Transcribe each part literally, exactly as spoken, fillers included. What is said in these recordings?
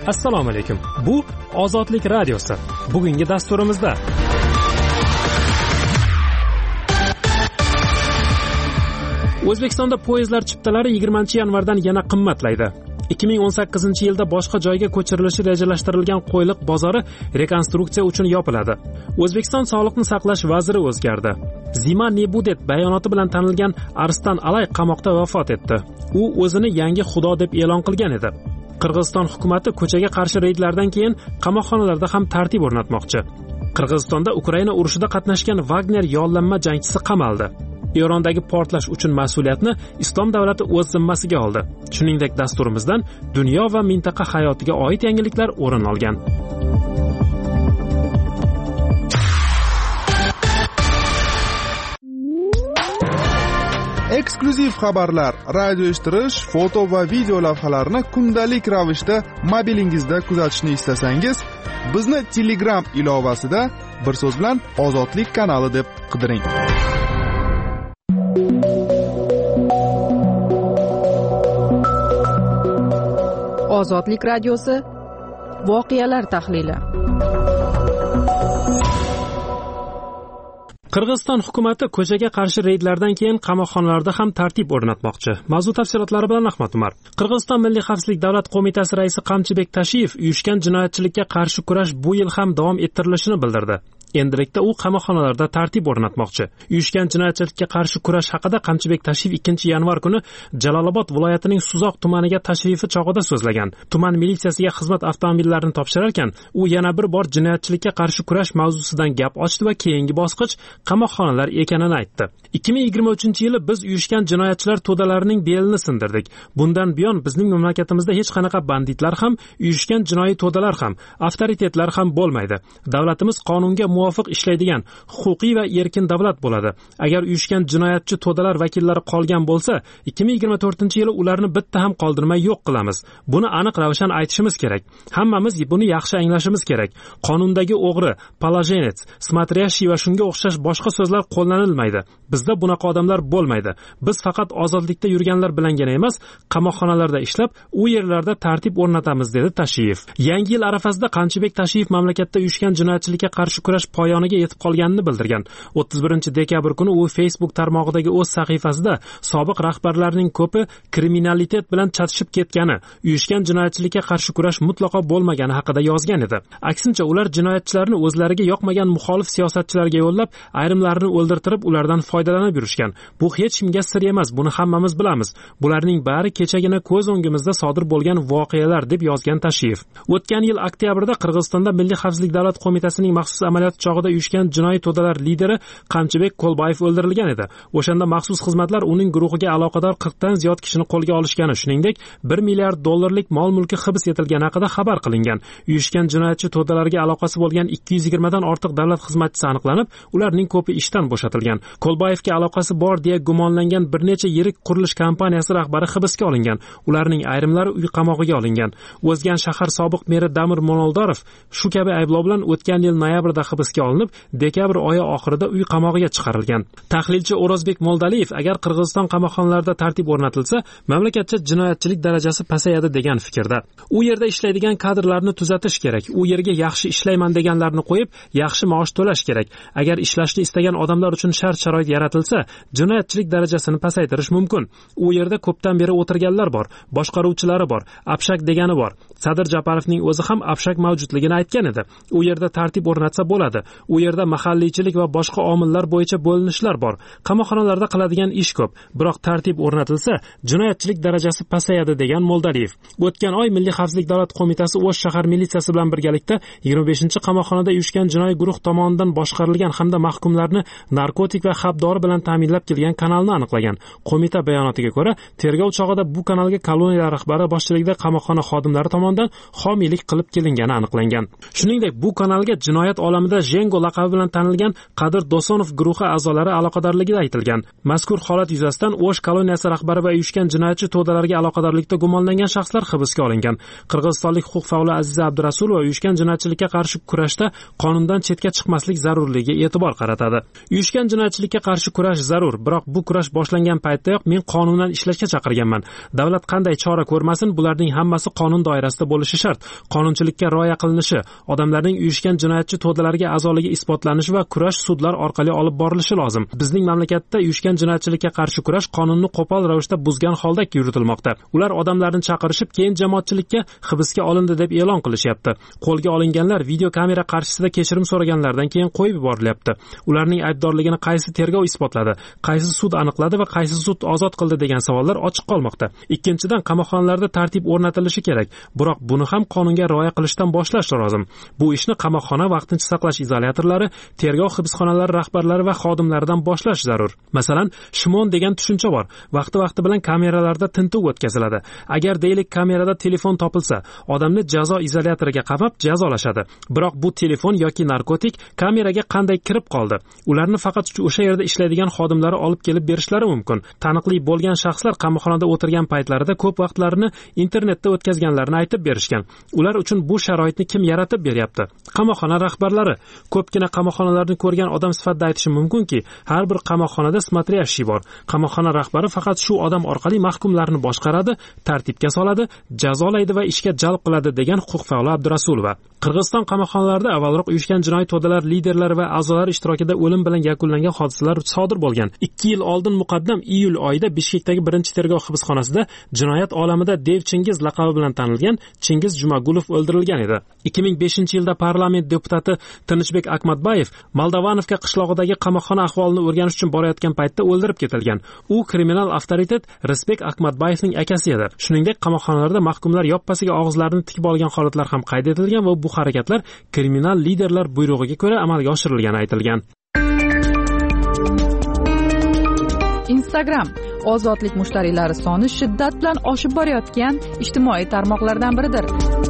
Assalomu alaykum. Bu Ozodlik radiosi. Bugungi dasturimizda O'zbekistonda poyezdlar chiptalari yigirmanchi yanvardan yana qimmatlaydi. ikki ming o'n sakkizinchi yilda boshqa joyga ko'chirilishi rejalashtirilgan Qo'yliq bozori rekonstruksiya uchun yopiladi. O'zbekiston Sog'liqni saqlash vaziri o'zgardi. Zima Nebudet bayonoti bilan tanilgan Arstan Alay qamoqda vafot etdi. U o'zini yangi xudo deb e'lon qilgan edi. Qirg'iziston hukumatı ko'chaga qarshi reydlardan keyin qamoqxonalarda ham tartib o'rnatmoqchi. Qirg'izistonda Ukraina urushida qatnashgan Wagner yollanma jangchisi qamaldi. Erondagi portlash uchun mas'uliyatni Islom davlati o'z zimmasiga oldi. Shuningdek, dasturimizdan dunyo va mintaqa hayotiga oid yangiliklar o'rin olgan. Eksklyuziv xabarlar, radio eshittirish, foto va video lavhalarni kundalik ravishda mobilingizda kuzatishni istasangiz, bizni Telegram ilovasida bir so'z bilan Ozodlik kanali deb qidiring. Ozodlik radiosi voqealar tahlili. Qirg'iziston hukumatı ko'chaga qarshi reydlardan keyin qamoqxonalarda ham tartib o'rnatmoqchi. Mavzu tafsilotlari bilan Ahmad Umar. Qirg'iziston Milliy xavfsizlik davlat qo'mitasi raisi Qamchibek Tashiyev uyushgan jinoyatchilikka qarshi kurash bu yil ham davom ettirilishini bildirdi. Endilikda u qamoqxonalarda tartib o'rnatmoqchi. Uyushgan jinoyatchilikka qarshi kurash haqida Qamchibek Tashiyev ikkinchi yanvar kuni Jalolobod viloyatining Suzoq tumaniga tashrifi chog'ida so'zlagan. Tuman militsiyasiga xizmat avtomobillarini topshirarkan, u yana bir bor jinoyatchilikka qarshi kurash mavzusidan gap ochdi va keyingi bosqich qamoqxonalar ekanini aytdi. ikki ming yigirma uchinchi yili biz uyushgan jinoyatchilar to'dalarining belini sindirdik. Bundan buyon bizning mamlakatimizda hech qanaqa banditlar ham, uyushgan jinoiy to'dalar ham, avtoritetlar ham bo'lmaydi. Davlatimiz qonunga muvofiq ishlaydigan, huquqiy va erkin davlat bo'ladi. Agar uyushgan jinoyatchi to'dalar vakillari qolgan bo'lsa, ikki ming yigirma to'rtinchi yili ularni bitta ham qoldirmay yo'q qilamiz. Buni aniq ravshan aytishimiz kerak. Hammamiz buni yaxshi anglashimiz kerak. Qonundagi o'g'ri, palajenets, smatryashi va shunga o'xshash boshqa so'zlar qo'llanilmaydi. Bizda bunaqa odamlar bo'lmaydi. Biz faqat ozodlikda yurganlar bilangina emas, qamoqxonalarda ishlab, u yerlarda tartib o'rnatamiz, dedi Tashiyev. Yangi yil arafasida Qamchibek Tashiyev mamlakatda uyushgan jinoyatchilikka qarshi kurash poyoniga yetib qolganini bildirgan. o'ttiz birinchi dekabr kuni u Facebook tarmog'idagi o'z sahifasida sobiq rahbarlarning ko'pi kriminalitet bilan chatishib ketgani, uyushgan jinoyatchilikka qarshi kurash mutlaqo bo'lmagani haqida yozgan edi. Aksincha, ular jinoyatchilarni o'zlariga yoqmagan muxolif siyosatchilarga yo'llab, ayrimlarini o'ldirtirib, ulardan foydalanib yurishgan. Bu hech kimga sir emas, buni hammamiz bilamiz. Bularning bari kechagina ko'z o'ngimizda sodir bo'lgan voqealar, deb yozgan Tashiyev. O'tgan yil oktyabrda Qirg'izistonda Milliy xavfsizlik davlat qo'mitasining maxsus amaliyot chog'ida uyushgan jinoiy to'dalar lideri Qamchibek Qo'lbayev o'ldirilgan edi. O'shanda maxsus xizmatlar uning guruhiga aloqador qirqdan ziyod kishini qo'lga olishgani, shuningdek bir milliard dollarlik mol-mulki hibs etilgani haqida xabar qilingan. Uyushgan jinoyatchi to'dalarga aloqasi bo'lgan ikki yuz yigirma dan ortiq davlat xizmatchisi aniqlanib, ularning ko'pi ishdan bo'shatilgan. Qo'lbayevga aloqasi bor deya gumonlangan bir necha yirik qurilish kompaniyasi rahbari hibsga olingan. Ularning ayrimlari uy qamog'iga olingan. O'zgan shahar sobiq meri Damir Monoldorov shu kabi ayblov bilan o'tgan yil noyabrda hibsga olinib, dekabr oyi oxirida uy qamog'iga chiqarilgan. Tahlilchi O'rozbek Moldaliyev agar Qirg'iziston qamoqxonalarida tartib o'rnatilsa, mamlakatda jinoyatchilik darajasi pasayadi degan fikrda. U yerda ishlaydigan kadrlarni tuzatish kerak. U yerga yaxshi ishlayman deganlarni qo'yib, yaxshi maosh to'lash kerak. Agar ishlashni istagan odamlar uchun shart-sharoit yaratilsa, jinoyatchilik darajasini pasaytirish mumkin. U yerda ko'pdan beri o'tirganlar bor, boshqaruvchilari bor, Apshak degani bor. Sadir Japarovning o'zi ham Apshak mavjudligini aytgan edi. U yerda tartib o'rnatsa bo'ladi. U yerda mahalliychilik va boshqa omillar bo'yicha bo'linishlar bor. Qamoqxonalarda qiladigan ish ko'p, biroq tartib o'rnatilsa, jinoyatchilik darajasi pasayadi, degan Moldaliyev. O'tgan oy Milliy xavfsizlik davlat qo'mitasi O'sh shahar militsiyasi bilan birgalikda yigirma beshinchi qamoqxonada uyushgan jinoiy guruh tomonidan boshqarilgan hamda mahkumlarni narkotik va xabdori bilan ta'minlab kelgan kanalni aniqlagan. Qo'mita bayonotiga ko'ra, tergov chog'ida bu kanalga koloniya rahbari boshchiligida qamoqxona xodimlari tomonidan homiylik qilib kelingani aniqlangan. Shuningdek, bu kanalga jinoyat olamida Jengo laqabi bilan tanilgan Qadir Dosonov guruhi a'zolari aloqadorligida aytilgan. Mazkur holat yuzasidan O'sh koloniyasi rahbari va uyushgan jinoyatchi to'dalarga aloqadorlikda gumonlangan shaxslar hibsga olingan. Qirg'izistonlik huquq faoli Aziza Abdurasulova uyushgan jinoyatchilikka qarshi kurashda qonundan chetga chiqmaslik zarurligiga e'tibor qaratadi. Uyushgan jinoyatchilikka qarshi kurash zarur, biroq bu kurash boshlangan paytdayoq men qonundan ishlashga chaqirganman. Davlat qanday chora ko'rmasin, bularning hammasi qonun doirasida bo'lishi shart. Qonunchilikka rioya qilinishi, odamlarning uyushgan jinoyatchi to'dalariga a'zoligi isbotlanishi va kurash sudlar orqali olib borilishi lozim. Bizning mamlakatda uyushgan jinoyatchilikka qarshi kurash qonunni qo'pol ravishda buzgan holda yuritilmoqda. Ular odamlarni chaqirishib, keyin jamoatchilikka hibsga olindi deb e'lon qilishyapti. Qo'lga olinganlar video kamera qarshisida kechirim so'raganlardan keyin qo'yib yuborilyapti. Ularning aybdorligini qaysi tergov isbotladi, qaysi sud aniqladi va qaysi sud ozod qildi degan savollar ochiq qolmoqda. Ikkinchidan, qamoqxonalarda tartib o'rnatilishi kerak, biroq buni ham qonunga rioya qilishdan boshlash lozim. Bu ishni qamoqxona vaqtincha saqlash izolyatorlari, tergov hibsxonalari rahbarlari va xodimlaridan boshlash zarur. Masalan, shimon degan tushuncha bor. Vaqti-vaqti bilan kameralarda tintuv o'tkaziladi. Agar deylik kamerada telefon topilsa, odamni jazo izolyatoriga qamab jazolashadi. Biroq bu telefon yoki narkotik kameraga qanday kirib qoldi? Ularni faqat o'sha yerda ishlaydigan xodimlari olib kelib berishlari mumkin. Taniqli bo'lgan shaxslar qamoqxonada o'tirgan paytlarida ko'p vaqtlarini internetda o'tkazganlarini aytib berishgan. Ular uchun bu sharoitni kim yaratib beryapti? Qamoqxona rahbarlari. Ko'pgina qamoqxonalarni ko'rgan odam sifatida aytishim mumkinki, har bir qamoqxonada смотрящий bor. Qamoqxona rahbari faqat shu odam orqali mahkumlarni boshqaradi, tartibga soladi, jazolaydi va ishga jalb qiladi degan huquq faoli Abdurasulova. Qirg'iziston qamoqxonalarida avvalroq uyushgan jinoiy to'dalar liderlari va a'zolari ishtirokida o'lim bilan yakunlangan hodisalar sodir bo'lgan. ikki yil oldin muqaddam iyul oyida Bishkekdagi birinchi tergov hibsxonasida jinoyat olamida Dev Chingiz laqabi bilan tanilgan Chingiz Jumagulov o'ldirilgan edi. ikki ming beshinchi yilda parlament deputati Tinchbek Akmatbayev Moldovanovka qishlog'idagi qamoqxona ahvolini o'rganish uchun borayotgan paytda o'ldirib ketilgan. U kriminal avtoritet Rizbek Akmatbayevning akasi edi. Shuningdek, qamoqxonalarda mahkumlar yoppasiga og'izlarini tikib olgan holatlar ham qayd etilgan va bu harakatlar kriminal liderlar buyrug'iga ko'ra amalga oshirilgani aytilgan. Instagram ozodlik mushtariylari soni shiddat bilan oshib borayotgan ijtimoiy tarmoqlardan biridir.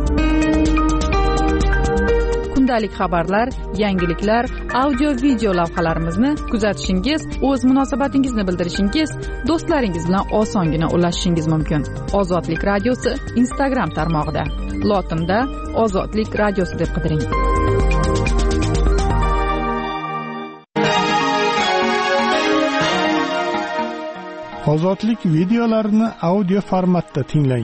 Kundalik xabarlar, yangiliklar, audio-video lavhalarimizni kuzatishingiz, o'z munosabatingizni bildirishingiz, do'stlaringiz bilan osongina ulashishingiz mumkin. Ozodlik radiosi Instagram tarmog'ida. Lotinda Ozodlik radiosi deb qidiring. Ozodlik videolarini audio formatda tinglang.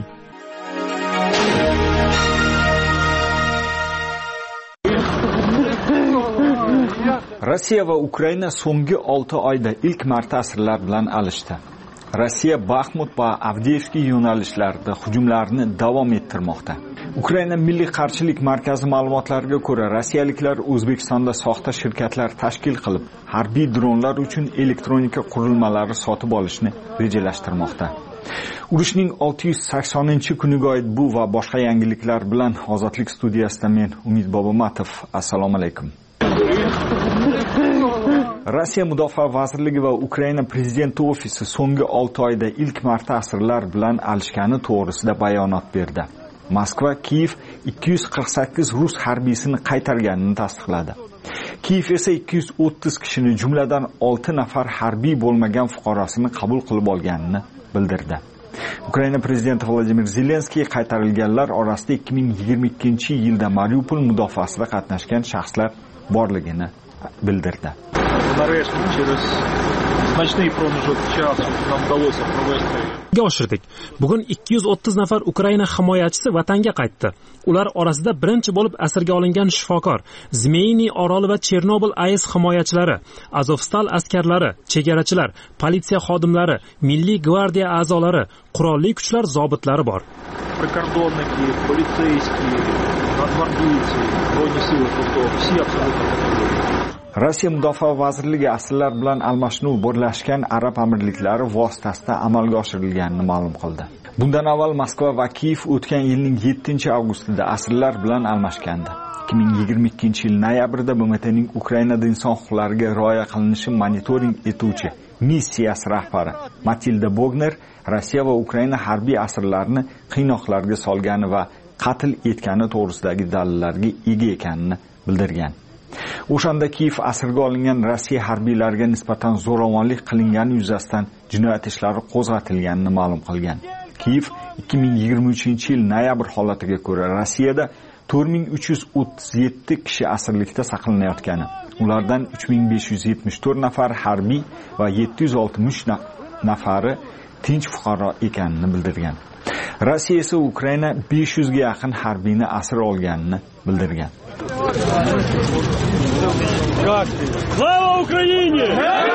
Rossiya va Ukraina so'nggi olti oyda ilk marta asirlar bilan alishdi. Rossiya Baxmut va Avdiivka yo'nalishlarida hujumlarni davom ettirmoqda. Ukraina Milliy qarshilik markazi ma'lumotlariga ko'ra, rossiyaliklar O'zbekistonda soxta shirkatlar tashkil qilib, harbiy dronlar uchun elektronika qurilmalari sotib olishni rejalashtirmoqda. Urushning olti yuz saksoninchi kuniga oid bu va boshqa yangiliklar bilan Ozodlik studiyasida men Umid Bobomatov. Assalomu alaykum. Rossiya Mudofaa vazirligi va Ukraina prezidenti ofisi so'nggi olti oyda ilk marta asirlar bilan alishgani to'g'risida bayonot berdi. Moskva Kiyev ikki yuz qirq sakkiz rus harbiysini qaytarganini tasdiqladi. Kiyev esa ikki yuz o'ttiz kishini, jumladan olti nafar harbiy bo'lmagan fuqarosini qabul qilib olganini bildirdi. Ukraina prezidenti Vladimir Zelenskiy qaytarilganlar orasida ikki ming yigirma ikkinchi yilda Mariupol mudofaasida qatnashgan shaxslar borligini bildirdi. oshirdik. Bugun ikki yuz o'ttiz nafar Ukraina himoyachisi vatanga qaytdi. Ular orasida birinchi bo'lib asirga olingan shifokor, Zmeyniy oroli va Chernobil A E S himoyachilari, Azovstal askarlari, chegarachilar, politsiya xodimlari, Milliy gvardiya a'zolari, qurolli kuchlar zobitlari bor. Прикордонники, полицейские, нацгвардейцы, военные силы, все абсолютно. Rossiya Mudofaa vazirligi asirlar bilan almashinuv birlashgan Arab amirliklari vositasida amalga oshirilganini ma'lum qildi. Bundan avval Moskva va Kiyev o'tgan yilning yettinchi avgustida asirlar bilan almashgandi. ikki ming yigirma ikkinchi yil noyabrida B M T'ning Ukrainada inson huquqlariga rioya qilinishi monitoring etuvchi missiyasi rahbari Matilda Bogner Rossiya va Ukraina harbiy asirlarni qiynoqlarga solgani va qatl etgani to'g'risidagi dalillarga ega ekanini bildirgan. O'shanda Kiyev asirga olingan Rossiya harbiylariga nisbatan zo'ravonlik qilingani yuzasidan jinoyat ishlari qo'zg'atilganini ma'lum qilgan. Kiyev ikki ming yigirma uchinchi yil noyabr holatiga ko'ra Rossiyada to'rt ming uch yuz o'ttiz yetti kishi asirlikda saqlanayotgani, ulardan uch ming besh yuz yetmish to'rt nafar harbiy va yetti yuz oltmish nafari tinch fuqaro ekanini bildirgan. Rossiya esa Ukraina besh yuzga yaqin harbiyni asir olganini bildirgan. Slava Ukraine!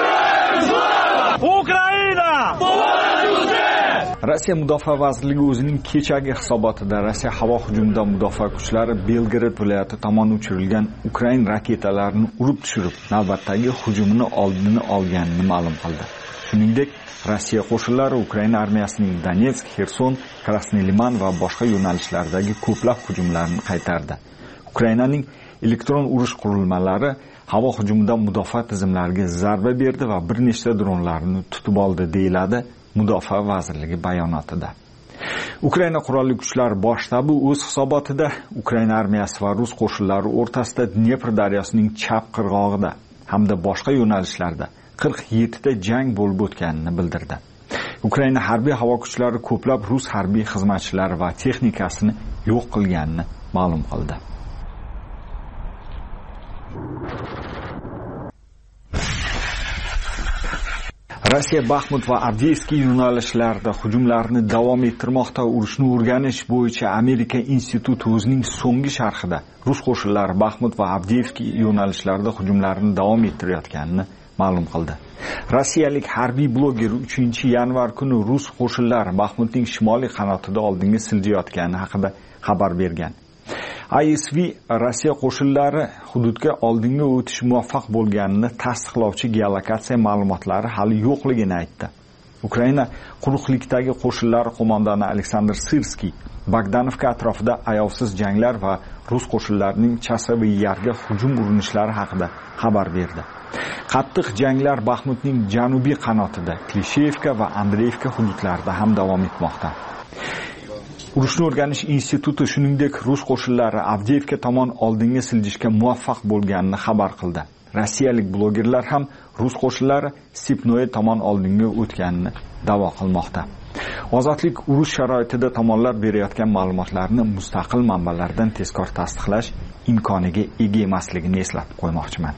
Ukraina! Rossiya Mudofaa vazirligi o'zining kechagi hisobotida Rossiya havo hujumidan mudofaa kuchlari Belgrad viloyati tomon uchirilgan Ukraina raketalarini urib tushirib, navbatdagi hujumini oldini olganini ma'lum qildi. Shuningdek, Rossiya qo'shinlari Ukraina armiyasining Donetsk, Xerson, Krasnoy Liman va boshqa yo'nalishlardagi ko'plab hujumlarini qaytardi. Ukrainaning elektron urush qurilmalari havo hujumidan mudofaa tizimlariga zarba berdi va bir nechta dronlarni tutib oldi, deyiladi Mudofaa vazirligi bayonotida. Ukraina qurolli kuchlari bosh shtabi o'z hisobotida Ukraina armiyasi va rus qo'shinlari o'rtasida Dnepr daryosining chap qirg'og'ida hamda boshqa yo'nalishlarda qirq yetti ta jang bo'lib o'tganini bildirdi. Ukraina harbiy havo kuchlari ko'plab rus harbiy xizmatchilari va texnikasini yo'q qilganini ma'lum qildi. Rossiya Baxmut va Avdiivka yo'nalishlarida hujumlarni davom ettirmoqda. Urushni o'rganish bo'yicha Amerika instituti o'zining so'nggi sharhida rus qo'shinlari Baxmut va Avdiivka yo'nalishlarida hujumlarni davom ettirayotganini ma'lum qildi. Rossiyalik harbiy bloger uchinchi yanvar kuni rus qo'shinlari Baxmutning shimoliy qanotida oldinga siljayotgani haqida xabar bergan. I S V Rossiya qo'shinlari hududga oldinga o'tish muvaffaq bo'lganini tasdiqlovchi geolokatsiya ma'lumotlari hali yo'qligini aytdi. Ukraina quruqlikdagi qo'shinlar qo'mondoni Aleksandr Sirskiy Bogdanovka atrofida ayovsiz janglar va rus qo'shinlarining Chasovy Yarga hujum urinishlari haqida xabar berdi. Qattiq janglar Baxmutning janubiy qanotida, Klishevka va Andreevka hududlarida ham davom etmoqda. Urushni o'rganish instituti shuningdek rus qo'shinlari Avdiivka tomon oldinga siljishga muvaffaq bo'lganini xabar qildi. Rossiyalik blogerlar ham rus qo'shinlari Stepnoye tomon oldinga o'tganini da'vo qilmoqda. Ozodlik urush sharoitida tomonlar berayotgan ma'lumotlarni mustaqil manbalardan tezkor tasdiqlash imkoniga ega emasligini eslatib qo'ymoqchiman.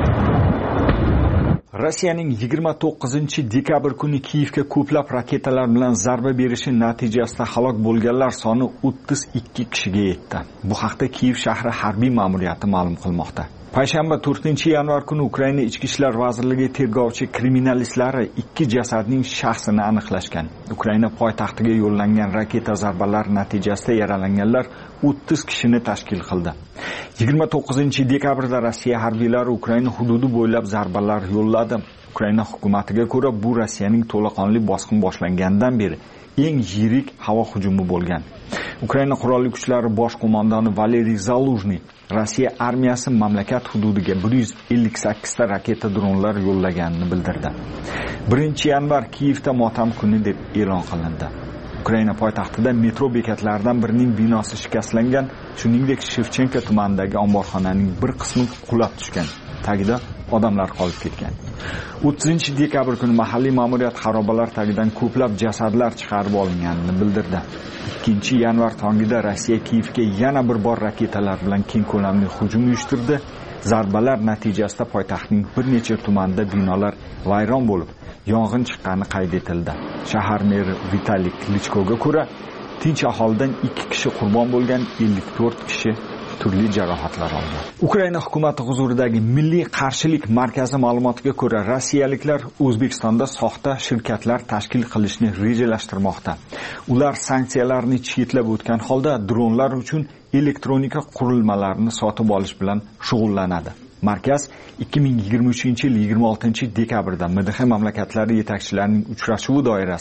Rossiyaning yigirma to'qqizinchi dekabr kuni Kiyevga ko'plab raketalar bilan zarba berishi natijasida halok bo'lganlar soni o'ttiz ikki kishiga yetdi. Bu haqda Kiyev shahri harbiy ma'muriyati ma'lum qilmoqda. Payshanba to'rtinchi yanvar kuni Ukraina Ichki ishlar vazirligi tergovchi kriminalistlari ikki jasadning shaxsini aniqlashgan. Ukraina poytaxtiga yo'llangan raketa zarbalari natijasida yaralanganlar o'ttiz kishini tashkil qildi. yigirma to'qqizinchi dekabrda Rossiya harbiylari Ukraina hududi bo'ylab zarbalar yo'lladi. Ukraina hukumatiga ko'ra, bu Rossiyaning to'laqonli bosqin boshlanganidan beri eng yirik havo hujumi bo'lgan. Ukraina qurolli kuchlari bosh qo'mondoni Valeriy Zaluzhny Rossiya armiyasi mamlakat hududiga bir yuz ellik sakkiz ta raketa dronlar yo'llaganini bildirdi. birinchi yanvar Kiyevda motam kuni deb e'lon qilindi. Ukraina poytaxtida metro bekatlaridan birining binosi shikastlangan, shuningdek Shevchenko tumanidagi omborxonaning bir qismi qulab tushgan. Tagida odamlar qolib ketgan. o'ttizinchi dekabr kuni mahalliy ma'muriyat xarobalar tagidan ko'plab jasadlar chiqarib olinganini bildirdi. ikkinchi yanvar tongida Rossiya Kiyevga yana bir bor raketalar bilan keng ko'lamli hujum uyushtirdi. Zarbalar natijasida poytaxtning bir necha tumanida binolar vayron bo'lib, yong'in chiqqani qayd etildi. Shahar meri Vitaliy Klichkoga ko'ra, tinch aholidan ikki kishi qurbon bo'lgan, ellik to'rt kishi turli jarohatlar oldi. Ukraina hukumati huzuridagi Milliy qarshilik markazi ma'lumotiga ko'ra, rossiyaliklar O'zbekistonda soxta shirkatlar tashkil qilishni rejalashtirmoqda. Ular sanksiyalarni chetlab o'tgan holda dronlar uchun elektronika qurilmalarini sotib olish bilan shug'ullanadi. Markaz ikki ming yigirma uchinchi yil yigirma oltinchi dekabrda M D H mamlakatlari yetakchilarining uchrashuvi doirasida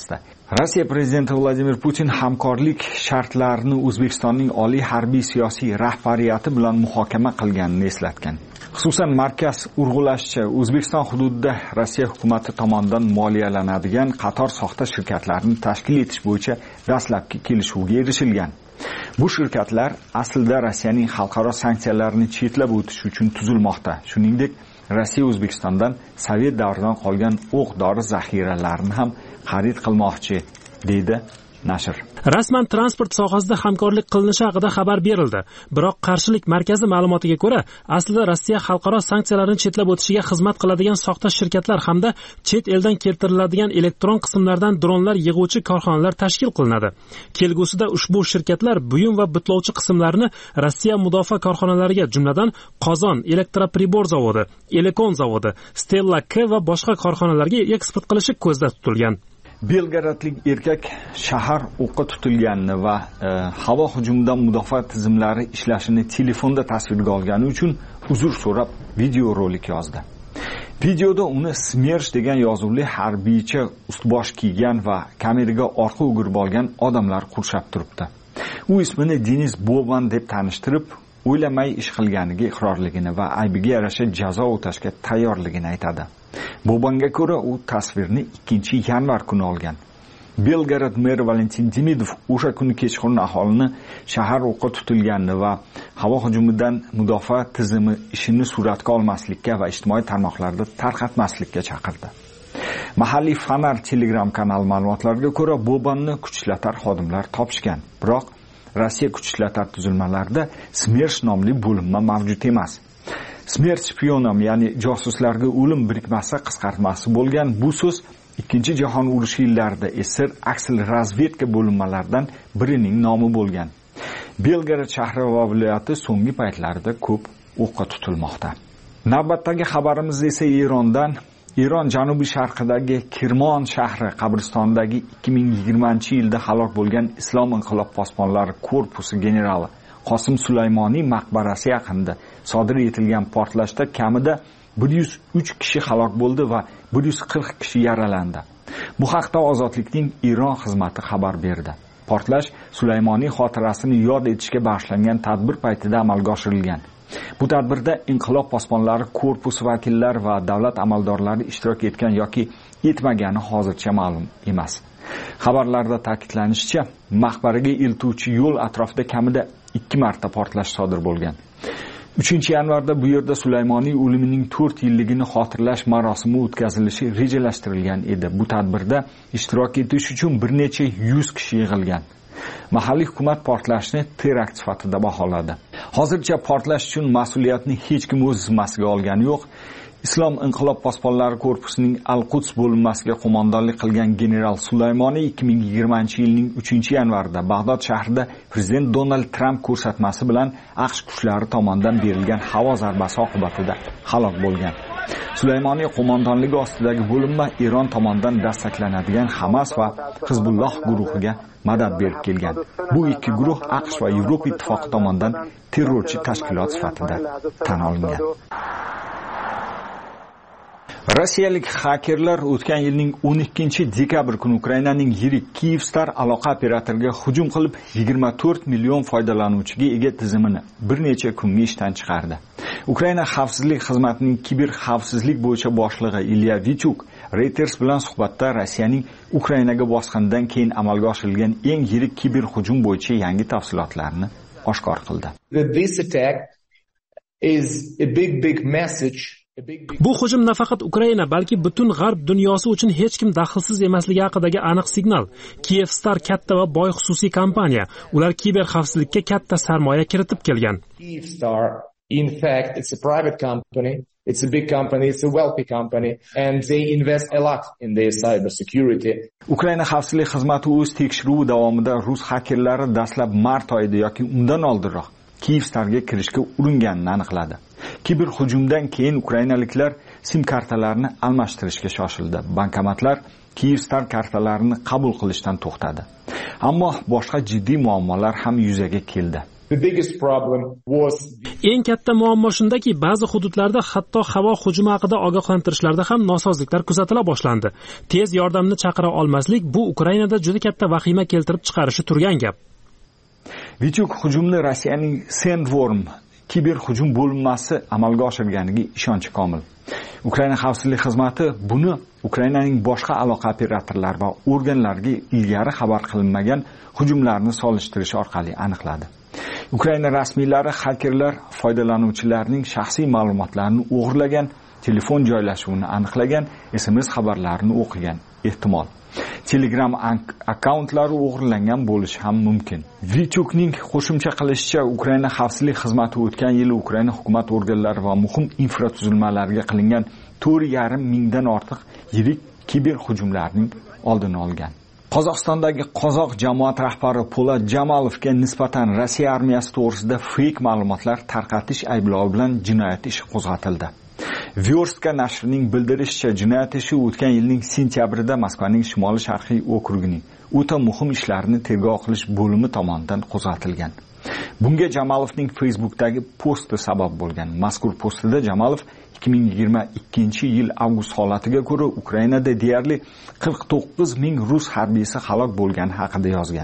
Rossiya prezidenti Vladimir Putin hamkorlik shartlarini O'zbekistonning oliy harbiy siyosiy rahbariyati bilan muhokama qilganini eslatgan. Xususan, markaz urg'ulashicha, O'zbekiston hududida Rossiya hukumati tomonidan moliyalanadigan qator soxta shirkatlarni tashkil etish bo'yicha dastlabki kelishuvga erishilgan. Bu shirkatlar aslida Rossiyaning xalqaro sanksiyalarini chetlab o'tish uchun tuzilmoqda. Shuningdek, Rossiya O'zbekistondan Sovet davridan qolgan o'q-dori zaxiralarini ham xarid qilmoqchi, deydi nashr. Rasman transport sohasida hamkorlik qilinishi haqida xabar berildi. Biroq qarshilik markazi ma'lumotiga ko'ra, aslida Rossiya xalqaro sanksiyalarni chetlab o'tishiga xizmat qiladigan soxta shirkatlar hamda chet eldan keltiriladigan elektron qismlardan dronlar yig'uvchi korxonalar tashkil qilinadi. Kelgusida ushbu shirkatlar buyum va bitlovchi qismlarni Rossiya mudofaa korxonalariga, jumladan Qozon elektropribor zavodi, Elekon zavodi, Stella K va boshqa korxonalarga eksport qilishi ko'zda tutilgan. Belgradlik erkak shahar o'qqa tutilganini va e, havo hujumidan mudofaa tizimlari ishlashini telefonda tasvirga olgani uchun uzr so'rab video rolik yozdi. Videoda uni Smersh degan yozuvli harbiycha ustbosh kiygan va kameraga orqa o'girib olgan odamlar qurshab turibdi. U ismini Denis Boban deb tanishtirib, o'ylamay ish qilganiga iqrorligini va aybiga yarasha jazo o'tashga tayyorligini aytadi. Bobanga ko'ra, u tasvirni ikkinchi yanvar kuni olgan. Belgrad meri Valentin Demidov o'sha kuni kechqurun aholini shahar o'qqa tutilganini va havo hujumidan mudofaa tizimi ishini suratga olmaslikka va ijtimoiy tarmoqlarda tarqatmaslikka chaqirdi. Mahalliy Fanar Telegram kanal ma'lumotlariga ko'ra, Bobanni kuchlatar xodimlar topishgan. Biroq Rossiya kuchlatar tuzilmalarida Smersh nomli bo'linma mavjud emas. Smersh spionom, ya'ni josuslarga o'lim birikmasi qisqartmasi bo'lgan bu so'z Ikkinchi jahon urushi yillarida S S R aksel razvedka bo'linmalaridan birining nomi bo'lgan. Belgrad shahri va viloyati so'nggi paytlarda ko'p o'qqa tutilmoqda. Navbatdagi xabarimiz esa Erondan. Eron janubiy sharqidagi Kirmon shahri qabristonidagi ikki ming yigirmanchi yilda halok bo'lgan Islom inqilob posbonlari korpusi generali Qosim Sulaymoniy maqbarasi yaqinida sodir etilgan portlashda kamida bir yuz uch kishi halok bo'ldi va bir yuz qirq kishi yaralandi. Bu haqda Ozodlikning Eron xizmati xabar berdi. Portlash Sulaymoniy xotirasini yod etishga bag'ishlangan tadbir paytida amalga oshirilgan. Bu tadbirda inqilob posbonlari korpusi vakillari va davlat amaldorlari ishtirok etgan yoki etmagani hozircha ma'lum emas. Xabarlarda ta'kidlanishicha, maqbaraga eltuvchi yo'l atrofida kamida ikki marta portlash sodir bo'lgan. uchinchi yanvarda bu yerda Sulaymoniy o'limining to'rt yilligini xotirlash marosimi o'tkazilishi rejalashtirilgan edi. Bu tadbirda ishtirok etish uchun bir necha yuz kishi yig'ilgan. Mahalliy hukumat portlashni terakt sifatida baholadi. Hozircha portlash uchun mas'uliyatni hech kim o'z zimmasiga olgani yo'q. Islom inqilob posbonlari korpusining Al-Quds bo'linmasiga qo'mondonlik qilgan general Sulaymoniy ikki ming yigirmanchi yilning uchinchi yanvarida Bag'dod shahrida prezident Donald Trump ko'rsatmasi bilan AQSh kuchlari tomonidan berilgan havo zarbasi oqibatida halok bo'lgan. Sulaymoniy qo'mondonligi ostidagi bo'linma Eron tomonidan dastaklanadigan Hamas va Hizbulloh guruhiga madad berib kelgan. Bu ikki guruh AQSh va Yevropa ittifoqi tomonidan terrorchi tashkilot sifatida tan olingan. Rossiyalik xakerlar o'tgan yilning o'n ikkinchi dekabr kuni Ukrainaning yirik Kyivstar aloqa operatoriga hujum qilib yigirma to'rt million foydalanuvchiga ega tizimini bir necha kunga ishdan chiqardi. Ukraina xavfsizlik xizmatining kiber xavfsizlik bo'yicha boshlig'i Ilya Vichuk Reuters bilan suhbatda Rossiyaning Ukrainaga bosqinidan keyin amalga oshirilgan eng yirik kiber hujum bo'yicha yangi tafsilotlarni oshkor qildi. This attack is a big big message. Bu hujum nafaqat Ukraina, balki butun g'arb dunyosi uchun hech kim daxlsiz emasligi haqidagi aniq signal. Kyivstar katta va boy xususiy kompaniya. Ular kiber xavfsizlikka katta sarmoya kiritib kelgan. Kyivstar, in fact, it's a private company. It's a big company, it's a wealthy company, and they invest a lot in their cyber security. Ukraina xavfsizlik xizmati o'z tekshiruvi davomida rus xakerlari dastlab mart oyida yoki undan oldinroq Kyivstarga kirishga uringanini aniqladi. Kiber hujumdan keyin ukrainaliklar sim kartalarini almashtirishga shoshildi. Bankomatlar Kyivstar kartalarini qabul qilishdan to'xtadi. Ammo boshqa jiddiy muammolar ham yuzaga keldi. The biggest problem was eng katta muammo shundaki, ba'zi hududlarda hatto havo hujumi haqida ogohlantirishlarda ham nosozliklar kuzatila boshlandi. Tez yordamni chaqira olmaslik bu Ukrainada juda katta vahima keltirib chiqarishi turgan gap. Vichuk hujumni Rossiyaning Sandworm kiber hujum bo'linmasi amalga oshirganiga ishonchi komil. Ukraina xavfsizlik xizmati buni Ukrainaning boshqa aloqa operatorlari va organlariga ilgari xabar qilinmagan hujumlarni solishtirish orqali aniqladi. Ukraina rasmiylari xakerlar foydalanuvchilarning shaxsiy ma'lumotlarini o'g'irlagan, telefon joylashuvini aniqlagan, S M S xabarlarini o'qigan ehtimol. Telegram akkauntlari o'g'irlangan bo'lishi ham mumkin. Vichukning qo'shimcha qilishicha, Ukraina xavfsizlik xizmati o'tgan yili Ukraina hukumat organlari va muhim infratuzilmalarga qilingan to'rt yarim mingdan ortiq yirik kiber hujumlarning oldini olgan. Qozog'istondagi qozoq jamoat rahbari Po'lat Jamalovga nisbatan Rossiya armiyasi to'g'risida fake ma'lumotlar tarqatish ayblovi bilan jinoyat ishi qo'zg'atildi. Vyorstka nashrining bildirishicha, jinoyat ishi o'tgan yilning sentyabrida Moskvaning shimoli-sharqiy okrugining o'ta muhim ishlarni tergov qilish bo'limi tomonidan qo'zg'atilgan. Bunga Jamalovning Facebook'dagi posti sabab bo'lgan. Mazkur postida Jamalov ikki ming yigirma ikkinchi yil avgust holatiga ko'ra Ukrainada deyarli qirq to'qqiz ming rus harbiysi halok bo'lgani haqida yozgan.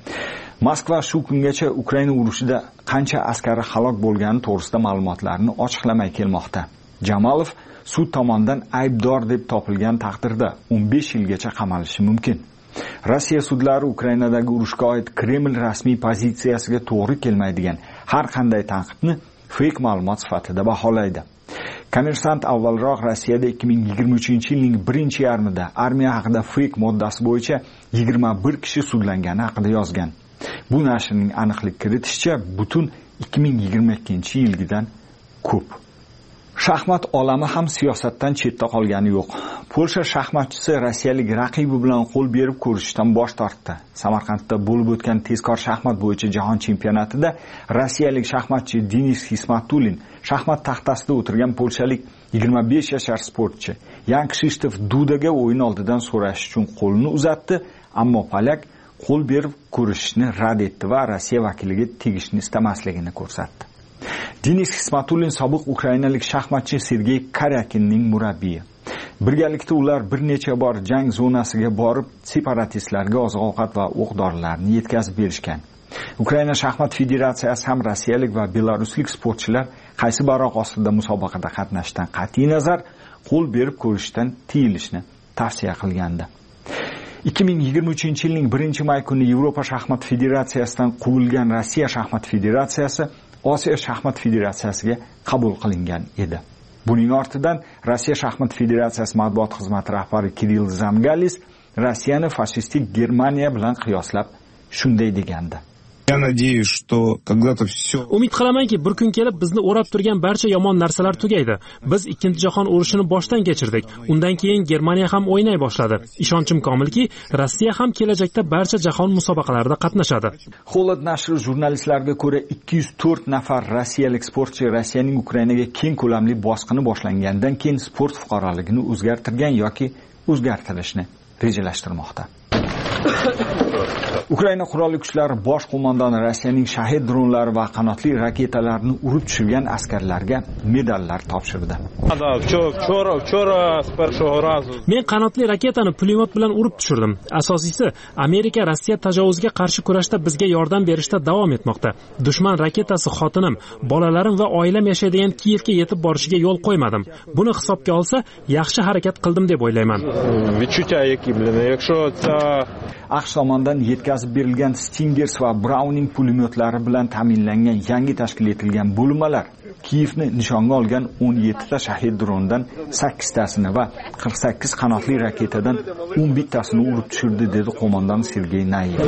Moskva shu kungacha Ukraina urushida qancha askari halok bo'lgani to'g'risida ma'lumotlarni ochiqlamay kelmoqda. Jamalov sud tomonidan aybdor deb topilgan taqdirda o'n besh yilgacha qamalishi mumkin. Rossiya sudlari Ukrainadagi urushga oid Kreml rasmiy pozitsiyasiga to'g'ri kelmaydigan har qanday tanqidni fake ma'lumot sifatida baholaydi. Kommersant avvalroq Rossiyada ikki ming yigirma uchinchi yilning birinchi yarmida armiya haqida fake moddasi bo'yicha yigirma bir kishi sudlangani haqida yozgan. Bu nashrning aniqlik kiritishicha, butun ikki ming yigirma ikkinchi yilgidan ko'p. Shaxmat olami ham siyosatdan chetda qolgani yo'q. Polsha shaxmatchisi rossiyalik raqibi bilan qo'l berib ko'rishishdan bosh tortdi. Samarqandda bo'lib o'tgan tezkor shaxmat bo'yicha jahon chempionatida rossiyalik shaxmatchi Denis Xismatulin shaxmat taxtasida o'tirgan polshalik yigirma besh yashar sportchi Yan Krzysztof Dudaga o'yin oldidan so'rash uchun qo'lini uzatdi, ammo polyak qo'l berib ko'rishishni rad etdi va Rossiya vakiliga tegishni istamasligini ko'rsatdi. Denis Xismatulin sobiq ukrainalik shaxmatchi Sergey Karyakinning murabbiyi. Birgalikda ular bir necha bor jang zonasiga borib, separatistlarga oziq-ovqat va o'q-dorilarni yetkazib berishgan. Ukraina shaxmat federatsiyasi ham rossiyalik va belaruslik sportchilar qaysi baroq ostida musobaqada qatnashdan qat'iy nazar qo'l berib ko'rishdan tiyilishni tavsiya qilgandi. ikki ming yigirma uchinchi yilning birinchi may kuni Yevropa shaxmat federatsiyasidan quvilgan Rossiya shaxmat federatsiyasi Osiyo shaxmat federatsiyasiga qabul qilingan edi. Buning ortidan Rossiya shaxmat federatsiyasi matbuot xizmati rahbari Kirill Zamgalis Rossiyani fashistik Germaniya bilan qiyoslab shunday degandi. Я надеюсь, что когда-то все... Umid qilamanki, bir kun kelib bizni o'rab turgan barcha yomon narsalar tugaydi. Biz ikkinchi jahon urushini boshdan kechirdik. Undan keyin Germaniya ham o'ynay boshladi. Ishonchim komilki, Rossiya ham kelajakda barcha jahon musobaqalarida qatnashadi. Holod nashri jurnalistlarga ko'ra ikki yuz to'rt nafar rossiyalik sportchi Rossiyaning Ukrainaga keng ko'lamli bosqini boshlangandan keyin sport fuqaroligini o'zgartirgan yoki o'zgartirishni rejalashtirmoqda. Ukraina qurolli kuchlari bosh qo'mondoni Rossiyaning shahid dronlari va qanotli raketalarni urib tushirgan askarlarga medallar topshirdi. Men qanotli raketani pulemyot bilan urib tushirdim. Asosiysi, Amerika Rossiya tajovuzga qarshi kurashda bizga yordam berishda davom etmoqda. Dushman raketasi xotinim, bolalarim va oilam yashaydigan Kiyevga yetib borishiga yo'l qo'ymadim. Buni hisobga olsa, yaxshi harakat qildim deb o'ylayman. AQSh tomonidan yetkazib berilgan Stingers va Browning pulemyotlari bilan ta'minlangan yangi tashkil etilgan bo'linmalar Kiyevni nishonga olgan o'n yettita shahid drondan sakkiztasini va qirq sakkiz qanotli raketadan o'n bittasini urib tushirdi, dedi qo'mondon Sergey Nayev.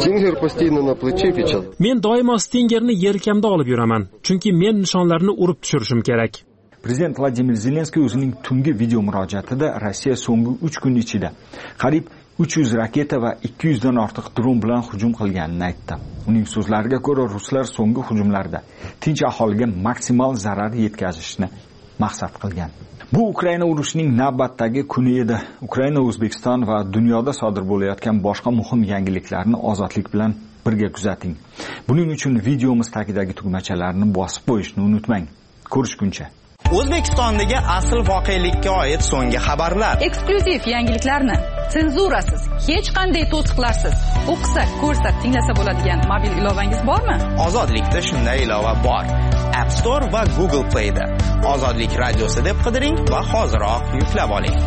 Men doimo Stingerni yelkamda olib yuraman, chunki men nishonlarni urib tushirishim kerak. Prezident Vladimir Zelenskiy o'zining tungi video murojaatida Rossiya so'nggi uch kun ichida qariyb uch yuz raketa va ikki yuz dan ortiq dron bilan hujum qilganini aytdi. Uning so'zlariga ko'ra, ruslar so'nggi hujumlarda tinch aholiga maksimal zarar yetkazishni maqsad qilgan. Bu Ukraina urushining navbatdagi kuni edi. Ukraina, O'zbekiston va dunyoda sodir bo'layotgan boshqa muhim yangiliklarni ozodlik bilan birga kuzating. Buning uchun videomiz tagidagi tugmachalarni bosib qo'yishni unutmang. Ko'rishguncha. O'zbekistondagi asl voqelikka oid so'nggi xabarlar. Eksklyuziv yangiliklarni senzurasiz, hech qanday to'siqlarsiz o'qisa, ko'rsa, tinglasa bo'ladigan mobil ilovangiz bormi? Ozodlikda shunday ilova bor. App Store va Google Play da. Ozodlik radiosi deb qidiring va hoziroq yuklab oling.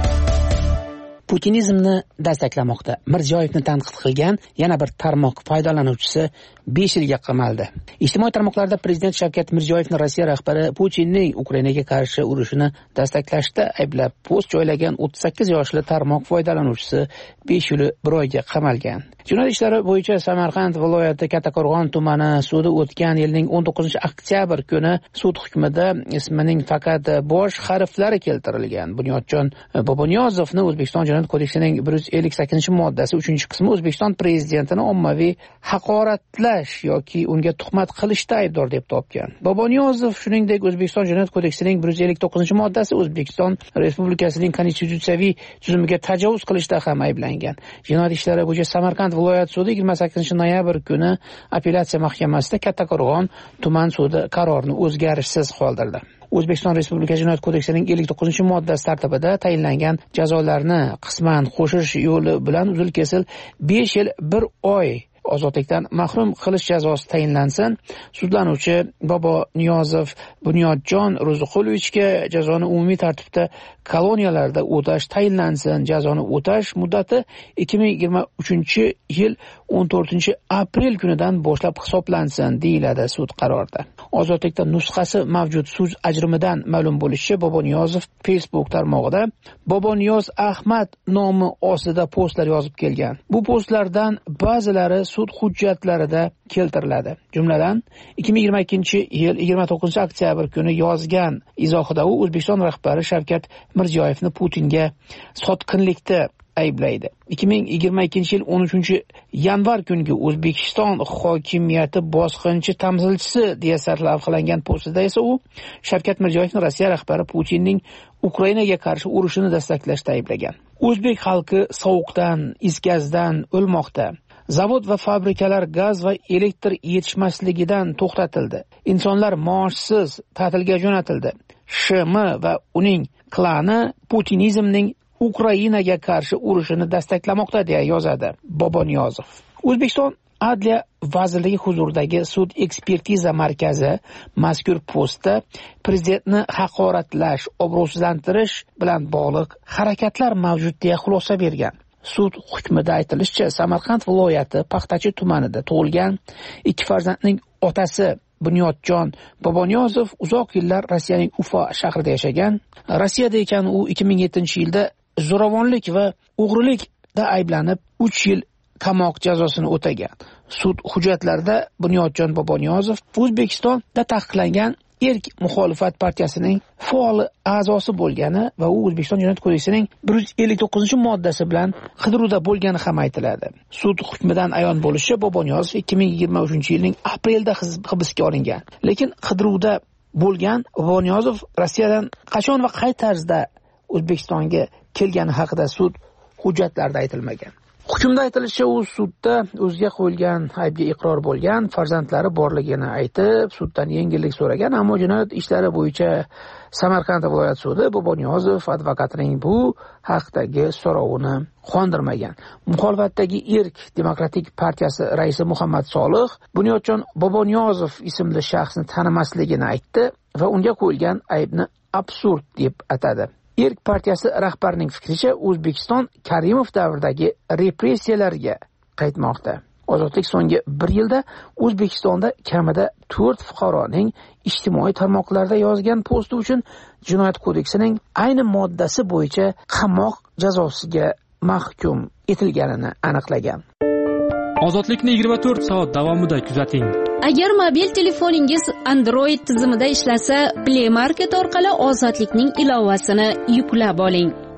Putinizmni dastaklamoqda. Mirziyoyevni tanqid qilgan yana bir tarmoq foydalanuvchisi besh yilga qamaldi. Ijtimoiy tarmoqlarda prezident Shavkat Mirziyoyevni Rossiya rahbari Putinning Ukrainaga qarshi urushini dastaklashda ayblab post joylagan o'ttiz sakkiz yoshli tarmoq foydalanuvchisi besh yil bir oyga qamalgan. Jinoyat ishlari bo'yicha Samarqand viloyati Kattaqo'rg'on tumani sudi o'tgan yilning o'n to'qqizinchi oktyabr kuni sud hukmida ismining faqat bosh harflari keltirilgan. Bunyodjon Boboniyozovni O'zbekiston Jinoyat kodeksining bir yuz ellik sakkizinchi moddasi uchinchi qismi O'zbekiston prezidentini ommaviy haqoratlash yoki unga tuhmat qilishda aybdor deb topgan. Boboniyozov shuningdek O'zbekiston Jinoyat kodeksining bir yuz ellik to'qqizinchi moddasi O'zbekiston Respublikasining konstitutsiyaviy tuzumiga tajovuz qilishda ham ayblangan. Jinoyat ishlari bo'yicha Samarqand viloyat sudi yigirma sakkizinchi noyabr kuni apellyatsiya mahkamasida Kattaqo'rg'on tuman sudi qarorini o'zgarishsiz qoldirdi. O'zbekiston Respublikasi Jinoyat kodeksining ellik to'qqizinchi moddasi tartibida tayinlangan jazolarni qisman qo'shish yo'li bilan uzil-kesil besh yil bir oy ozodlikdan mahrum qilish jazosi tayinlansin. Sudlanuvchi Boboniyozov Bunyodjon Ro'ziqulovichga jazoni umumiy tartibda koloniyalarda o'tash tayinlansin. Jazoni o'tash muddati ikki ming yigirma uchinchi yil o'n to'rtinchi aprel kunidan boshlab hisoblansin, deyiladi sud qarorida. Ozodlikda nusxasi mavjud sud ajrimidan ma'lum bo'lishicha, Boboniyozov Facebook tarmog'ida Boboniyoz Ahmad nomi ostida postlar yozib kelgan. Bu postlardan ba'zilari sud hujjatlarida keltiriladi. Jumladan ikki ming yigirma ikkinchi yil yigirma to'qqizinchi oktyabr kuni yozgan izohida u O'zbekiston rahbari Shavkat Mirziyoyevni Putinga sotqinlikda ayblaydi. ikki ming yigirma ikkinchi yil o'n uchinchi yanvar kungi O'zbekiston hokimiyati bosqinchi tamsilchisi deya sarlavhalangan postida esa u Shavkat Mirziyoyevni Rossiya rahbari Putinning Ukrainaga qarshi urushini dastaklashda ayblagan. O'zbek xalqi sovuqdan, is gazdan o'lmoqda. Zavod va fabrikalar gaz va elektr yetishmasligidan to'xtatildi. Insonlar maoshsiz ta'tilga jo'natildi. Sh M va uning klani Putinizmning Ukrainaga qarshi urushini dastaklamoqda deya yozadi Boboniyozov. O'zbekiston Adliya vazirligi huzuridagi sud ekspertiza markazi mazkur postda prezidentni haqoratlash, obro'sizlantirish bilan bog'liq harakatlar mavjud deya xulosa bergan. Sud hukmida aytilishicha, Samarqand viloyati Paxtachi tumanida tug'ilgan ikki farzandning otasi Bunyodjon Boboniyozov uzoq yillar Rossiyaning Ufa shahrida yashagan. Rossiyada ekan u ikki ming yettinchi yilda zo'ravonlik va o'g'rilikda ayblanib uch yil qamoq jazosini o'tagan. Sud hujjatlarida Bunyodjon Boboniyozov O'zbekistonda taqiqlangan Erk muxolifat partiyasining faol a'zosi bo'lgani va u O'zbekiston Jinoyat kodeksining bir yuz ellik to'qqizinchi moddasi bilan qidiruvda bo'lgani ham aytiladi. Sud hukmidan ayon bo'lishicha, Boboniyozov ikki ming yigirma uchinchi yilning aprelda hibsga olingan. Lekin qidiruvda bo'lgan Boboniyozov Rossiyadan qachon va qay tarzda O'zbekistonga kelgani haqida sud hujjatlarida aytilmagan. Hukmda aytilishicha, u sudda o'ziga qo'yilgan aybga iqror bo'lgan, farzandlari borligini aytib, suddan yengillik so'ragan, ammo jinoyat ishlari bo'yicha Samarqand viloyat sudi Boboniyozov advokatining bu haqdagi so'rovini qondirmagan. Muxolifatdagi Erk Demokratik partiyasi raisi Muhammad Solih Bunyodjon Boboniyozov ismli shaxsni tanimasligini aytdi va unga qo'yilgan aybni absurd deb atadi. Erk partiyasi rahbarining fikricha, O'zbekiston Karimov davridagi repressiyalarga qaytmoqda. Ozodlik so'nggi bir yilda O'zbekistonda kamida to'rt fuqaroning ijtimoiy tarmoqlarda yozgan posti uchun Jinoyat kodeksining ayni moddasi bo'yicha qamoq jazosiga mahkum etilganini aniqlagan. Ozodlikni yigirma to'rt soat davomida kuzating. Agar mobil telefoningiz Android tizimida ishlasa, Play Market orqali Ozodlikning ilovasini yuklab oling.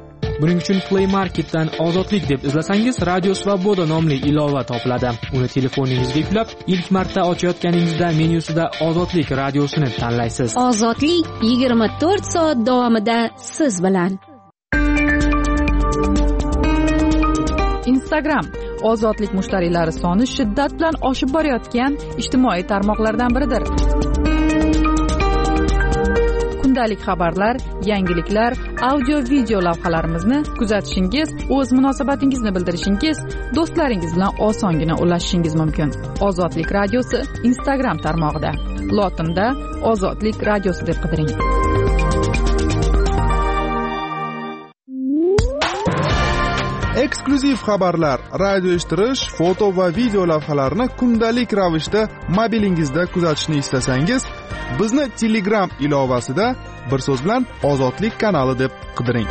Buning uchun Play Marketdan Ozodlik deb izlasangiz, Radio Svoboda nomli ilova topiladi. Uni telefoningizga yuklab, ilk marta ochayotganingizda menyusida Ozodlik radiosini tanlaysiz. Ozodlik yigirma to'rt soat davomida siz bilan. Instagram Ozodlik mushtariylari soni shiddat bilan oshib borayotgan ijtimoiy tarmoqlardan biridir. Kundalik xabarlar, yangiliklar, audio-video lavhalarimizni kuzatishingiz, o'z munosabatingizni bildirishingiz, do'stlaringiz bilan osongina ulashishingiz mumkin. Ozodlik radiosi Instagram tarmog'ida. Lotinda Ozodlik radiosi deb qidiring. Eksklyuziv xabarlar, radio eshittirish, foto va video lavhalarni kundalik ravishda mobilingizda kuzatishni istasangiz, bizni Telegram ilovasida bir so'z bilan Ozodlik kanali deb qidiring.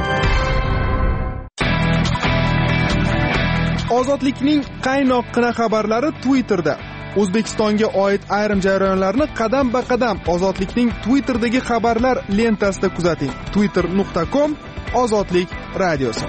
Ozodlikning qaynoqqina xabarlari Twitterda. O'zbekistonga oid ayrim jarayonlarni qadam-ba-qadam Ozodlikning Twitterdagi xabarlar lentasida kuzating. twitter nuqta com Ozodlik radiosi.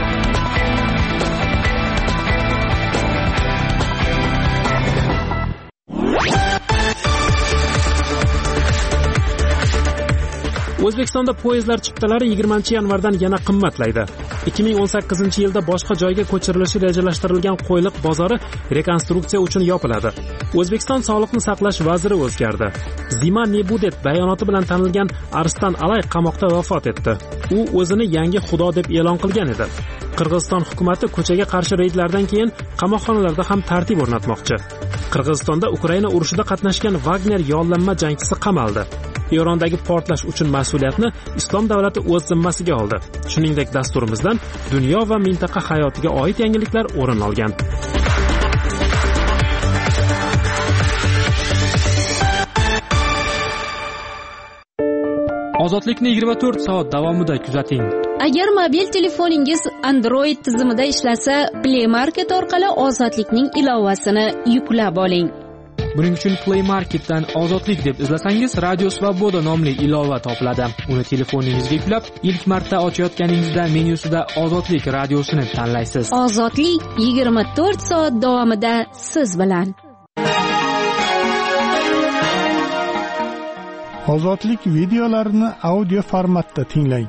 O'zbekistonda poyezdlar chiptalari yigirmanchi yanvardan yana qimmatlaydi. ikki ming o'n sakkizinchi yilda boshqa joyga ko'chirilishi rejalashtirilgan Qo'yliq bozori rekonstruksiya uchun yopiladi. O'zbekiston Sog'liqni saqlash vaziri o'zgardi. Zima Nebudet bayonoti bilan tanilgan Arslan Alay qamoqda vafot etdi. U o'zini yangi xudo deb e'lon qilgan edi. Qirg'iziston hukumatı ko'chaga qarshi reydlardan keyin qamoqxonalarda ham tartib o'rnatmoqchi. Qirg'izistonda Ukraina urushida qatnashgan Wagner yollanma jangchisi qamaldi. Erondagi portlash uchun mas'uliyatni Islom davlati o'z zimmasiga oldi. Shuningdek, dasturimizdan dunyo va mintaqa hayotiga oid yangiliklar o'rin olgan. Ozodlikni yigirma to'rt soat davomida kuzating. Agar mobil telefoningiz Android tizimida ishlasa, Play Market orqali Ozodlikning ilovasini yuklab oling. Buning uchun Play Marketdan Ozodlik deb izlasangiz, Radio Svoboda nomli ilova topiladi. Uni telefoningizga yuklab, ilk marta ochayotganingizda menyusida Ozodlik radiosini tanlaysiz. Ozodlik yigirma to'rt soat davomida siz bilan. Ozodlik videolarini audio formatda tinglang.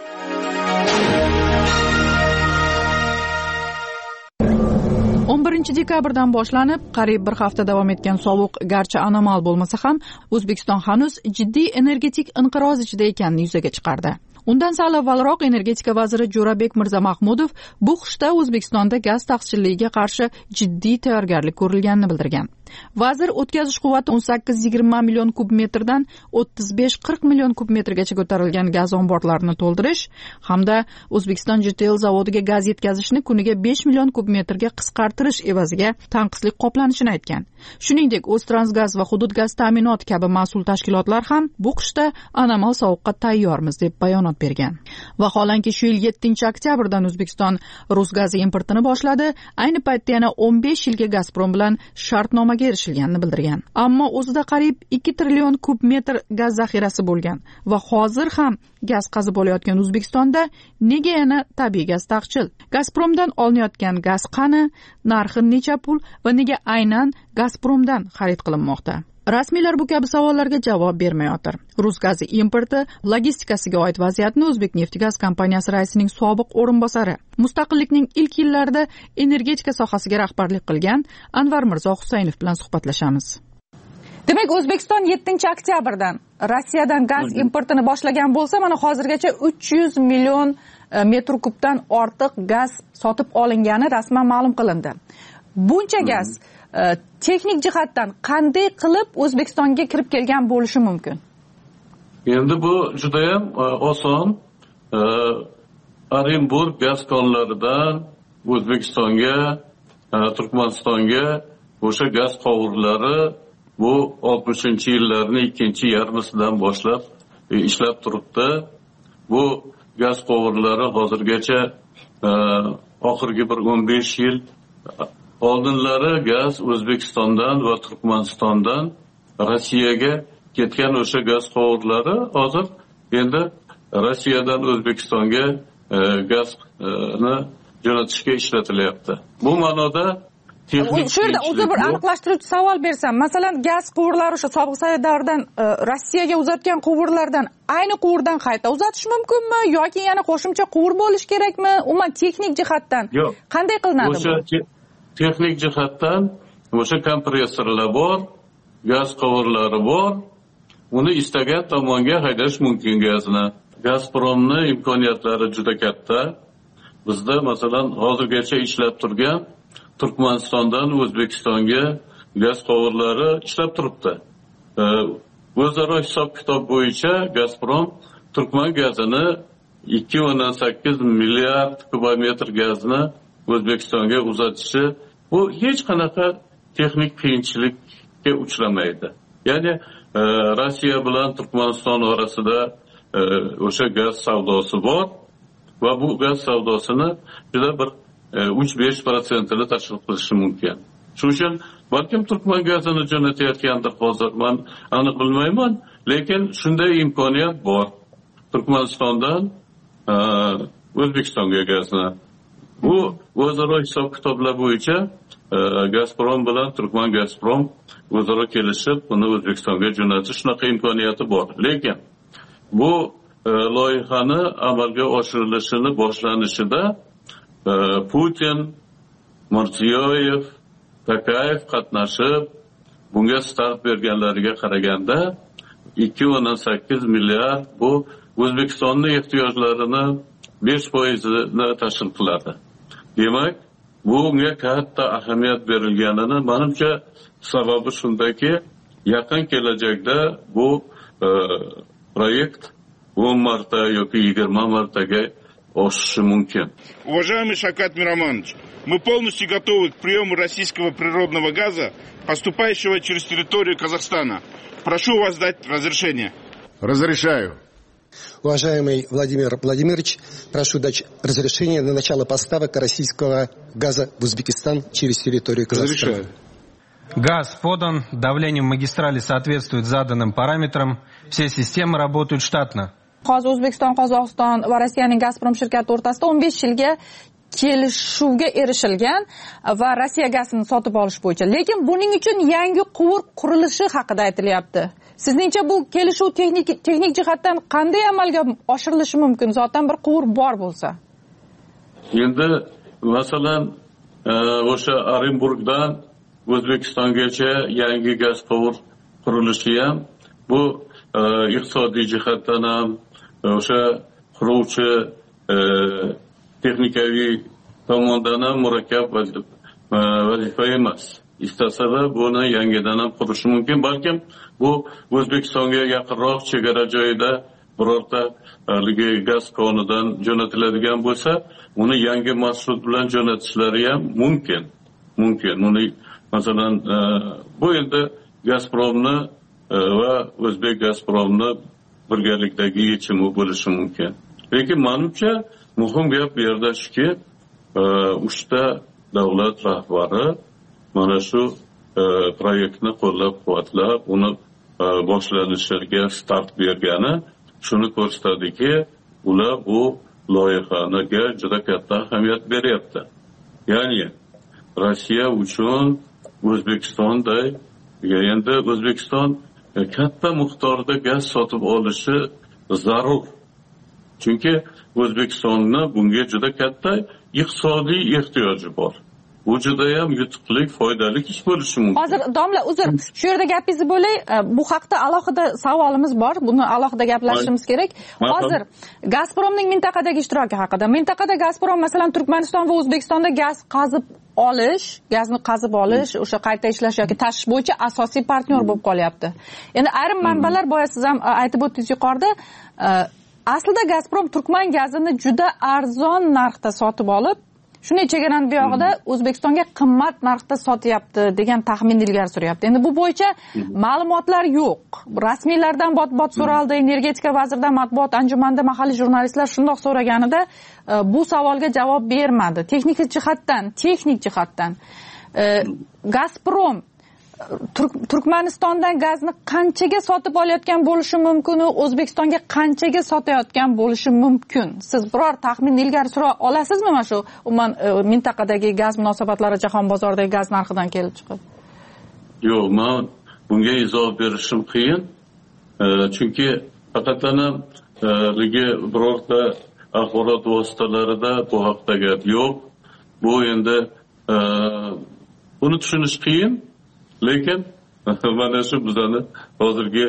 o'n birinchi dekabrdan boshlanib qariyb bir hafta davom etgan sovuq garchi anomal bo'lmasa ham O'zbekiston hanuz jiddiy energetik inqiroz ichida ekanini yuzaga chiqardi. Undan sal avvalroq energetika vaziri Jo'rabek Mirzamahmudov bu qishda O'zbekistonda gaz taqchilligiga qarshi jiddiy tayyorgarlik ko'rilganini bildirgan. Vazir o'tkazish quvvati o'n sakkiz yigirma million kub metrdan o'ttiz besh qirq million kub metrgacha ko'tarilgan gaz omborlarini to'ldirish hamda O'zbekiston J T L zavodiga gaz yetkazishni kuniga besh million kub metrga qisqartirish evaziga tanqislik qoplanishini aytgan. Shuningdek, O'ztransgaz va Hudud gaz ta'minoti kabi mas'ul tashkilotlar ham bu qishda anomal sovuqqa tayyormiz deb bayonot bergan. Vaholanki shu yil yettinchi oktyabrdan O'zbekiston rus gazi importini boshladi. Ayni paytda yana o'n besh yilga Gazprom bilan shartnomaga erishilganini bildirgan. Ammo o'zida qariyb ikki trillion kub metr gaz zaxirasi bo'lgan va hozir ham gaz qazib olayotgan O'zbekistonda nega yana tabiiy gaz taqchil? Gazpromdan olinayotgan gaz qani, narxi necha pul va nega aynan Gazpromdan xarid qilinmoqda? Rasmiylar bu kabi savollarga javob bermayotir. Rus gazi importi, logistikasiga oid vaziyatni O'zbekneftgaz kompaniyasi raisining sobiq o'rinbosari, mustaqillikning ilk yillarida energetika sohasiga rahbarlik qilgan Anvar Mirzo Husaynov bilan suhbatlashamiz. Demak, O'zbekiston yettinchi oktyabrdan Rossiyadan gaz importini boshlagan bo'lsa, mana hozirgacha uch yuz million metr kubdan ortiq gaz sotib olingani rasman ma'lum qilindi. Buncha gaz texnik jihatdan qanday qilib O'zbekistonga kirib kelgan bo'lishi mumkin? Endi bu juda ham oson. Orenburg gaz konlaridan O'zbekistonga, Turkmanistonga o'sha gaz qovurlari bu oltmishinchi yillarning ikkinchi yarmisidan boshlab ishlab turibdi. Bu gaz qovurlari hozirgacha oxirgi bir o'n besh yil oldinlari gaz O'zbekistondan va Turkmanistondan Rossiyaga ketgan o'sha gaz qovurlari hozir endi Rossiyadan O'zbekistonga gazni jo'natishga ishlatilyapti. Bu ma'noda texnik shu yerda o'zi bir aniqlashtiruvchi savol bersam, masalan, gaz quvurlari o'sha sobiq sovet davridan Rossiyaga uzatgan quvurlardan ayni quvurdan qayta uzatish mumkinmi yoki yana qo'shimcha quvur bo'lish kerakmi? Umuman texnik jihatdan qanday qilinadi bu? O'sha texnik jihatdan o'sha kompressorlar bor, gaz quvurlari bor. Uni istagan tomonga haydash mumkin gazni. Gazpromni imkoniyatlari juda katta. Bizda masalan hozirgacha ishlab turgan Turkmanistondan O'zbekistonga gaz quvurlari ishlab turibdi. O'zaro hisob-kitob bo'yicha Gazprom Turkman gazini ikki o'ndan sakkiz milliard kubometr gazni O'zbekistonga uzatishi bu hech qanaqa texnik qiyinchilikka uchramaydi. Ya'ni Rossiya bilan Turkmaniston orasida o'sha gaz savdosi bor va bu gaz savdosini juda bir uch besh prosentini tashkil qilishi mumkin. Shuning uchun balkim Turkman gazini jo'natayotgandir hozir men aniq bilmayman, lekin shunday imkoniyat bor. Turkmanistondan O'zbekistonga gazni. Bu o'zaro hisob-kitoblar bo'yicha Gazprom bilan Turkman Gazprom o'zaro kelishib, uni O'zbekistonga jo'natish shunaqa imkoniyati bor. Lekin bu loyihani amalga oshirilishini boshlanishida Putin, Mirziyoyev, Takayev qatnashib, bunga start berganlariga qaraganda ikki o'ndan sakkiz milliard bu O'zbekistonning ehtiyojlarini besh foizini tashkil qiladi. Demak, bunga katta ahamiyat berilganini menimcha sababi shundaki, yaqin kelajakda bu proyekt o'n marta yoki yigirma martaga oshishi mumkin. Уважаемый Шавкат Миромонович, мы полностью готовы к приему российского природного газа, поступающего через территорию Казахстана. Прошу вас дать разрешение. Разрешаю. Уважаемый Владимир Владимирович, прошу дать разрешение на начало поставок российского газа в Узбекистан через территорию Казахстана. Разрешаю. Газ подан, давление в магистрали соответствует заданным параметрам, все системы работают штатно. Hozir O'zbekiston, Qozog'iston va Rossiyaning Gazprom shirkati o'rtasida o'n besh yilga kelishuvga erishilgan va Rossiya gazini sotib olish bo'yicha. Lekin buning uchun yangi quvur qurilishi haqida aytilyapti. Sizningcha bu kelishuv texnik texnik jihatdan qanday amalga oshirilishi mumkin? Zotan bir quvur bor bo'lsa. Endi masalan, o'sha Orenburgdan O'zbekistongacha yangi gaz quvur qurilishi ham bu iqtisodiy jihatdan ham o'sha quruvchi texnikaviy tomondan ham murakkab vazifa emas. Istasalar buni yangidan ham qurishi mumkin. Balkim bu O'zbekistonga yaqinroq chegara joyida birorta haligi gaz konidan jo'natiladigan bo'lsa, uni yangi marshrut bilan jo'natishlari ham mumkin. Mumkin. Uni masalan bu endi Gazpromni va O'zbek Gazpromni birgalikdagi yechimi bo'lishi mumkin. Lekin menimcha muhim gap bu yerda shuki, uchta davlat rahbari mana shu proyektni qo'llab-quvvatlab, uni boshlanishiga start bergani shuni ko'rsatadiki, ular bu loyihaga juda katta ahamiyat beryapti. Ya'ni Rossiya uchun O'zbekistonday, endi O'zbekiston katta miqdorda gaz sotib olishi zarur. Chunki O'zbekistonni bunga juda katta iqtisodiy ehtiyoji bor. Bu juda ham yutuqli, foydali ish bo'lishi mumkin. Hozir domla, uzr, shu yerda gapingizni bo'lay. Bu haqda alohida savolimiz bor. Buni alohida gaplashishimiz kerak. Hozir Gazpromning mintaqadagi ishtiroki haqida. Mintaqada Gazprom masalan Turkmaniston va O'zbekistonda gaz qazib olish, gazni qazib olish, o'sha qayta ishlash yoki tashish bo'yicha asosiy partnyor bo'lib qolyapti. Endi ayrim manbalar boya siz ham aytib o'tdingiz yuqorida, aslida Gazprom Turkman gazini juda arzon narxda sotib olib, shunday chegarani bu yog'ida O'zbekistonga qimmat narxda sotyapti degan taxminni ilgari suryapti. Endi bu bo'yicha ma'lumotlar yo'q. Rasmiylardan bot-bot so'raldi, energetika vaziridan matbuot anjumanida mahalliy jurnalistlar shundoq so'raganida bu savolga javob bermadi. Texnik jihatdan, texnik jihatdan Gazprom Turkmanistondan gazni qanchaga sotib olayotgan bo'lishi mumkin, O'zbekistonga qanchaga sotayotgan bo'lishi mumkin? Siz biror taxmin ilgari sura olasizmi mana shu umuman mintaqadagi gaz munosabatlari jahon bozoridagi gaz narxidan kelib chiqib? Yo'q, men bunga izoh berishim qiyin. Chunki faqatgina birorta axborot vositalarida bu haqda gap yo'q. Bu endi buni tushunish qiyin, lekin mana shu bizani hozirgi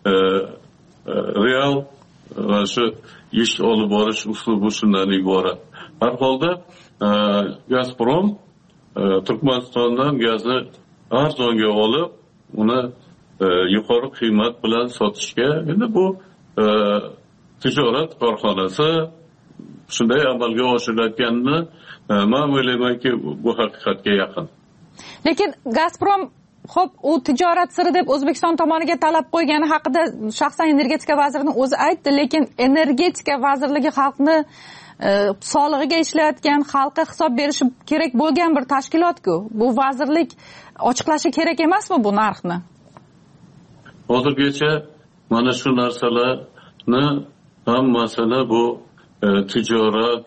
real va shu ish olib borish uslubi shundan iborat. Har holda Gazprom Turkmanistondan gazni arzonga olib, uni yuqori qiymat bilan sotishga, endi bu tijorat korxonasi shunday amalga oshirayotganini men o'ylaymanki bu haqiqatga yaqin. Lekin Gazprom xo'p, u tijorat siri deb O'zbekiston tomoniga talab qo'ygani haqida shaxsan energetika vazirining o'zi aytdi, lekin energetika vazirligi xalqni solig'iga ishlayotgan, xalqqa hisob berishi kerak bo'lgan bir tashkilot-ku. Bu vazirlik ochiqlashi kerak emasmi bu narxni? Hozirgacha mana shu narsalarni hammasini bu tijorat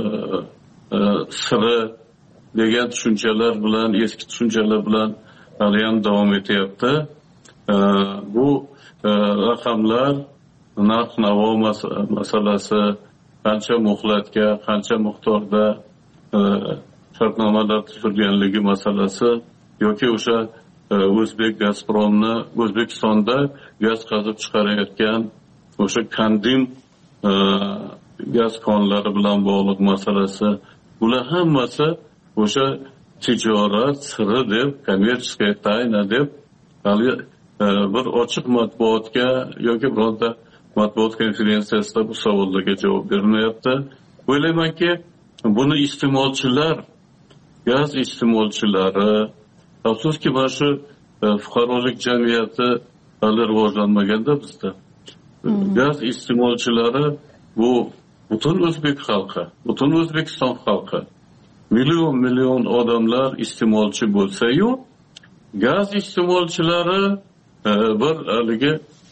siri degan tushunchalar bilan, eski tushunchalar bilan haliyam davom etyapti. Bu raqamlar, narx-navo masalasi, qancha muhlatga, qancha miqdorda shartnomalar tuzilganligi masalasi yoki o'sha O'zbek Gazpromni O'zbekistonda gaz qazib chiqarayotgan o'sha Kandim gaz konlari bilan bog'liq masalasi, bular hammasi o'sha tijorat siri deb, kommersiya tayna deb bir ochiq matbuotga yoki bironta matbuot konferensiyasida bu savollarga javob berilmayapti. O'ylaymanki, buni iste'molchilar, gaz iste'molchilari, afsuski mana shu fuqarolik jamiyati hali rivojlanmaganda bizda. Gaz iste'molchilari bu butun o'zbek xalqi, butun O'zbekiston xalqi. Million million odamlar iste'molchi bo'lsa-yu, gaz iste'molchilari bir haligi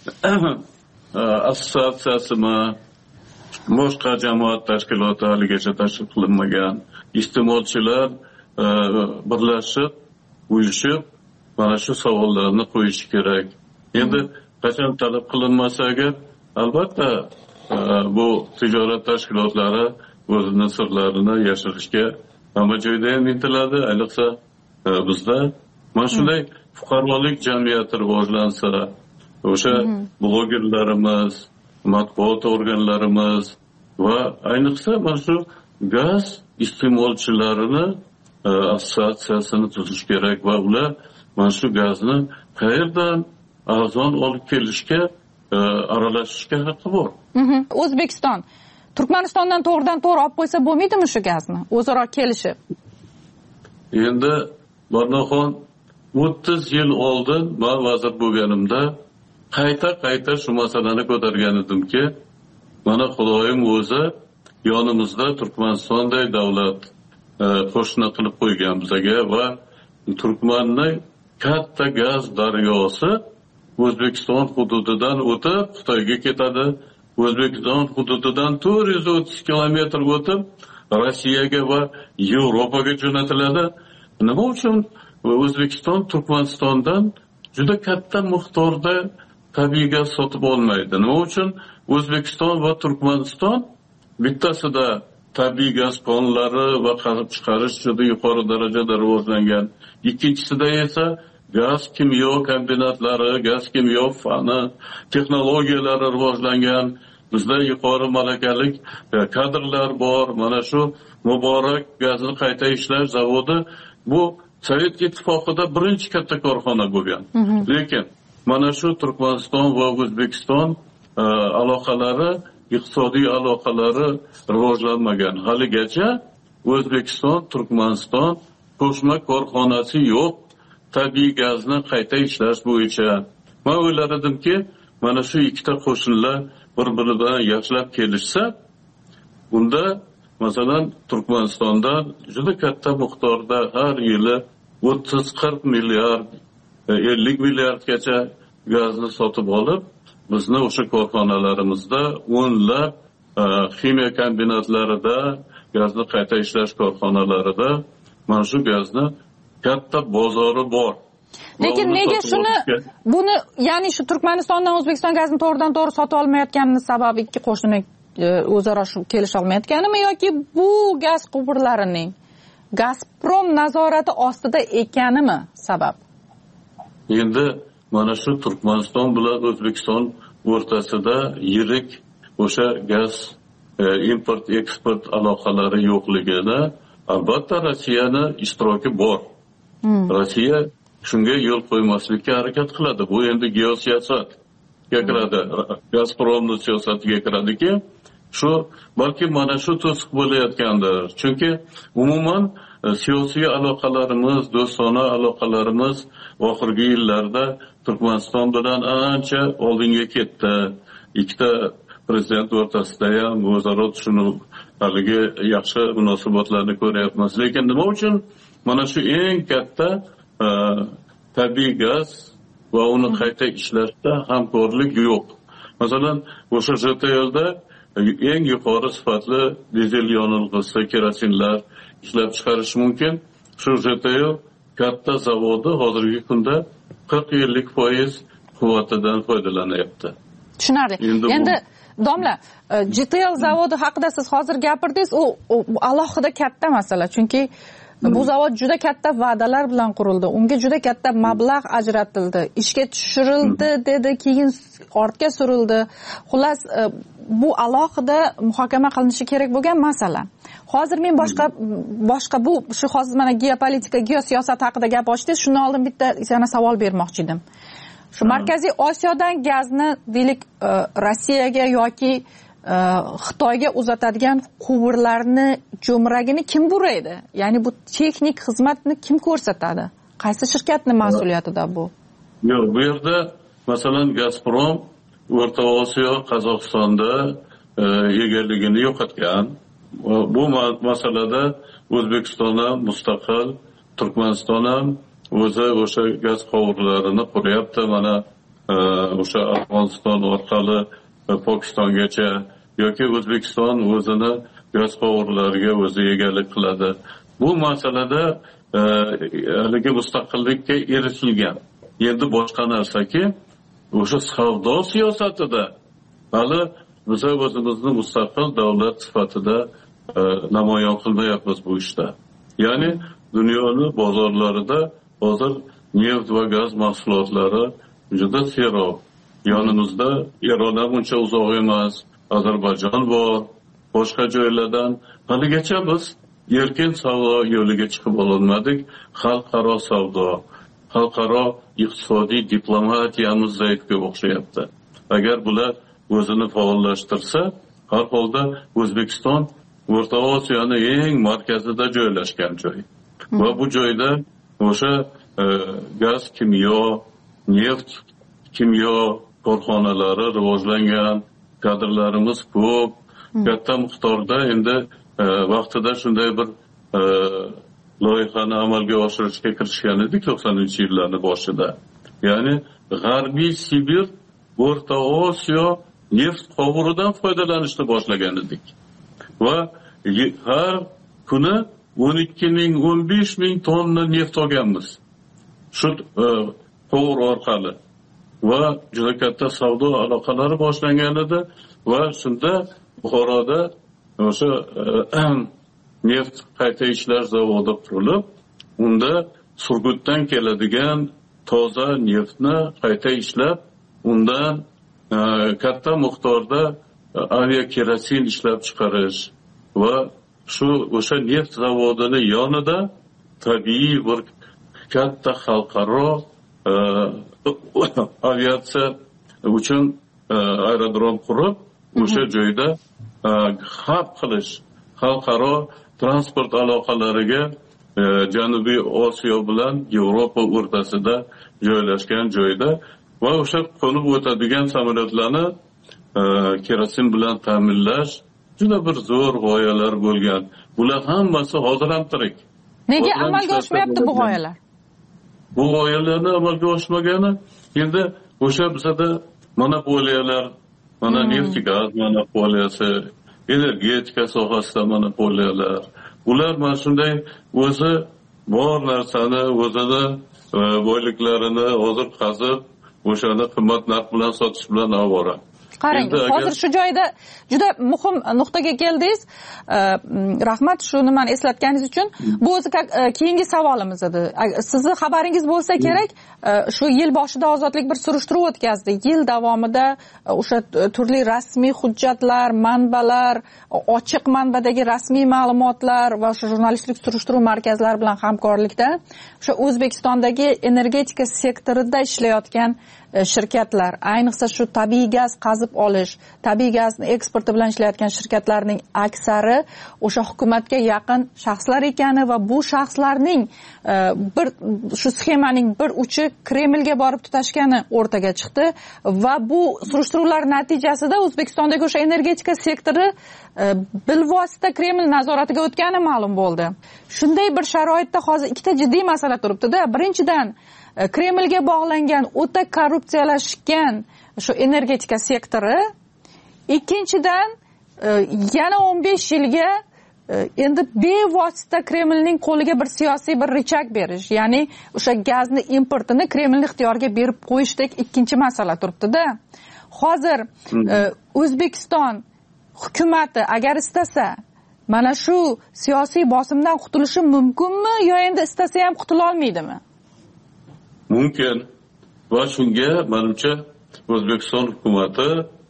assotsiatsiyasimi, boshqa jamoat tashkiloti haligacha tashkil qilinmagan iste'molchilar birlashib, uyushib, mana shu savollarni qo'yishi kerak. Endi qachon talab qilinmasa agar, albatta bu tijorat tashkilotlari o'zining sirlarini yashirishga hamma joyda ham intiladi. Ayniqsa bizda mana shunday fuqarolik jamiyati rivojlansa, o'sha blogerlarimiz, matbuot organlarimiz va ayniqsa mana shu gaz iste'molchilarini assotsiatsiyasini tuzish kerak va ular mana shu gazni qayerdan arzon olib kelishga aralashishga haqqi bor. O'zbekiston Turkmanistondan to'g'ridan to'g'ri olib qo'ysa bo'lmaydimi shu gazni? O'zaro kelishib. Endi Barnoxon o'ttiz yil oldin men vazir bo'lganimda qayta-qayta shu masalani ko'targan edimki, mana Xudoyim o'zi yonimizda Turkmanistonday davlat qo'shni qilib qo'ygan bizga va Turkmanning katta gaz daryosi O'zbekiston hududidan o'tib Xitoyga ketadi. O'zbekiston hududidan to'rt yuz o'ttiz kilometr o'tib Rossiyaga va Yevropaga jo'natiladi. Nima uchun O'zbekiston Turkmanistondan juda katta miqdorda tabiiy gaz sotib olmaydi? Nima uchun O'zbekiston va Turkmaniston bittasida tabiiy gaz konlari va qazib chiqarish juda yuqori darajada rivojlangan, ikkinchisida esa gaz kimyo kombinatlari, gaz kimyo fani, texnologiyalari rivojlangan, bizda yuqori malakali kadrlar bor. Mana shu Muborak gazni qayta ishlash zavodi bu Sovet ittifoqida birinchi katta korxona bo'lgan. Lekin mana shu Turkmaniston va O'zbekiston aloqalari, iqtisodiy aloqalari rivojlanmagan. Haligacha O'zbekiston, Turkmaniston qo'shma korxonasi yo'q tabiiy gazni qayta ishlash bo'yicha. Men o'ylar edimki, mana shu ikkita qo'shinlar bir-biri bilan yaxshilab kelishsa, unda masalan Turkmanistondan juda katta miqdorda har yili o'ttiz qirq milliard ellik milliardgacha gazni sotib olib, bizni o'sha korxonalarimizda o'nlab ximiya kombinatlarida, gazni qayta ishlash korxonalarida mana shu gazni katta bozori bor. Lekin nega shuni buni, ya'ni shu Turkmanistondan O'zbekiston gazni to'g'ridan to'g'ri sotib olmayotganini sababi ikki qo'shni o'zaro shu kelisha olmayotganimi yoki bu gaz quvurlarining Gazprom nazorati ostida ekanimi sabab? Endi mana shu Turkmaniston bilan O'zbekiston o'rtasida yirik o'sha gaz e, import eksport aloqalari yo'qligida albatta Rossiyani ishtiroki bor. Hmm. Rossiya shunga yo'l qo'ymaslikka harakat qiladi. Bu endi geosiyosatga kiradi. Gazpromning siyosatiga kiradiki, shu balki mana shu to'siq bo'layotgandir. Chunki umuman siyosiy aloqalarimiz, do'stona aloqalarimiz oxirgi yillarda Turkmaniston bilan ancha oldinga ketdi. Ikkita prezident o'rtasida ham o'zaro tushunib, haligi yaxshi munosabatlarni ko'ryapmiz. Lekin nima uchun mana shu eng katta e, tabiiy gaz va uni qayta ishlashda hamkorlik yo'q? Masalan, o'sha J T L'da eng yuqori sifatli dizel yonilg'isi, kerosinlar ishlab chiqarish mumkin. Shu J T L katta zavodi hozirgi kunda qirq ellik foiz quvvatidan foydalanyapti. Tushunarli. Endi domla, J T L zavodi haqida siz hozir gapirdingiz, u alohida katta masala, chunki bu zavod juda katta va'dalar bilan qurildi. Unga juda katta mablag' ajratildi. Ishga tushirildi dedi, keyin ortga surildi. Xullas, bu alohida muhokama qilinishi kerak bo'lgan masala. Hozir men boshqa boshqa bu shu hozir mana geopolitika, geosiyosat haqida gap ochdingiz. Shundan oldin bitta yana savol bermoqchi edim. Shu Markaziy Osiyodan gazni deylik Rossiyaga yoki Xitoyga uzatadigan quvurlarni jo'mragini kim buraydi? Ya'ni bu texnik xizmatni kim ko'rsatadi? Qaysi shirkatning mas'uliyatida bu? Yo'q, bu yerda masalan Gazprom O'rta Osiyo, Qozog'istonda egalligini yo'qotgan. Bu masalada O'zbekiston ham mustaqil, Turkmaniston ham o'zi o'sha gaz quvurlarini quryapti. Mana o'sha Afg'oniston orqali Pokistongacha yoki O'zbekiston o'zini gaz quvurlariga o'zi egalik qiladi. Bu masalada haligi mustaqillikka erishilgan. Endi boshqa narsaki, o'sha savdo siyosatida hali biz o'zimizni mustaqil davlat sifatida namoyon qilmayapmiz bu ishda. Ya'ni dunyoni bozorlarida hozir neft va gaz mahsulotlari juda serob. Yonimizda Eron ham uncha uzoq emas, Ozarbayjon bor, boshqa joylardan haligacha biz erkin savdo yo'liga chiqib ololmadik. Xalqaro savdo, xalqaro iqtisodiy diplomatiyamiz zaifga o'xshayapti. Agar bular o'zini faollashtirsa, har holda O'zbekiston O'rta Osiyoning eng markazida joylashgan joy. Va bu joyda o'sha e, gaz, kimyo, neft, kimyo korxonalari rivojlangan, kadrlarimiz ko'p, katta miqdorda endi e, vaqtida shunday bir e, loyihani amalga oshirishga kirishgan edik to'qsoninchi yillarning boshida. Ya'ni G'arbiy Sibir, O'rta Osiyo neft qovuridan foydalanishni boshlagan edik. Va har kuni o'n ikki ming o'n besh ming tonna neft olganmiz. Shu qovur orqali. Va juda katta savdo aloqalari boshlangan edi va shunda Buxoroda o'sha neft qayta ishlash zavodi qurilib, unda Surgutdan keladigan toza neftni qayta ishlab, undan katta miqdorda aviakerosin ishlab chiqarish va shu o'sha neft zavodini yonida tabiiy bir katta xalqaro aviatsiya uchun aerodrom qurib, o'sha joyda hab qilish, xalqaro transport aloqalariga Janubiy Osiyo bilan Yevropa o'rtasida joylashgan joyda va o'sha qo'nib o'tadigan samolyotlarni kerosin bilan ta'minlash juda bir zo'r g'oyalar bo'lgan. Bular hammasi hozir ham tirik. Nega amalga oshmayapti bu g'oyalar? bu g'oyalarni amalga oshmagani endi o'sha bizada monopoliyalar, mana neft gaz monopoliyasi, energetika sohasida monopoliyalar, ular mana shunday o'zi bor narsani, o'zini boyliklarini hozir qazib o'shani qimmat narx bilan sotish bilan ovora. qarang, hozir shu joyda juda muhim nuqtaga keldingiz. Rahmat shu nimani eslatganingiz uchun. Bu o'zi keyingi savolimiz edi. Sizni xabaringiz bo'lsa kerak, shu yil boshida Ozodlik bir surishtiruv o'tkazdi. Yil davomida o'sha turli rasmiy hujjatlar, manbalar, ochiq manbadagi rasmiy ma'lumotlar va o'sha jurnalistlik surishtiruv markazlari bilan hamkorlikda o'sha O'zbekistondagi energetika sektorida ishlayotgan shirkatlar, ayniqsa shu tabiiy gaz qazib olish, tabiiy gazni eksporti bilan ishlayotgan shirkatlarning aksari o'sha hukumatga yaqin shaxslar ekani va bu shaxslarning bir shu sxemaning bir uchi Kremlga borib tutashgani o'rtaga chiqdi va bu surishtiruvlar natijasida O'zbekistondagi o'sha energetika sektori bilvosita Kreml nazoratiga o'tgani ma'lum bo'ldi. Shunday bir sharoitda hozir ikkita jiddiy masala turibdi-da. Birinchidan, Kremlga bog'langan o'ta korrupsiyalashgan shu energetika sektori, ikkinchidan yana o'n besh yilga endi bevosita Kremlning qo'liga bir siyosiy bir richak berish, ya'ni o'sha gazni importini Kremlning ixtiyoriga berib qo'yishdek ikkinchi masala turibdi-da. Hozir O'zbekiston hukumati agar istasa mana shu siyosiy bosimdan qutulishi mumkinmi yo endi istasa ham qutula olmaydimi? Mumkin. Va shunga menimcha O'zbekiston hukumati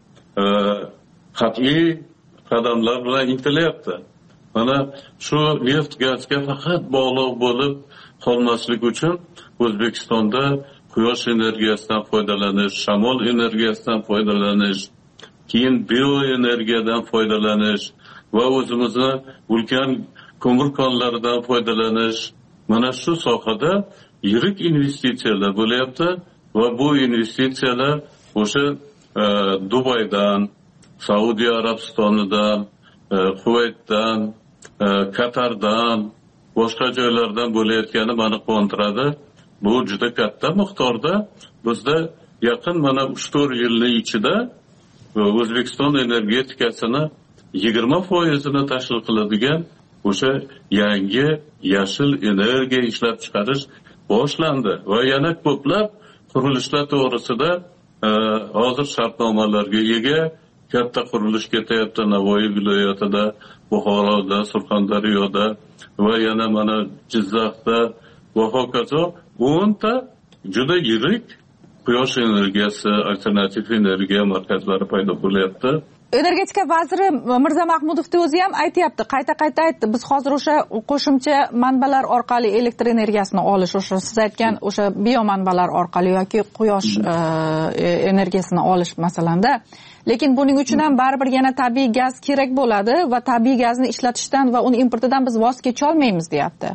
qat'iy qadamlar bilan intilyapti. Mana shu neft gazga faqat bog'liq bo'lib qolmaslik uchun O'zbekistonda quyosh energiyasidan foydalanish, shamol energiyasidan foydalanish, keyin bioenergiyadan foydalanish va o'zimizni ulkan ko'mir konlaridan foydalanish. Mana shu sohada yirik investitsiyalar bo'lyapti va bu investitsiyalar o'sha Dubaydan, Saudiya Arabistonidan, Kuvaytdan, Qatardan, boshqa joylardan bo'layotgani meni quvontiradi. Bu juda katta miqdorda bizda yaqin mana uch to'rt yilning ichida O'zbekiston energetikasini yigirma foizini tashkil qiladigan o'sha yangi yashil energiya ishlab chiqarish boshlandi va yana ko'plab qurilishlar to'g'risida hozir shartnomalarga ega katta qurilish ketyapti. Navoiy viloyatida, Buxoroda, Surxondaryoda va yana mana Jizzaxda va hokazo o'nta juda yirik quyosh energiyasi, alternativ energiya markazlari paydo bo'lyapti. Energetika vaziri Mirza Mahmudovning o'zi ham aytayapti, qayta-qayta aytdi. Biz hozir o'sha qo'shimcha manbalar orqali elektr energiyasini olish, o'sha siz aytgan o'sha bio manbalar orqali yoki quyosh energiyasini olish masalanda. Lekin buning uchun ham baribir yana tabiiy gaz kerak bo'ladi va tabiiy gazni ishlatishdan va uni importidan biz voz kecha olmaymiz, deyapti.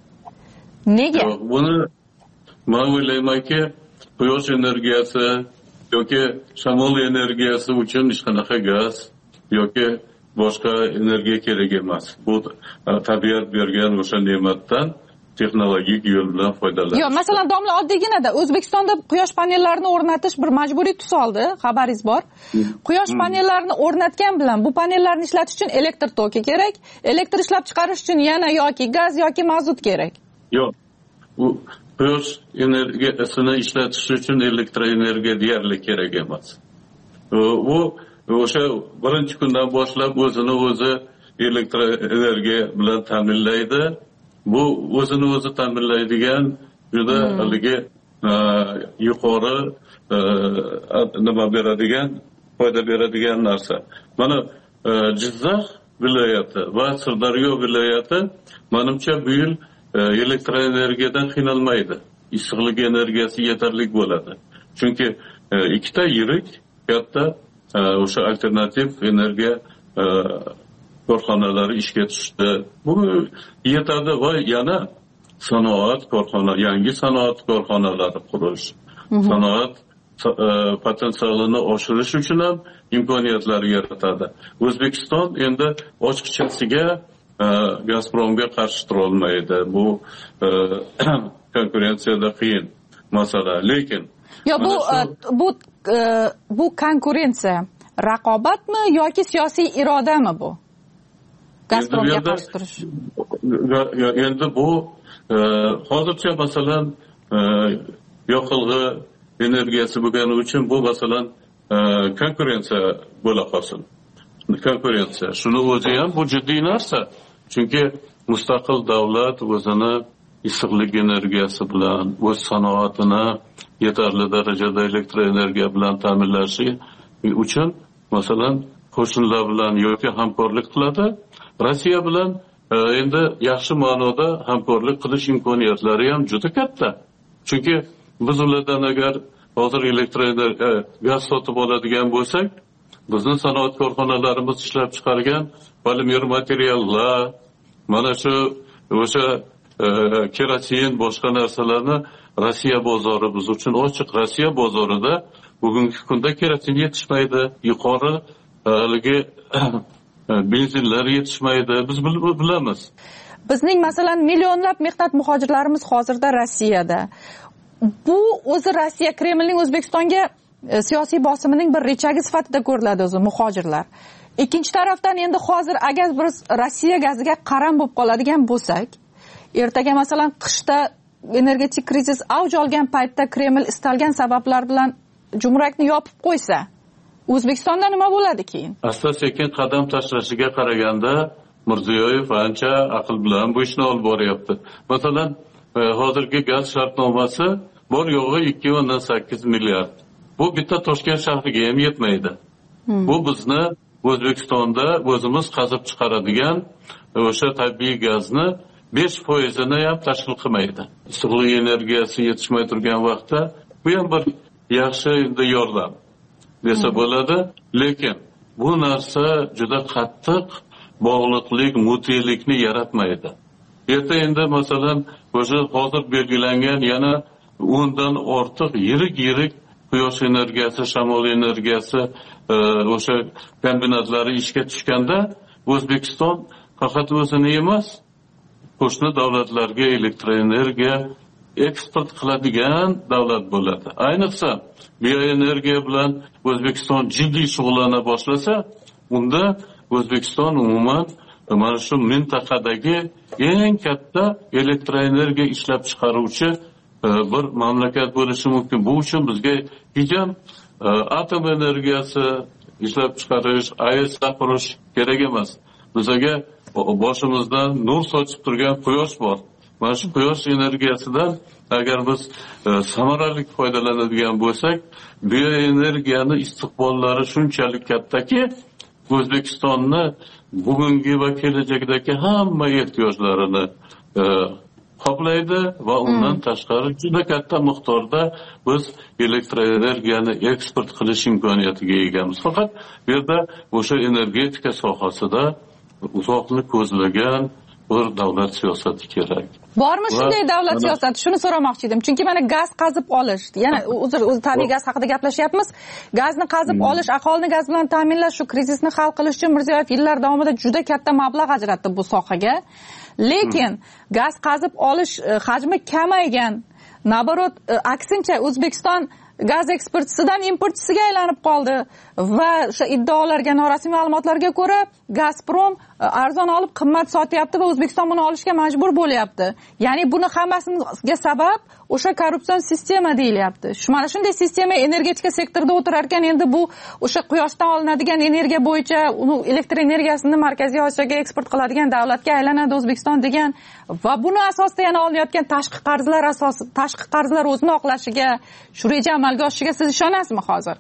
Nega? Buni men o'ylaymanki, quyosh energiyasi yoki shamol energiyasi uchun hech qanaqa gaz yoki boshqa energiya kerak emas. Bu tabiat bergan o'sha ne'matdan texnologik yo'l bilan foydalanish. Yo'q, masalan, domla oddiyginada O'zbekistonda quyosh panellarini o'rnatish bir majburiy tus oldi, xabaringiz bor. Quyosh panellarini o'rnatgan bilan bu panellarni ishlatish uchun elektr toki kerak, elektr ishlab chiqarish uchun yana yoki gaz yoki mazut kerak. Yo'q. Bu quyosh energiyasini ishlatish uchun elektr energiya deyarli kerak emas. U o'sha birinchi kundan boshlab o'zini o'zi elektr energiya bilan ta'minlaydi. Bu o'zini o'zi ta'minlaydigan juda haligi yuqori nima beradigan, foyda beradigan narsa. Mana Jizzax viloyati va Sirdaryo viloyati menimcha bu yil elektr energiyadan qiynalmaydi. Issiqlik energiyasi yetarli bo'ladi. Chunki ikkita yirik katta o'sha alternativ energiya korxonalari ishga tushdi. Bu yetadi va yana sanoat korxonalari, yangi sanoat korxonalari qurish, sanoat potensialini oshirish uchun ham imkoniyatlar yaratadi. O'zbekiston endi ochiqchasiga Gazpromga qarshi tura olmaydi. Bu konkurensiyada qiyin masala. Lekin yo bu bu bu konkurensiya raqobatmi yoki siyosiy irodami bu? Gazpromga qarshi turish. Endi bu hozircha masalan yoqilg'i energiyasi bo'lgani uchun bu masalan konkurensiya bo'la qolsin. Konkurensiya. Shuni o'zi ham bu jiddiy narsa. Chunki mustaqil davlat o'zini issiqlik energiyasi bilan o'z sanoatini yetarli darajada elektr energiya bilan ta'minlashi uchun masalan qo'shnilar bilan yoki hamkorlik qiladi. Rossiya bilan endi yaxshi ma'noda hamkorlik qilish imkoniyatlari ham juda katta. Chunki biz ulardan agar hozir elektr energiya gaz sotib oladigan bo'lsak, bizning sanoat korxonalarimiz ishlab chiqargan polimer materiallar, mana shu o'sha kerosin boshqa narsalarni Rossiya bozori biz uchun ochiq. Rossiya bozorida bugungi kunda kerosin yetishmaydi, yuqori haligi benzinlar yetishmaydi. Biz bilamiz. Bizning masalan millionlab mehnat muhojirlarimiz hozirda Rossiyada. Bu o'zi Rossiya Kremlning O'zbekistonga siyosiy bosimining bir rechagi sifatida ko'riladi o'zi muhojirlar. Ikkinchi tarafdan endi hozir agar biz Rossiya gaziga qaram bo'lib qoladigan bo'lsak, ertaga masalan qishda energetik krizis avj olgan paytda Kreml istalgan sabablar bilan jumrakni yopib qo'ysa, O'zbekistonda nima bo'ladi keyin? Asta-sekin qadam tashlashiga qaraganda Mirziyoyev ancha aql bilan bu ishni olib boryapti. Masalan, hozirgi gaz shartnomasi bor yo'g'i ikki o'ndan sakkiz milliard. Bu bitta Toshkent shahriga ham yetmaydi. Hmm. Bu bizni O'zbekistonda o'zimiz qazib chiqaradigan o'sha tabiiy gazni besh foizini ham tashkil qilmaydi. Issiqlik energiyasi yetishmay turgan vaqtda bu ham bir yaxshi endi yordam desa bo'ladi. Lekin bu narsa juda qattiq bog'liqlik, mutiylikni yaratmaydi. Erta endi masalan o'sha hozir belgilangan yana o'ndan ortiq yirik-yirik quyosh energiyasi, shamol energiyasi o'sha kombinatlari ishga tushganda O'zbekiston faqat o'zini emas, qo'shni davlatlarga elektr energiya eksport qiladigan davlat bo'ladi. Ayniqsa bioenergiya bilan O'zbekiston jiddiy shug'ullana boshlasa, unda O'zbekiston umuman mana shu mintaqadagi eng katta elektr energiya ishlab chiqaruvchi bir mamlakat bo'lishi mumkin. Bu uchun bizga hecham atom energiyasi ishlab chiqarish, A E S qurish kerak emas. Bizga boshimizdan nur sochib turgan quyosh bor. Mana shu quyosh energiyasidan agar biz samarali foydalanadigan bo'lsak, bioenergiyani istiqbollari shunchalik kattaki, O'zbekistonni bugungi va kelajakdagi hamma ehtiyojlarini qoplaydi va undan tashqari juda katta miqdorda biz elektr energiyani eksport qilish imkoniyatiga egamiz. Faqat bu yerda o'sha energetika sohasida uzoqni ko'zlagan bir davlat siyosati kerak. Bormi shunday davlat siyosati? Shuni so'ramoqchi edim. Chunki mana gaz qazib olish, yana uzr, o'zi tabiiy gaz haqida gaplashyapmiz. Gazni qazib olish, aholini gaz bilan ta'minlash, shu krizisni hal qilish uchun Mirziyoyev yillar davomida juda katta mablag' ajratdi bu sohaga. Lekin gaz qazib olish hajmi kamaygan. Naborot, aksincha O'zbekiston gaz eksportchisidan importchisiga aylanib qoldi va o'sha iddaolarga, norasmiy ma'lumotlarga ko'ra Gazprom arzon olib qimmat sotyapti va O'zbekiston buni olishga majbur bo'lyapti. Ya'ni buni hammasiga sabab o'sha korrupsion sistema deyilyapti. Shu mana shunday sistema energetika sektorida o'tirar ekan, endi bu o'sha quyoshdan olinadigan energiya bo'yicha uni elektr energiyasini Markaziy Osiyoga eksport qiladigan davlatga aylanadi O'zbekiston degan va buni asosida yana olinayotgan tashqi qarzlar asosi, tashqi qarzlar o'zini oqlashiga, shu reja amalga oshishiga siz ishonasizmi hozir?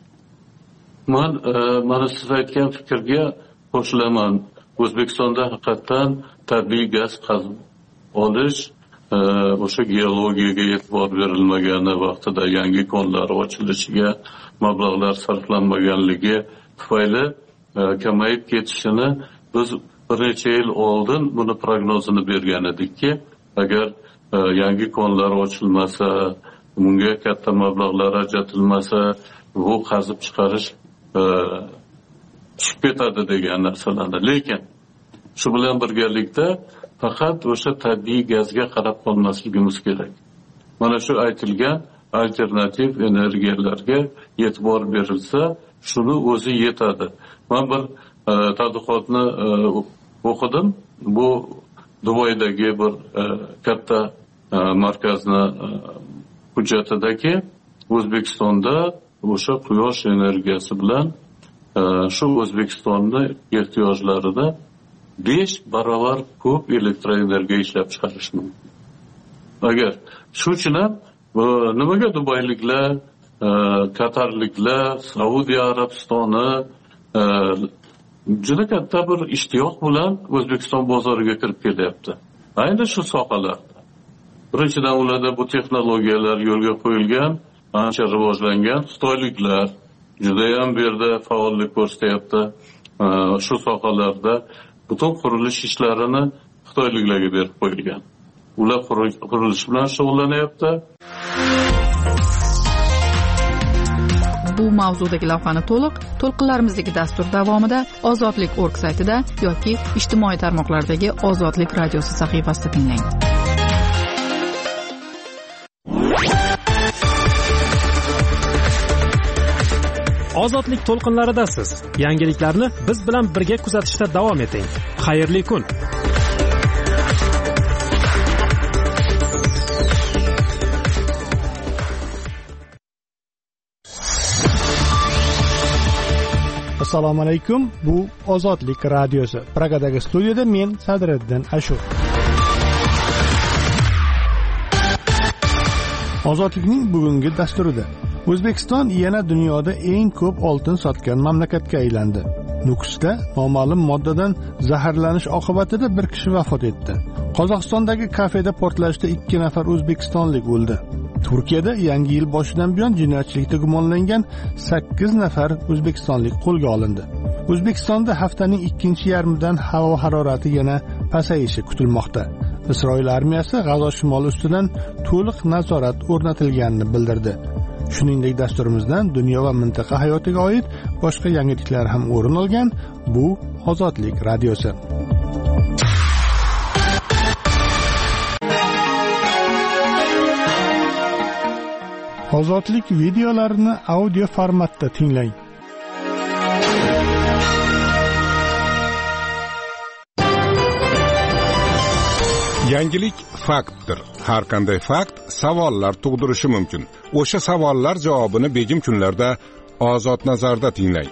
Men mana siz aytgan fikrga qo'shilaman. O'zbekistonda haqiqatan tabiiy gaz qazib olish o'sha geologiyaga e'tibor berilmagani vaqtida yangi konlar ochilishiga mablag'lar sarflanmaganligi tufayli kamayib ketishini biz bir necha yil oldin buni prognozini bergan edikki, agar yangi konlar ochilmasa, bunga katta mablag'lar ajratilmasa, bu qazib chiqarish tushib ketadi degan narsalarni. Lekin shu bilan birgalikda faqat o'sha tabiiy gazga qarab qolmasligimiz kerak. mana shu aytilgan alternativ energiyalarga e'tibor berilsa, shuni o'zi yetadi. Men bir e, tadqiqotni e, o'qidim. Bu Dubaydagi bir e, katta e, markazni e, hujjatidagi O'zbekistonda o'sha quyosh energiyasi bilan e, shu O'zbekistonni ehtiyojlarida besh barobar ko'p elektroenergiya ishlab chiqarish mumkin. Agar shu uchun ham nimaga dubayliklar, e, qatarliklar, Saudiya Arabistoni e, juda katta bir ishtiyoq bilan O'zbekiston bozoriga kirib kelyapti. Ayni shu sohalarda. Birinchidan ularda bu texnologiyalar yo'lga qo'yilgan, ancha rivojlangan. Xitoyliklar juda ham bu yerda faollik ko'rsatyapti. E, shu sohalarda butun qurilish ishlarini xitoyliklarga berib qo'yilgan. Ular qurilish bilan shug'ullanyapti. Bu mavzudagi lavhani to'liq to'lqinlarimizdagi dastur davomida Ozodlik org saytida yoki ijtimoiy tarmoqlardagi Ozodlik radiosi sahifasida tinglang. Ozodlik to'lqinlaridasiz. Yangiliklarni biz bilan birga kuzatishda davom eting. Xayrli kun. Assalomu alaykum. Bu Ozodlik radiosi. Pragadagi studiyada men Sadriddin Ashur. Ozodlikning bugungi dasturida O'zbekiston yana dunyoda eng ko'p oltin sotgan mamlakatga aylandi. Nukusda noma'lum moddadan zaharlanish oqibatida bir kishi vafot etdi. Qozog'istondagi kafeda portlashda ikki nafar o'zbekistonlik o'ldi. Turkiyada yangi yil boshidan buyon jinoyatchilikda gumonlangan sakkiz nafar o'zbekistonlik qo'lga olindi. O'zbekistonda haftaning ikkinchi yarmidan havo harorati yana pasayishi kutilmoqda. Isroil armiyasi G'azo shimoli ustidan to'liq nazorat o'rnatilganini bildirdi. Shuningdek, dasturimizdan dunyo va mintaqa hayotiga oid boshqa yangiliklar ham o'rin olgan. Bu Ozodlik radiosi. Ozodlik videolarini audio formatda tinglang. Yangilik faktdir. Har qanday fakt savollar tug'dirishi mumkin. O'sha savollar javobini begim kunlarda Ozod nazarda tinglang.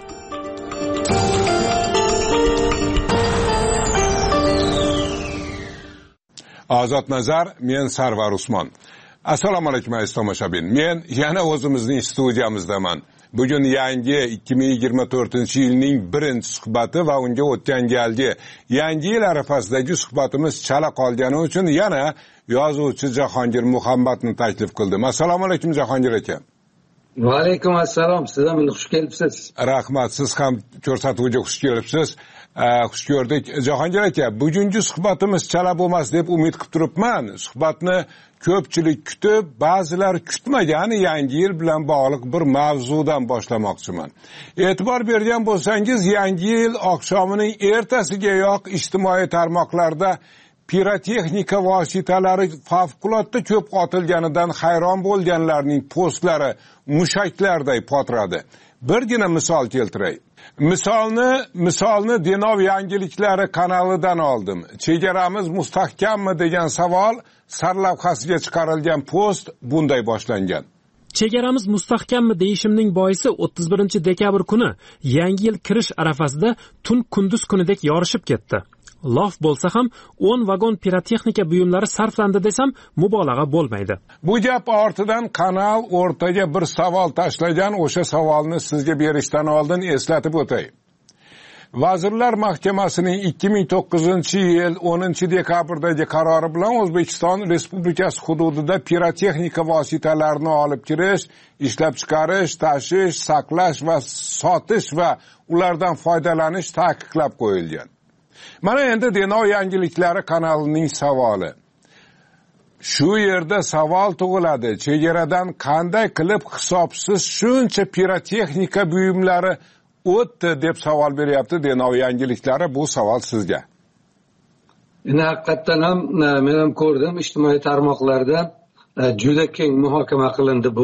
Ozod nazar, men Sarvar Usmon. Assalomu alaykum aziz tomoshabin. Men yana o'zimizning studiyamizdaman. Bugun yangi ikki ming yigirma to'rtinchi yilning birinchi suhbati va unga o'tgan galgi yangi yil arafasidagi suhbatimiz chala qolgani uchun yana yozuvchi Jahongir Muhammadni taklif qildim. Assalomu alaykum Jahongir aka. Va alaykum assalom. Siz ham xush kelibsiz. Rahmat, siz ham ko'rsatuvga xush kelibsiz. Xush ko'rdik. Jahongir aka, bugungi suhbatimiz chala bo'lmas deb umid qilib turibman. Suhbatni ko'pchilik kutib, ba'zilar kutmagan yangi yil bilan bog'liq bir mavzudan boshlamoqchiman. E'tibor bergan bo'lsangiz, yangi yil oqshomining ertasigayoq ijtimoiy tarmoqlarda pirotexnika vositalari favqulodda ko'p otilganidan hayron bo'lganlarning postlari mushaklarday potradi. Birgina misol keltiray. Misolni, misolni Denov yangiliklari kanalidan oldim. Chegaramiz mustahkammi degan savol sarlavhasiga chiqarilgan post bunday boshlangan. Chegaramiz mustahkammi deyishimning boisi o'ttiz birinchi dekabr kuni yangi yil kirish arafasida tun kunduz kunidek yorishib ketdi. Lof bo'lsa ham o'n vagon pirotexnika buyumlari sarflandi desam mubolag'a bo'lmaydi. Bu gap ortidan kanal o'rtaga bir savol tashlagan, o'sha savolni sizga berishdan oldin eslatib o'tay. Vazirlar Mahkamasining ikki ming to'qqizinchi yil o'ninchi dekabrdagi qarori bilan O'zbekiston Respublikasi hududida pirotexnika vositalarini olib kirish, ishlab chiqarish, tashish, saqlash va sotish va ulardan foydalanish taqiqlab qo'yilgan. Mana endi Denov yangiliklari kanalining savoli. Shu yerda savol tug'iladi. Chegaradan qanday qilib hisobsiz shuncha pirotexnika buyumlari o'tdi deb savol beryapti Denov yangiliklari. Bu savol sizga. Endi haqiqatdan ham men ham ko'rdim ijtimoiy tarmoqlarda juda keng muhokama qilindi bu.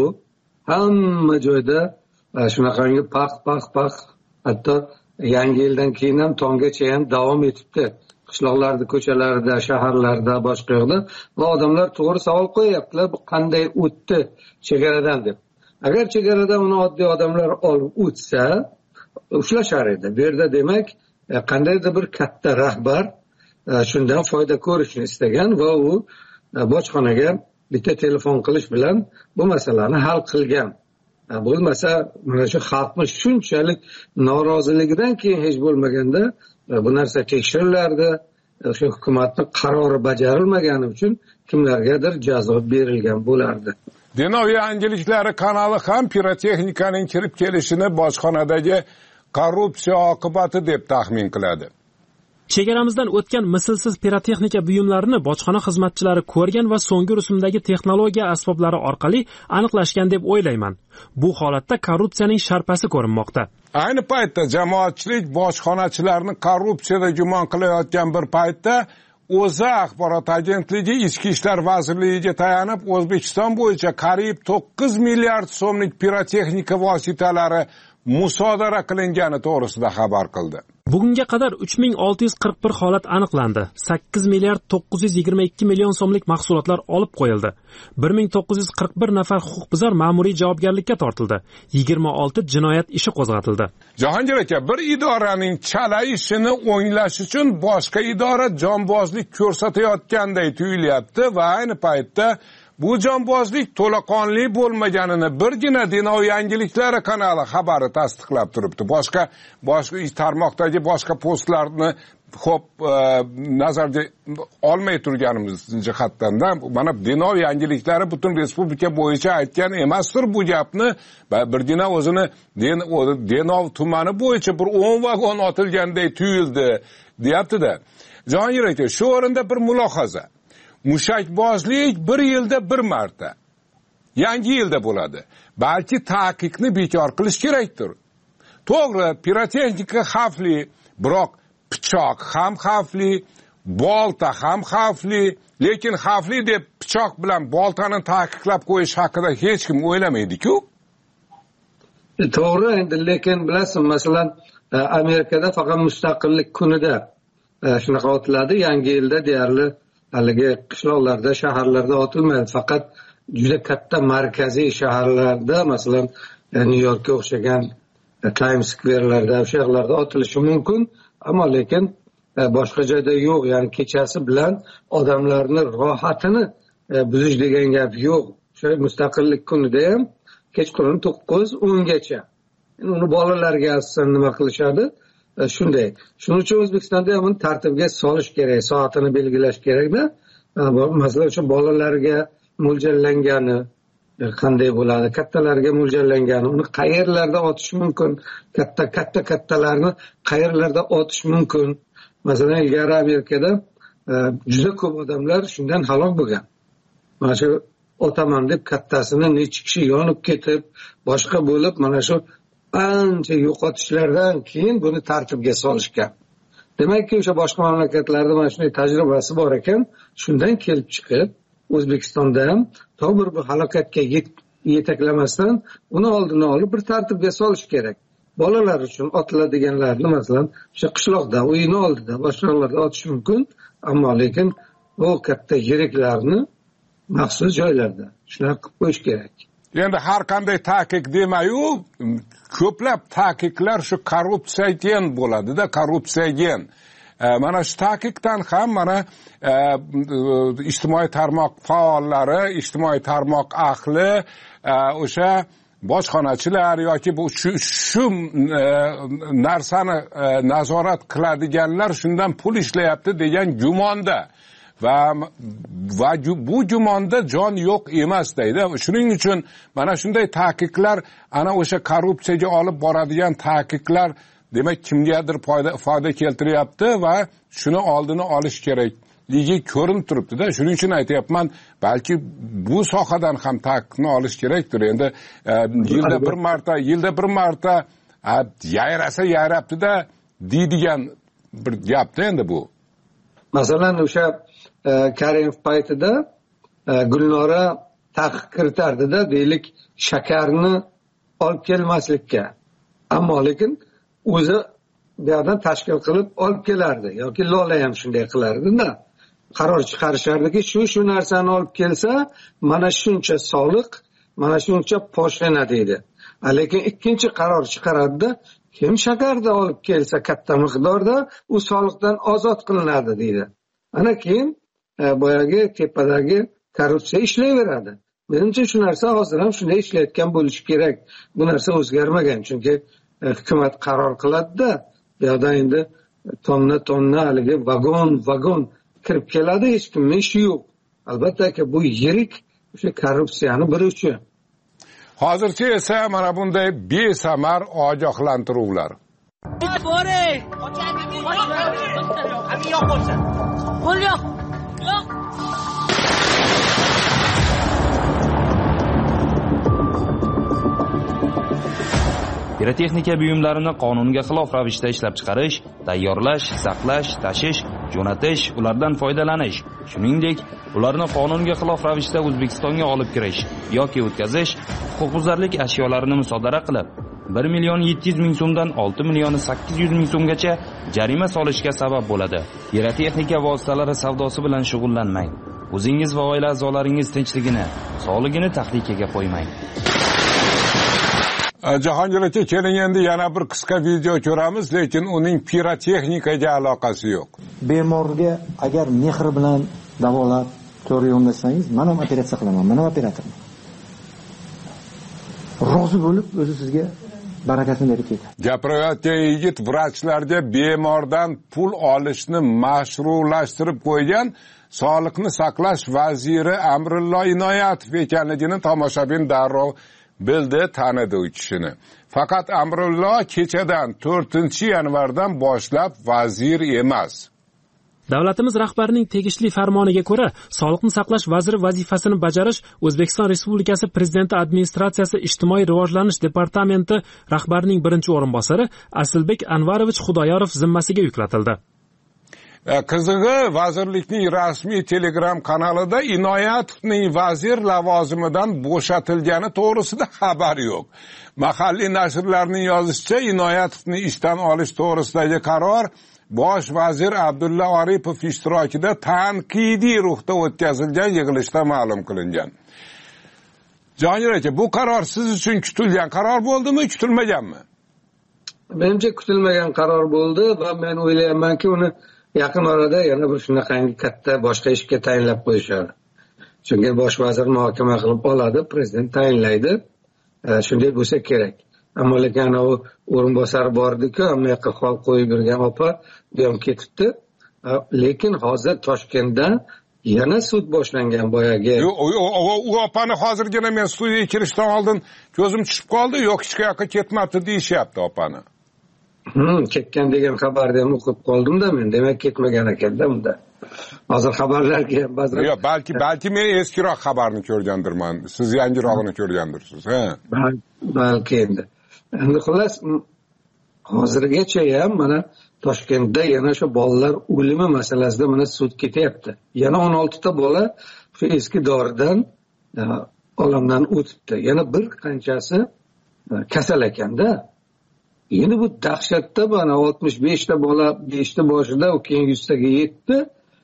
Hamma joyda shunaqangi pax pax pax, hatto yangi yildan keyin ham tonggacha ham davom etibdi. Qishloqlarda, ko'chalarda, shaharlarda, boshqa yoqda va odamlar to'g'ri savol qo'yaptilar, bu qanday o'tdi chegaradan deb. Agar chegaradan uni oddiy odamlar olib o'tsa, ushlashar edi. Bu yerda demak, qandaydir bir katta rahbar shundan foyda ko'rishni istagan va u bojxonaga bitta telefon qilish bilan bu masalani hal qilgan. Bo'lmasa, mana shu xalqni shunchalik noroziligidan keyin hech bo'lmaganda bu narsa tekshirilardi. O'sha hukumatning qarori bajarilmagani uchun kimlargadir jazo berilgan bo'lardi. Denov yangiliklari kanali ham pirotexnikaning kirib kelishini bojxonadagi korrupsiya oqibati deb taxmin qiladi. Chegaramizdan o'tgan mislsiz pirotexnika buyumlarini bojxona xizmatchilari ko'rgan va so'nggi rusumdagi texnologiya asboblari orqali aniqlashgan deb o'ylayman. Bu holatda korrupsiyaning sharpasi ko'rinmoqda. Ayni paytda jamoatchilik bojxonachilarni korrupsiyada gumon qilayotgan bir paytda O'zA axborot agentligi Ichki ishlar vazirligiga tayanib O'zbekiston bo'yicha qariyb to'qqiz milliard so'mlik pirotexnika vositalari musodara qilingani to'g'risida xabar qildi. Bugunga qadar uch ming olti yuz qirq bir holat aniqlandi. sakkiz milliard to'qqiz yuz yigirma ikki million so'mlik mahsulotlar olib qo'yildi. bir ming to'qqiz yuz qirq bir nafar huquqbuzar ma'muriy javobgarlikka tortildi. yigirma olti jinoyat ishi qo'zg'atildi. Jahongir aka, bir idoraning chala ishini o'nglash uchun boshqa idora jonbozlik ko'rsatayotganday tuyulyapti va ayni paytda bu jonbozlik to'laqonli bo'lmaganini birgina Denov yangiliklari kanali xabari tasdiqlab turibdi. Boshqa boshqa tarmoqdagi boshqa postlarni xo'p nazarga olmay turganimiz jihatdan mana Denov yangiliklari butun respublika bo'yicha aytgan emasdir bu gapni. Birgina o'zini Denov tumani bo'yicha bir o'n vagon otilganday tuyuldi, deyapti-da. Jahongir aka, shu o'rinda bir mulohaza. Mushakbozlik bir yilda bir marta, yangi yilda bo'ladi. Balki taqiqni bekor qilish kerakdir. To'g'ri, pirotexnika xavfli, biroq pichoq ham xavfli, bolta ham xavfli, lekin xavfli deb pichoq bilan boltani taqiqlab qo'yish haqida hech kim o'ylamaydi-ku. To'g'ri, endi lekin bilasizmi, masalan, Amerikada faqat mustaqillik kunida shunaqa otiladi, yangi yilda deyarli haligi qishloqlarda, shaharlarda otilmaydi. Faqat juda katta markaziy shaharlarda, masalan, New Yorkka o'xshagan Times Square'larda, o'sha yerlarda otilishi mumkin, ammo lekin boshqa joyda yo'q. Ya'ni kechasi bilan odamlarni rohatini buzish degan gap yo'q. O'sha mustaqillik kunida ham kechqurun to'qqiz o'ngacha. Uni bolalarga asosan nima qilishadi? Shunday. Shuning uchun O'zbekistonda ham uni tartibga solish kerak, soatini belgilash kerak-da. Masalan, o'sha bolalarga mo'ljallangani qanday bo'ladi, kattalarga mo'ljallangani, uni qayerlarda otish mumkin, katta katta kattalarni qayerlarda otish mumkin. Masalan, ilgari Amerikada juda ko'p odamlar shundan halok bo'lgan. Mana shu otaman deb kattasini necha kishi yonib ketib, boshqa bo'lib, mana shu ancha yo'qotishlardan keyin buni tartibga solishgan. Demakki, o'sha boshqa mamlakatlarda mana shunday tajribasi bor ekan, shundan kelib chiqib O'zbekistonda ham to bir halokatga yetaklamasdan uni oldini olib bir tartibga solish kerak. Bolalar uchun otiladiganlarni masalan o'sha qishloqda, uyini oldida, boshqa joylarda otish mumkin, ammo lekin bu katta yiriklarni maxsus joylarda shunaqa qilib qo'yish kerak. Endi har qanday taqiq demayu, ko'plab taqiqlar shu korrupsiyagen bo'ladi-da, korrupsiyagen. Mana shu taqiqdan ham mana ijtimoiy tarmoq faollari, ijtimoiy tarmoq ahli, o'sha bojxonachilar yoki bu shu shu narsani nazorat qiladiganlar shundan pul ishlayapti degan gumonda. Va va bu gumonda jon yo'q emas deydi. Shuning uchun mana shunday taqiqlar, ana o'sha korrupsiyaga olib boradigan taqiqlar demak kimgadir foyda foyda keltiryapti va shuni oldini olish kerakligi ko'rinib turibdi-da. Shuning uchun aytayapman, balki bu sohadan ham taqiqni olish kerakdir. Endi yilda bir marta, yilda bir marta yayrasa yayrabdi-da deydigan bir gapda endi bu. Masalan, o'sha Karimov paytida Gulnora taqiq kiritardida, deylik, shakarni olib kelmaslikka. Ammo lekin o'zi bu yerdan tashkil qilib olib kelardi yoki Lola ham shunday qilardi-da. Qaror chiqarishardiki, shu shu narsani olib kelsa, mana shuncha soliq, mana shuncha poshna deydi. Lekin ikkinchi qaror chiqaradi-da, kim shakarda olib kelsa katta miqdorda, u soliqdan ozod qilinadi deydi. Ana keyin boyagi tepadagi korrupsiya ishlayveradi. Menimcha shu narsa hozir ham shunday ishlayotgan bo'lishi kerak. Bu narsa o'zgarmagan, chunki hukumat qaror qiladi-da, bu yerda endi tonna-tonna haligi vagon-vagon kirib keladi, hech kimning ishi yo'q. Albatta bu yirik o'sha korrupsiyani bir uchi. Hozircha esa mana bunday besamar ogohlantiruvlar. Pirotexnika buyumlarini qonunga xilof ravishda ishlab chiqarish, tayyorlash, saqlash, tashish, jo'natish, ulardan foydalanish, shuningdek, ularni qonunga xilof ravishda O'zbekistonga olib kirish yoki o'tkazish huquqbuzarlik ashyolarini musodara qilib, bir million yetti yuz ming so'mdan olti million sakkiz yuz ming so'mgacha jarima solishga sabab bo'ladi. Pirotexnika vositalari savdosi bilan shug'ullanmang. O'zingiz va oila a'zolaringiz tinchligini, sog'ligini tahlikaga qo'ymang. Jahongir aka, keling endi yana bir qisqa video ko'ramiz, lekin uning pirotexnikaga aloqasi yo'q. Bemorga agar mehr bilan davolab, to'g'ri yo'llasangiz, men ham operatsiya qilaman, men ham operatorman. Rozi bo'lib, o'zi sizga barakasini berib ketadi. Gapirayotgan yigit vrachlarga bemordan pul olishni mashru'lashtirib qo'ygan Sog'liqni saqlash vaziri Amrullo Inoyatov ekanligini tomoshabin darrov bildi, tanidi u kishini. Faqat Amrullo kechadan to'rtinchi yanvardan boshlab vazir emas. Davlatimiz rahbarining tegishli farmoniga ko'ra, Sog'liqni saqlash vaziri vazifasini bajarish O'zbekiston Respublikasi Prezidenti administratsiyasi ijtimoiy rivojlanish departamenti rahbarining birinchi o'rinbosari Asilbek Anvarovich Xudoyorov zimmasiga yuklatildi. Qizig'i, vazirlikning rasmiy Telegram kanalida Inoyatovning vazir lavozimidan bo'shatilgani to'g'risida xabar yo'q. Mahalliy nashrlarning yozishicha, Inoyatovni ishdan olish to'g'risidagi qaror Bosh vazir Abdulla Aripov ishtirokida tanqidiy ruhda o'tkazilgan yig'ilishda ma'lum qilingan. Jahongir aka, bu qaror siz uchun kutilgan qaror bo'ldimi, kutilmaganmi? Menimcha kutilmagan qaror bo'ldi va men o'ylaymanki, uni yaqin orada yana bir shunaqangi katta boshqa ishga tayinlab qo'yishadi. Chunki bosh vazir muhokama qilib oladi, prezident tayinlaydi. Shunday bo'lsa kerak. Ammo lekin u o'rinbosar bordi-ku, ammo yoqqa hol qo'yib yurgan opa bu ham ketibdi. Lekin hozir Toshkentda yana sud boshlangan boyagi. U opani hozirgina men studiyaga kirishdan oldin ko'zim tushib qoldi, yo'q hech qayerga ketmabdi deyishyapti opani. Hmm, ketgan degan xabarni ham o'qib qoldim-da men. Demak ketmagan ekan-da unda. Hozir xabarlarga ba'zan yo'q, balki balki men eskiroq xabarni ko'rgandirman. Siz yangirog'ini ko'rgandirsiz, ha? Balki endi. Endi xullas hozirgacha ham mana Toshkentda yana shu bolalar o'limi masalasida mana sud ketyapti. Yana o'n olti ta bola shu eski doridan olamdan o'tibdi. Yana bir qanchasi kasal ekanda. Endi bu dahshatda mana oltmish besh ta bola besh ta boshida, u keyin yuz taga yetdi.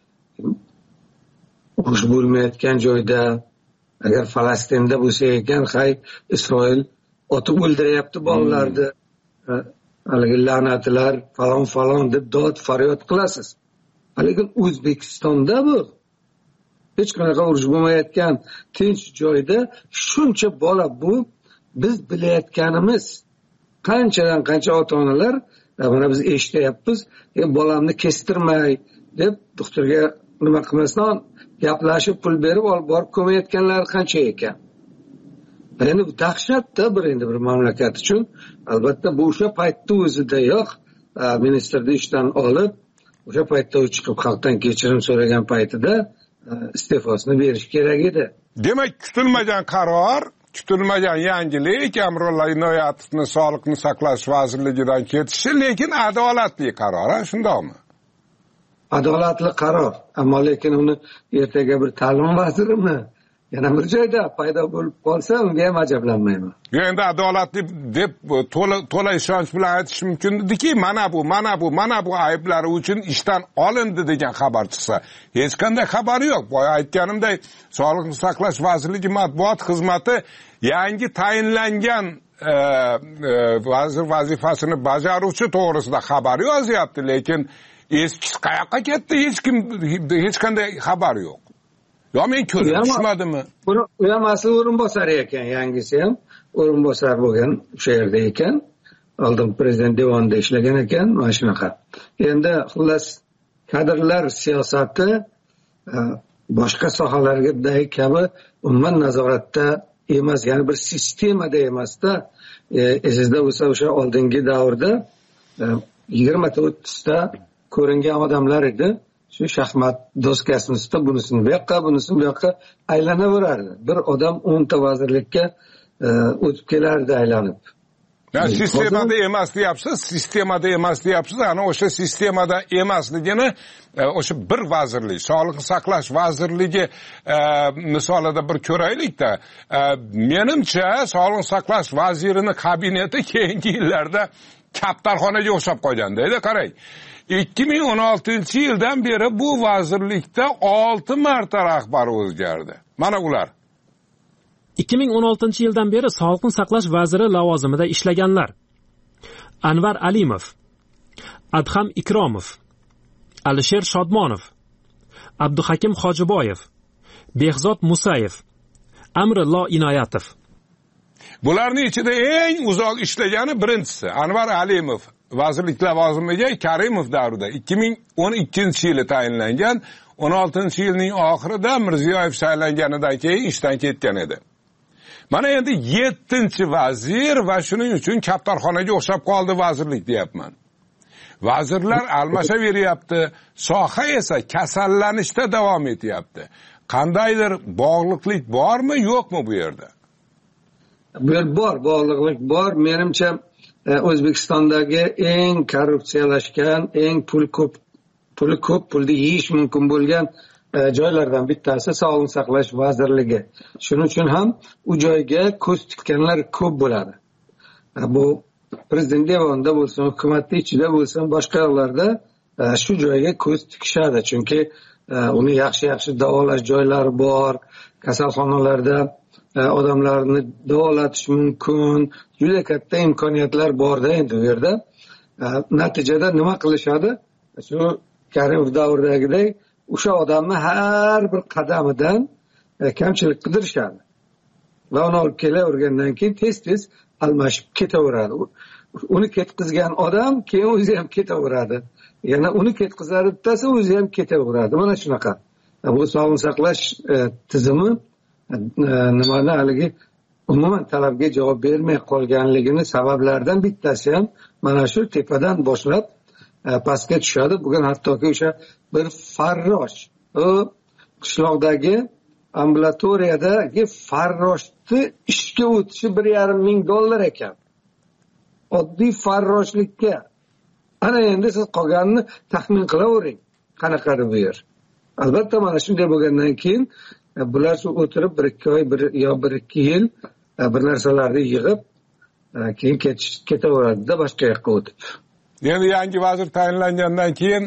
Urush bo'lmayotgan joyda, agar Falastinda bo'lsa ekan, hay Isroil otib o'ldiryapti bolalarni. Haligi la'natlar falon falon deb dod faryod qilasiz. Lekin O'zbekistonda bu hech qanaqa urush bo'lmayotgan tinch joyda shuncha bola, bu biz bilayotganimiz. Qanchadan qancha ota-onalar mana biz eshityapmiz, bolamni kestirmay deb doktorga nima qilmasdan gaplashib pul berib olib borib ko'mayotganlar qancha ekan. Endi bu dahshatda bir endi bir mamlakat uchun. Albatta bu o'sha paytda o'zida yo'q, ministerni ishdan olib, o'sha paytda u chiqib xalqdan kechirim so'ragan paytida iste'fosini berish kerak edi. Demak, kutilmagan qaror, kutilmagan yangilik Amrullo Inoyatovni Sog'liqni saqlash vazirligidan ketishi, lekin adolatli qaror, shundaymi? Adolatli qaror, ammo lekin uni ertaga bir ta'lim vazirimi yana bir joyda paydo bo'lib qolsa unga ham ajablanmayman. Endi adolatli deb to'la to'la ishonch bilan aytish mumkin ediki, mana bu, mana bu, mana bu ayblari uchun ishdan olindi degan xabar chiqsa, hech qanday xabari yo'q. Boya aytganimdek, Sog'liqni saqlash vazirligi matbuot xizmati yangi tayinlangan e, e, vazir vazifasini bajaruvchi to'g'risida xabar yozyapti, lekin eskisi qayoqqa ketdi, hech kim hech qanday xabar yo'q. Yo men ko'zim tushmadimi? Buni u ham asli o'rinbosar ekan, yangisi ham o'rinbosar bo'lgan o'sha yerda ekan. Oldin prezident devonida ishlagan ekan, mana shunaqa. Endi xullas kadrlar siyosati boshqa sohalardagi kabi umuman nazoratda emas, ya'ni bir sistemada emasda. Esingizda bo'lsa, o'sha oldingi davrda yigirma ta o'ttiz ta ko'ringan odamlar edi. Shu shaxmat doskasini ustida bunisini bu yoqqa, bunisini bu yoqqa aylanaverardi. Bir odam o'nta vazirlikka o'tib kelardi aylanib. Ya sistemada emas deyapsiz, sistemada emas deyapsiz. Ana o'sha sistemada emasligini o'sha bir vazirlik, Sog'liqni saqlash vazirligi misolida bir ko'raylik-da. Menimcha, Sog'liqni saqlash vazirining kabineti keyingi yillarda kaptarxonaga o'xshab qolganda-edi, qarang. ikki ming o'n oltinchi yildan beri bu vazirlikda olti marta rahbar o'zgardi. Mana ular. ikki ming o'n oltinchi yildan beri Sog'liqni saqlash vaziri lavozimida ishlaganlar: Anvar Alimov, Adham Ikromov, Alisher Shodmonov, Abduhakim Hojiboyev, Behzod Musayev, Amrillo Inoyatov. Bularning ichida eng uzoq ishlagani birinchisi Anvar Alimov. Vazirlik lavozimiga Karimov davrida ikki ming o'n ikkinchi yili tayinlangan, o'n oltinchi yilning oxirida Mirziyoyev saylanganidan keyin ishdan ketgan edi. Mana endi yettinchi vazir va shuning uchun kaptarxonaga o'xshab qoldi vazirlik deyapman. Vazirlar almashaveryapti, soha esa kasallanishda davom etyapti. Qandaydir bog'liqlik bormi, yo'qmi bu yerda? Bu yer bor, bog'liqlik bor. Menimcha O'zbekistondagi eng korrupsiyalashgan, eng pul ko'p, puli ko'p, pulni yeyish mumkin bo'lgan joylardan bittasi Sog'liqni saqlash vazirligi. Shuning uchun ham u joyga ko'z tikkanlar ko'p bo'ladi. Bu prezident devonida bo'lsin, hukumatning ichida bo'lsin, boshqa yoqlarda shu joyga ko'z tikishadi. Chunki uni yaxshi-yaxshi davolash joylari bor, kasalxonalarda odamlarni davolatish mumkin, juda katta imkoniyatlar borda endi u yerda. Natijada nima qilishadi? Shu Karimov davridagidek o'sha odamni har bir qadamidan kamchilik qidirishadi. Va uni olib kelavergandan keyin tez-tez almashib ketaveradi. Uni ketkizgan odam keyin o'zi ham ketaveradi. Yana uni ketkizadi bittasi, o'zi ham ketaveradi. Mana shunaqa. Bu sog'liqni saqlash tizimi nimani haligi umuman talabga javob bermay qolganligini sabablaridan bittasi ham mana shu tepadan boshlab pastga tushadi. Bugun hattoki o'sha bir farrosh, u qishloqdagi ambulatoriyadagi farroshni ishga o'tishi bir yarim ming dollar ekan. Oddiy farroshlikka. Ana endi siz qolganini taxmin qilavering. Qanaqadir bu yer. Albatta mana shunday bo'lgandan keyin bular shu o'tirib bir ikki oy bir yo bir ikki yil bir narsalarni yig'ib keyin ketaveradi-da boshqa yoqqa o'tib. Endi yangi vazir tayinlangandan keyin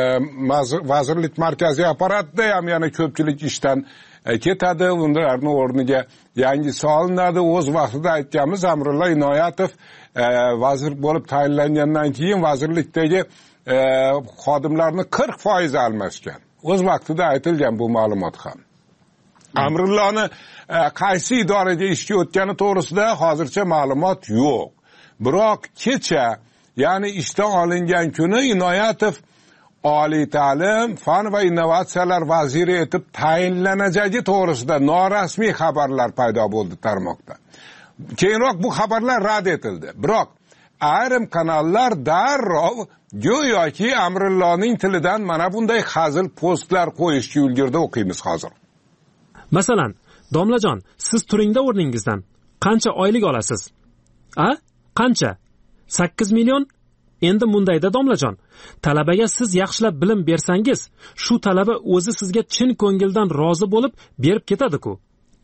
vazirlik markaziy apparatida ham yana ko'pchilik ishdan ketadi. Ularning o'rniga yangi solinadi. O'z vaqtida aytganimiz Amrillo Inoyatov vazir bo'lib tayinlangandan keyin vazirlikdagi xodimlarning qirq foiz almashgan. O'z vaqtida aytilgan bu ma'lumot ham. Amrilloni qaysi idoraga ishga o'tgani to'g'risida hozircha ma'lumot yo'q. Biroq kecha, ya'ni ishdan olingan kuni Inoyatov oliy ta'lim, fan va innovatsiyalar vaziri etib tayinlanajagi to'g'risida norasmiy xabarlar paydo bo'ldi tarmoqda. Keyinroq bu xabarlar rad etildi. Biroq ayrim kanallar darrov go'yoki Amrilloning tilidan mana bunday hazil postlar qo'yishga ulgurdi, o'qiymiz hozir. Masalan, domlajon, siz turingda o'rningizdan qancha oylik olasiz? A? Qancha? sakkiz million? Endi mundayda domlajon, talabaga siz yaxshilab bilim bersangiz, shu talaba o'zi sizga chin ko'ngildan rozi bo'lib berib ketadi-ku.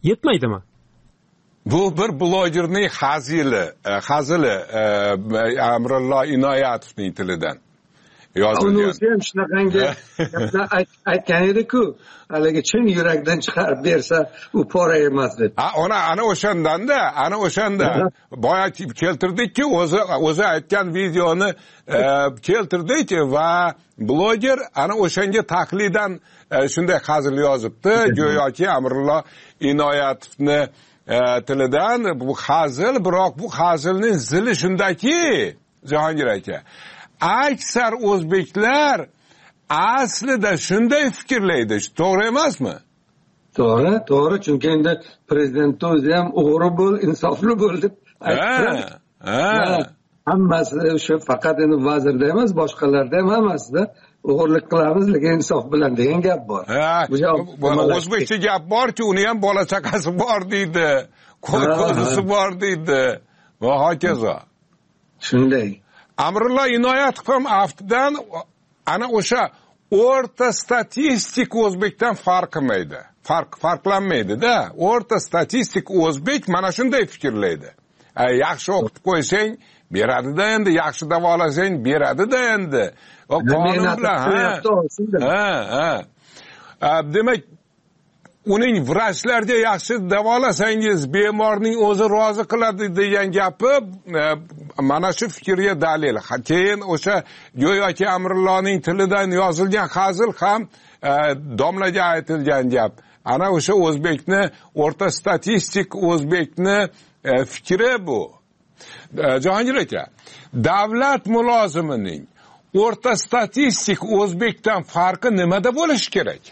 yetmaydimi? Bu bir blogerning hazili, hazili Amrillo Inoyatovning tilidan yozilgan. Uni o'zi ham shunaqangi gaplar aytgan edi-ku, haligi chin yurakdan chiqarib bersa, u pora emas deb. Ha, ona ana o'shanda, ana o'shanda boya keltirdik-ku, o'zi o'zi aytgan videoni keltirdik va bloger ana o'shanga taqlidan shunday hazil yozibdi, go'yoki Amrillo Inoyatovni tilidan bu hazil, biroq bu hazilning zili shundaki, Jahongir aka, aksar o'zbeklar aslida shunday fikrlaydi, to'g'ri emasmi? To'g'ri, to'g'ri, chunki endi prezident o'zi ham o'g'ri bo'l, insofli bo'l deb aytdi. Ha, hammasi o'sha faqat endi vazirda emas, boshqalarda ham hammasida o'g'irlik qilamiz, lekin insof bilan degan gap bor. O'zbekcha gap borki, uni ham bola chaqasi bor deydi, ko'zisi bor deydi va hokazo. Shunday. Amrillo Inoyatov ham aftidan ana o'sha o'rta statistik o'zbekdan farq qilmaydi. Farq farqlanmaydi-da. O'rta statistik o'zbek mana shunday fikrlaydi. Yaxshi o'qitib qo'ysang, beradi-da endi, yaxshi davolasang, beradi-da endi. O qonun bilan, ha, ha. Demak, uning vrachlarga yaxshi davolasangiz, bemorning o'zi rozi qiladi degan gapi mana shu fikrga dalil. Keyin o'sha go'yoki Amrilloning tilidan yozilgan hazil ham domlaga aytilgan gap. Ana o'sha o'zbekni, o'rta statistik o'zbekni fikri bu. Jahongir aka, davlat mulozimining o'rta statistik o'zbekdan farqi nimada bo'lishi kerak?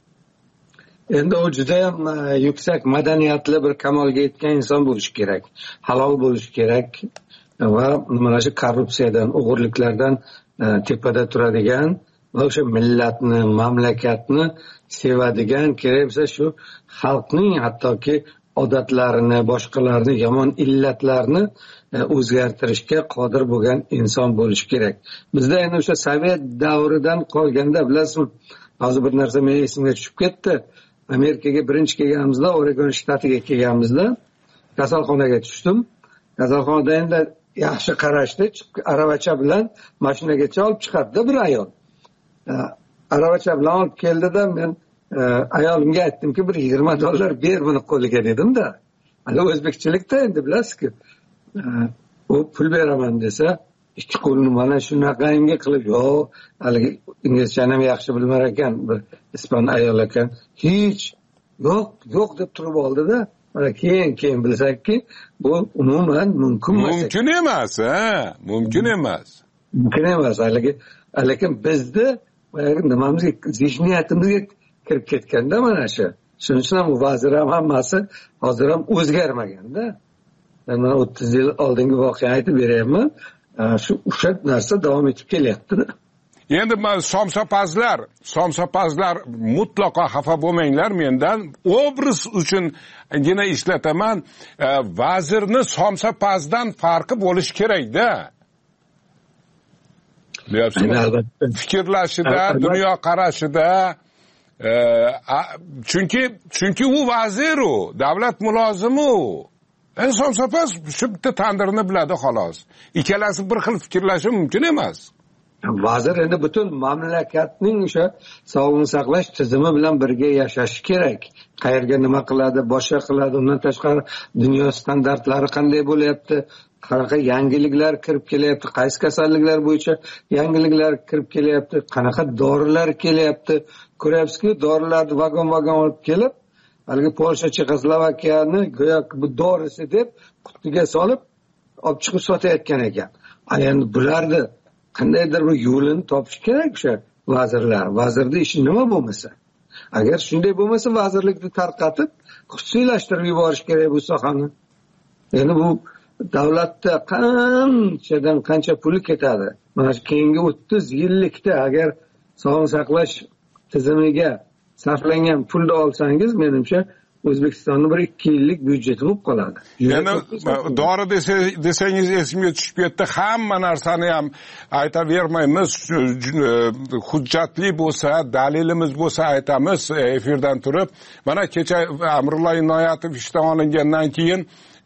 Endi u juda ham yuksak madaniyatli bir kamolga yetgan inson bo'lishi kerak, halol bo'lishi kerak va mana shu korrupsiyadan, o'g'irliklardan tepada turadigan va o'sha millatni, mamlakatni sevadigan, kerak bo'lsa shu xalqning hattoki odatlarini, boshqalarni yomon illatlarni o'zgartirishga qodir bo'lgan inson bo'lishi kerak. Bizda endi o'sha sovet davridan qolganda, bilasizmi, hozir bir narsa mening esimga tushib ketdi. Amerikaga birinchi kelganimizda, Oregon shtatiga kelganimizda kasalxonaga tushdim. Kasalxonada endi yaxshi qarashdi, aravacha bilan mashinagacha olib chiqadi bir ayol. Aravacha bilan olib keldida men ayolimga aytdimki, bir yigirma dollar ber buni qo'liga dedim-da. Hali o'zbekchilikda endi bilasizki, u pul beraman desa, ikki qo'lini mana shunaqangi qilib, yo'q, haligi inglizchani ham yaxshi bilmar ekan, bir ispan ayol ekan, hech yo'q, yo'q deb turib oldi-da. Mana keyin keyin bilsakki, bu umuman mumkin emas. Mumkin emas, ha, mumkin emas. Mumkin emas, haligi, lekin bizda nimamizga, zihniyatimizga kirib ketganda mana shu. Shuning uchun ham vazir ham hammasi hozir ham o'zgarmaganda. Men o'ttiz yil oldingi voqeani aytib beryapman. Shu o'sha narsa davom etib kelyapti. Endi somsapazlar, somsapazlar mutlaqo xafa bo'lmanglar mendan. Obraz uchun yana ishlataman, vazirni somsapazdan farqi bo'lishi kerak-da. Fikrlashida, dunyo qarashida, chunki chunki u vazir, u davlat mulozimi u. En somsapaz shu bitta tandirni biladi xolos. Ikkalasi bir xil fikrlashi mumkin emas. Vazir endi butun mamlakatning o'sha sog'liqni saqlash tizimi bilan birga yashashi kerak. Qayerga nima qiladi, boshqa qiladi, undan tashqari dunyo standartlari qanday bo'lyapti, qanaqa yangiliklar kirib kelyapti, qaysi kasalliklar bo'yicha yangiliklar kirib kelyapti, qanaqa dorilar kelyapti. Ko'ryapsizki, dorilarni vagon-vagon olib kelib, haligi Polsha, Chexoslovakiyani go'yo bu dorisi deb qutiga solib olib chiqib sotayotgan ekan. Endi bularni qandaydir bir yo'lini topish kerak o'sha vazirlar. Vazirning ishi nima bo'lmasa? Agar shunday bo'lmasa, vazirlikni tarqatib, xususiylashtirib yuborish kerak bu sohani. Endi bu davlatda qanchadan qancha puli ketadi. Mana shu keyingi o'ttiz yillikda agar sog'liqni saqlash tizimiga sarflangan pulni olsangiz, menimcha O'zbekistonni bir ikki yillik byudjeti bo'lib qoladi. Yana dori desangiz esimga tushib ketdi. Hamma narsani ham aytavermaymiz. Hujjatli bo'lsa, dalilimiz bo'lsa aytamiz efirdan turib. Mana kecha Amrullo Inoyatov ishdan olingandan keyin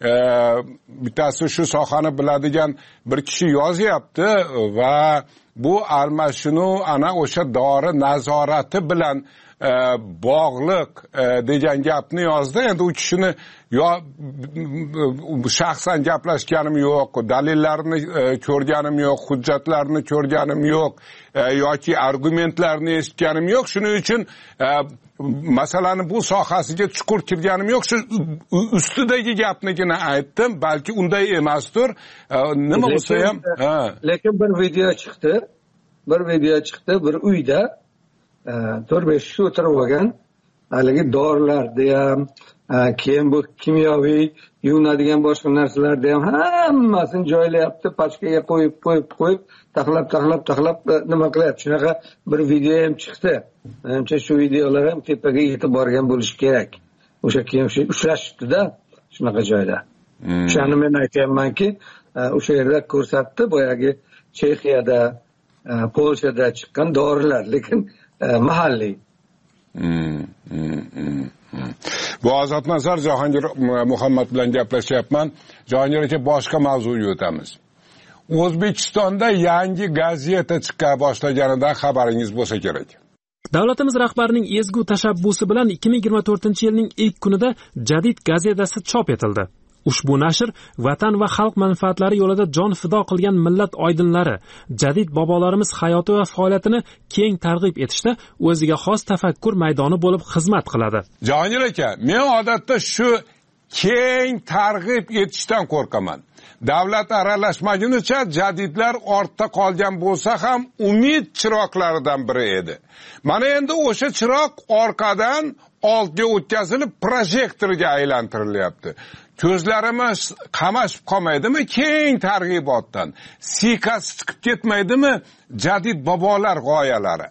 bittasi shu sohani biladigan bir kishi yozyapti va bu almashinuv ana o'sha dori nazorati bilan bog'liq degan gapni yozdi. Endi u kishini yo shaxsan gaplashganim yo'q, dalillarini ko'rganim yo'q, hujjatlarini ko'rganim yo'q yoki argumentlarni eshitganim yo'q. Shuning uchun masalani bu sohasiga chuqur kirganim yo'q. Shu ustidagi gapnigina aytdim. Balki unday emasdir. Nima bo'lsa ham, lekin bir video chiqdi. Bir video chiqdi bir uyda to'rt besh kishi o'tirib olgan, haligi dorilarda ham, keyin bu kimyoviy yuvinadigan boshqa narsalarda ham hammasini joylayapti, pachkaga qo'yib qo'yib qo'yib taxlab taxlab taxlab nima qilyapti. Shunaqa bir video ham chiqdi. Menimcha shu videolar ham tepaga yetib borgan bo'lishi kerak. O'sha keyin o'sha ushlashibdi-da shunaqa joyda. O'shani men aytayapmanki, o'sha yerda ko'rsatdi boyagi Chexiyada, Polshada chiqqan dorilar, lekin mahalliy. Hmm, hmm, hmm, hmm. Bu Ozodnazar Jahongir Muhammad bilan gaplashyapman. Jahongir aka, boshqa mavzuga o'tamiz. O'zbekistonda yangi gazeta chiqa boshlaganidan xabaringiz bo'lsa kerak. Davlatimiz rahbarining ezgu tashabbusi bilan ikki ming yigirma to'rtinchi yilning ilk kunida Jadid gazetasi chop etildi. Ushbu nashr vatan va xalq manfaatlari yo'lida jon fido qilgan millat oydinlari, jadid bobolarimiz hayoti va faoliyatini keng targ'ib etishda o'ziga xos tafakkur maydoni bo'lib xizmat qiladi. Jahongir aka, men odatda shu keng targ'ib etishdan qo'rqaman. Davlat aralashmagunicha jadidlar ortda qolgan bo'lsa ham umid chiroqlaridan biri edi. Mana endi o'sha chiroq orqadan oldga o'tkazilib projektorga aylantirilyapti. Ko'zlarimiz qamashib qolmaydimi keng targ'ibotdan? Siykasi chiqib ketmaydimi jadid bobolar g'oyalari?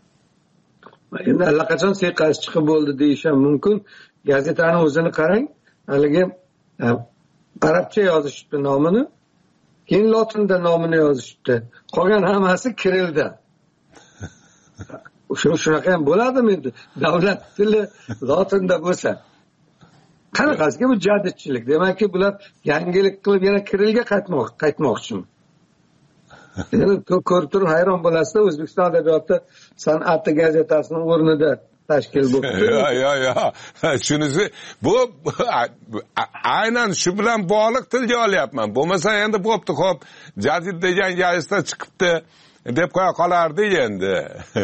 Endi allaqachon siykasi chiqib bo'ldi deyish ham mumkin. Gazetani o'zini qarang, haligi arabcha yozishibdi nomini, keyin lotinda nomini yozishibdi. Qolgan hammasi kirilda. O'sha shunaqa ham bo'ladimi endi? Davlat tili lotinda bo'lsa. Qanaqasiga bu jadidchilik? Demakki, bular yangilik qilib yana kirilga qaytmoq, qaytmoqchimi? Endi ko'rib turib hayron bo'lasizlar, O'zbekiston adabiyoti san'ati gazetasining o'rnida tashkil bo'ldi. Yo, yo, yo. Shunisi bu aynan shu bilan bog'liq tilga olyapman. Bo'lmasa endi bo'pti, xo'p, jadid degan gazeta chiqibdi deb qo'ya qolardi endi.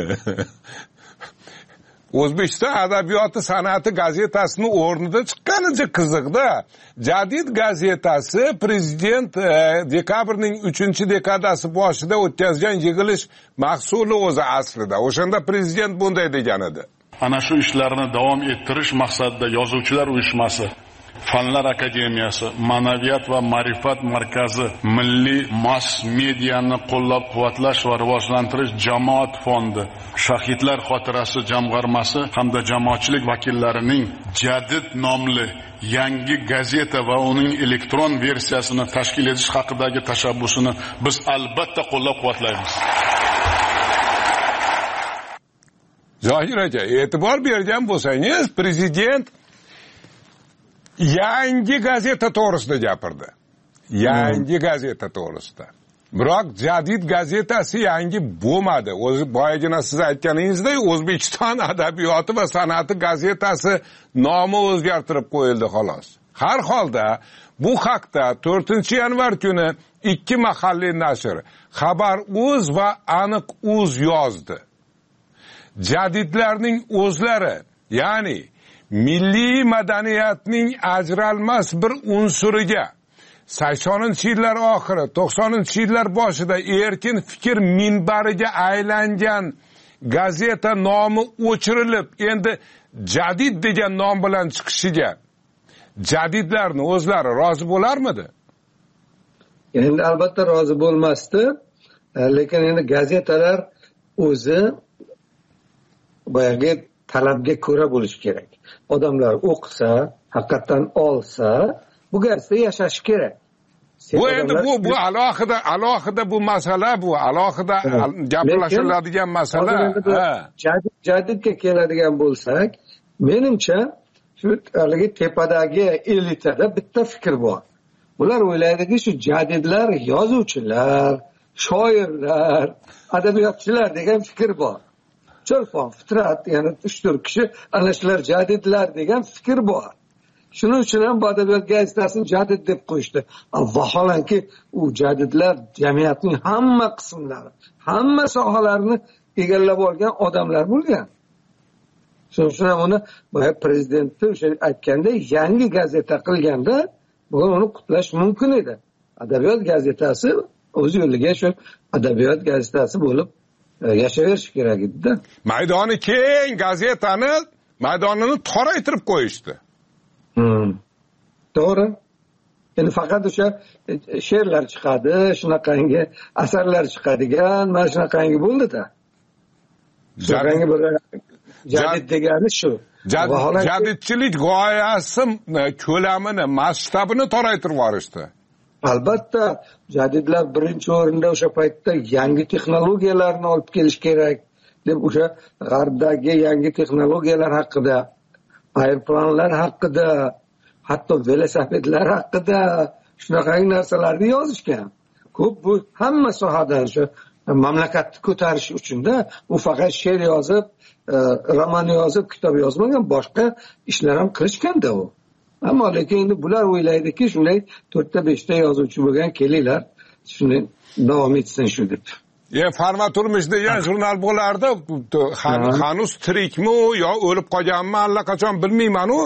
O'zbekiston adabiyoti san'ati gazetasini o'rnida chiqqanicha qiziqda. Jadid gazetasi prezident dekabrning uchinchi dekadasi boshida o'tkazgan yig'ilish mahsuli o'zi aslida. O'shanda prezident bunday degan edi. Ana shu ishlarni davom ettirish maqsadida Yozuvchilar uyushmasi, Fanlar akademiyasi, Ma'naviyat va ma'rifat markazi, Milliy mass mediani qo'llab-quvvatlash va rivojlantirish jamoat fondi, Shahidlar xotirasi jamg'armasi hamda jamoatchilik vakillarining Jadid nomli yangi gazeta va uning elektron versiyasini tashkil etish haqidagi tashabbusini biz albatta qo'llab-quvvatlaymiz. Zohir aka, e'tibor bergan bo'lsangiz, prezident yangi gazeta to'g'risida gapirdi. Yangi hmm. gazeta to'g'risida. Biroq jadid gazetasi yangi bo'lmadi. O'zi boyagina siz aytganingizdek, O'zbekiston adabiyoti va san'ati gazetasi nomi o'zgartirib qo'yildi xolos. Har holda bu haqda to'rtinchi yanvar kuni ikki mahalliy nashr Xabar.uz va Aniq.uz yozdi. Jadidlarning o'zlari, ya'ni milliy madaniyatning ajralmas bir unsuriga saksoninchi yillar oxiri, to'qsoninchi yillar boshida erkin fikr minbariga aylangan gazeta nomi o'chirilib, endi jadid degan nom bilan chiqishiga jadidlarning o'zlari rozi bo'larmidi? Endi albatta rozi bo'lmasdi, lekin endi gazetalar o'zi boyagi talabga ko'ra bo'lishi kerak. Odamlar o'qisa, haqiqatdan olsa bu gazeta yashashi kerak. Bu endi bu bu alohida alohida bu masala, bu alohida gaplashiladigan masala. Jadidga keladigan bo'lsak, menimcha shu haligi tepadagi elitada bitta fikr bor. Ular o'ylaydiki, shu jadidlar yozuvchilar, shoirlar, adabiyotchilar degan fikr bor. Cho'lpon fitrat, ya'ni uch to'rt kishi ana shular jadidlar degan fikr bor. Shuning uchun ham adabiyot gazetasini jadid deb qo'yishdi. Vaholanki u jadidlar jamiyatning hamma qismlari, hamma sohalarini egallab olgan odamlar bo'lgan. Shuning uchun ham uni boya prezidentni o'sha aytganda yangi gazeta qilganda bugun uni qutlash mumkin edi. Adabiyot gazetasi o'z yo'liga shu adabiyot gazetasi bo'lib yashayverishi kerak edi-da. Maydoni keng gazetani maydonini toraytirib qo'yishdi. Hmm. To'g'ri. Endi faqat o'sha she'rlar chiqadi, shunaqangi asarlar chiqadigan, mana shunaqangi bo'ldi-da. Shunaqangi bir jadid degani shu. Jadidchilik g'oyasi ko'lamini, masshtabini toraytirib yuborishdi. Albatta, jadidlar birinchi o'rinda o'sha paytda yangi texnologiyalarni olib kelish kerak deb o'sha g'arbdagi yangi texnologiyalar haqida, aeroplanlar haqida, hatto velosipedlar haqida shunaqangi narsalarni yozishgan. Ko'p bu hamma sohadan shu mamlakatni ko'tarish uchun-da, u faqat she'r yozib, roman yozib, kitob yozmagan, boshqa ishlar ham qilishganda u. Ammo lekin endi bular o'ylaydiki, shunday to'rtta beshta yozuvchi bo'lgan kelinglar, shuni davom etsin shu deb. E, Farma turmush degan jurnal bo'lardi, hanuz tirikmi yo o'lib qolganmi allaqachon bilmayman-u.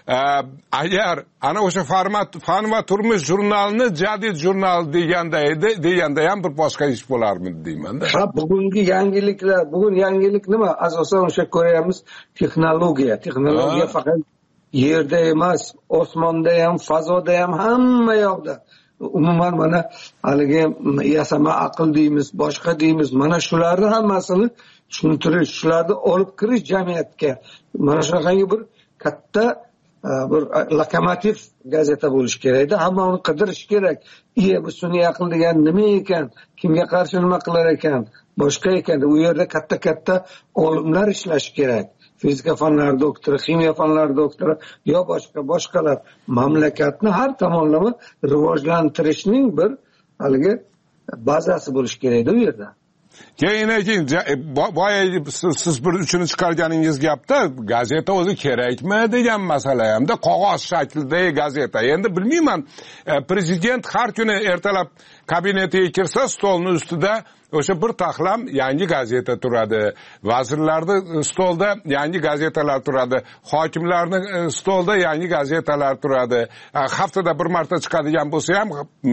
Agar ana o'sha format fan va turmush jurnalini jadid jurnal deganda edi, deganda ham bir boshqa ish bo'larmidi deyman-da. Ha, bugungi yangiliklar, bugun yangilik nima? Asosan o'sha ko'ramiz texnologiya. Texnologiya faqat yerda emas, osmonda ham, fazoda ham, hamma yoqda. Umuman mana haligi yasama aql deymiz, boshqa deymiz. Mana shularni hammasini tushuntirish, shularni olib kirish jamiyatga. Mana shunaqangi bir katta bir lokomotiv gazeta bo'lish kerak-da. Hamma uni qidirish kerak. Iye, bu sun'iy aql degan nima ekan? Kimga qarshi nima qilar ekan? Boshqa ekan. U yerda katta-katta olimlar ishlash kerak. Fizika fanlari doktori, ximiya fanlari doktori yo boshqa boshqalar mamlakatni har tomonlama rivojlantirishning bir haligi bazasi bo'lish kerak-da u yerda. Keyin keyin boya siz bir uchini chiqarganingiz gapda gazeta o'zi kerakmi degan masala hamda qog'oz shaklidagi gazeta. Endi bilmayman, prezident har kuni ertalab kabinetiga kirsa, stolning ustida o'sha bir taxlam yangi gazeta turadi. Vazirlarning stolda yangi gazetalar turadi. Hokimlarning stolda yangi gazetalar turadi. Haftada bir marta chiqadigan bo'lsa ham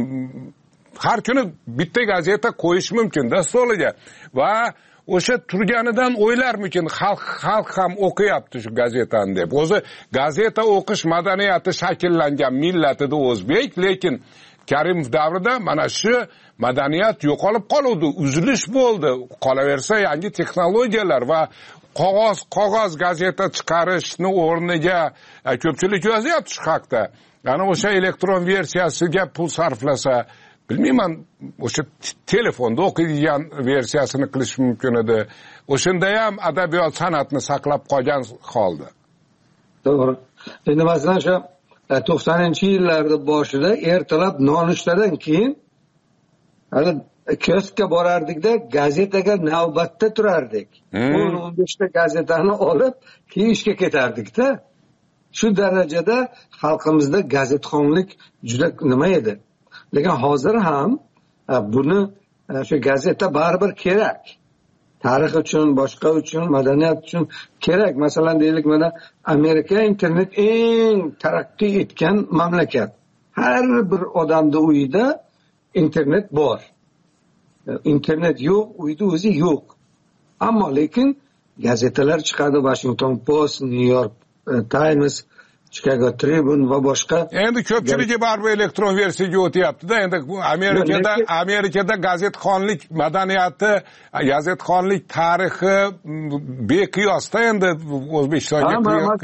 har kuni bitta gazeta qo'yish mumkin-da stoliga. Va o'sha turganidan o'ylarmikin, xalq xalq ham o'qiyapti shu gazetani deb. O'zi gazeta o'qish madaniyati shakllangan millatida o'zbek, lekin Karimov davrida mana shu madaniyat yo'qolib qoluvdi, uzilish bo'ldi. Qolaversa yangi texnologiyalar va qog'oz qog'oz gazeta chiqarishni o'rniga ko'pchilik yozyapti shu haqda. Yana o'sha elektron versiyasiga pul sarflasa, bilmayman, o'sha telefonda o'qiydigan versiyasini qilish mumkin edi. O'shanda ham adabiyot san'atni saqlab qolgan holda. To'g'ri. Endi masalan shu to'qsoninchi yillarda boshida ertalab nonushtadan keyin hali kioskka borardik-da, gazetaga navbatda turardik. o'n o'n besh ta gazetani olib, keyin ishga ketardik-da. Shu darajada xalqimizda gazetxonlik juda nima edi. Lekin hozir ham buni shu gazeta baribir kerak. Tarix uchun, boshqa uchun, madaniyat uchun kerak. Masalan, deylik, mana Amerika internet eng taraqqiy etgan mamlakat. Har bir odamning uyida internet bor. Internet yo'q, uyda o'zi yo'q. Ammo lekin gazetalar chiqadi, Washington Post, New York Times, Chicago Tribune va boshqa. Endi ko'pchiligi baribir elektron versiyaga o'tyapti-da. Endi Amerikada Amerikada gazetxonlik madaniyati, gazetxonlik tarixi beqiyosda endi O'zbekistonga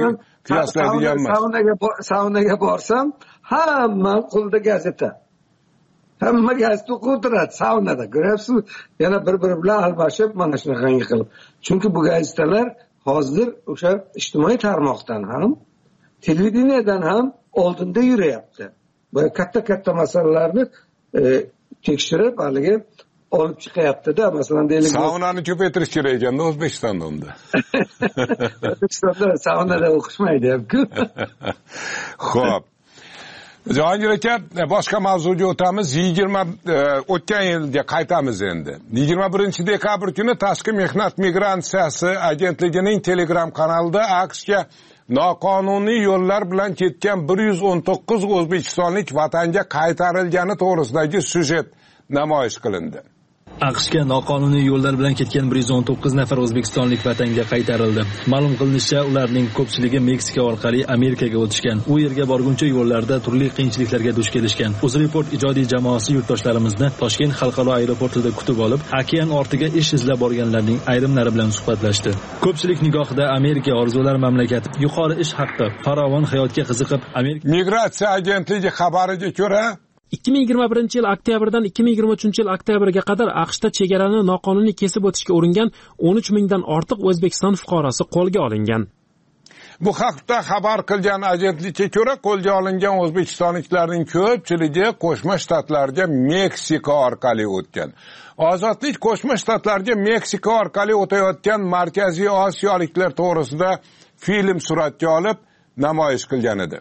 qiyoslaydigan emas. Saunaga saunaga borsam, hamma qo'lda gazeta. Hamma gazeta o'qib turadi saunada. Ko'ryapsiz? Yana bir-biri bilan almashib mana shunaqangi qilib. Chunki bu gazetalar hozir o'sha ijtimoiy tarmoqdan ham, televideniyadan ham oldinda yurayapti. Bu katta-katta masalalarni e, tekshirib, haligi olib chiqyapti-da. Masalan, deylik, saunani ko'paytirish kerak ekanda O'zbekistonda unda. O'zbekistonda saunada o'qishmaydi-ku. Xo'p. Jahongir aka, boshqa mavzuga o'tamiz. yigirma o'tgan yilga qaytamiz endi. yigirma birinchi dekabr kuni Tashqi mehnat migratsiyasi agentligining Telegram kanalida AQShga noqonuniy yo'llar bilan ketgan bir yuz o'n to'qqiz o'zbekistonlik vatanga qaytarilgani to'g'risidagi syujet namoyish qilindi. AQShga noqonuniy yo'llar bilan ketgan bir yuz o'n to'qqiz nafar o'zbekistonlik vatanga qaytarildi. Ma'lum qilinishicha, ularning ko'pchiligi Meksika orqali Amerikaga o'tishgan. U yerga borguncha yo'llarda turli qiyinchiliklarga duch kelishgan. UzReport ijodiy jamoasi yurtdoshlarimizni Toshkent xalqaro aeroportida kutib olib, okean ortiga ish izlab borganlarning ayrimlari bilan suhbatlashdi. Ko'pchilik nigohida Amerika orzular mamlakati, yuqori ish haqqi, farovon hayotga qiziqib, Amerika Migratsiya agentligi xabariga ko'ra ikki ming yigirma birinchi yil oktyabrdan ikki ming yigirma uchinchi yil oktyabrga qadar AQShda chegarani noqonuniy kesib o'tishga uringan o'n uch mingdan ortiq O'zbekiston fuqarosi qo'lga olingan. Bu haqda xabar qilgan agentlikka ko'ra, qo'lga olingan o'zbekistonliklarning ko'pchiligi Qo'shma Shtatlarga Meksika orqali o'tgan. Ozodlik Qo'shma Shtatlarga Meksika orqali o'tayotgan Markaziy Osiyoliklar to'g'risida film suratga olib namoyish qilgan edi.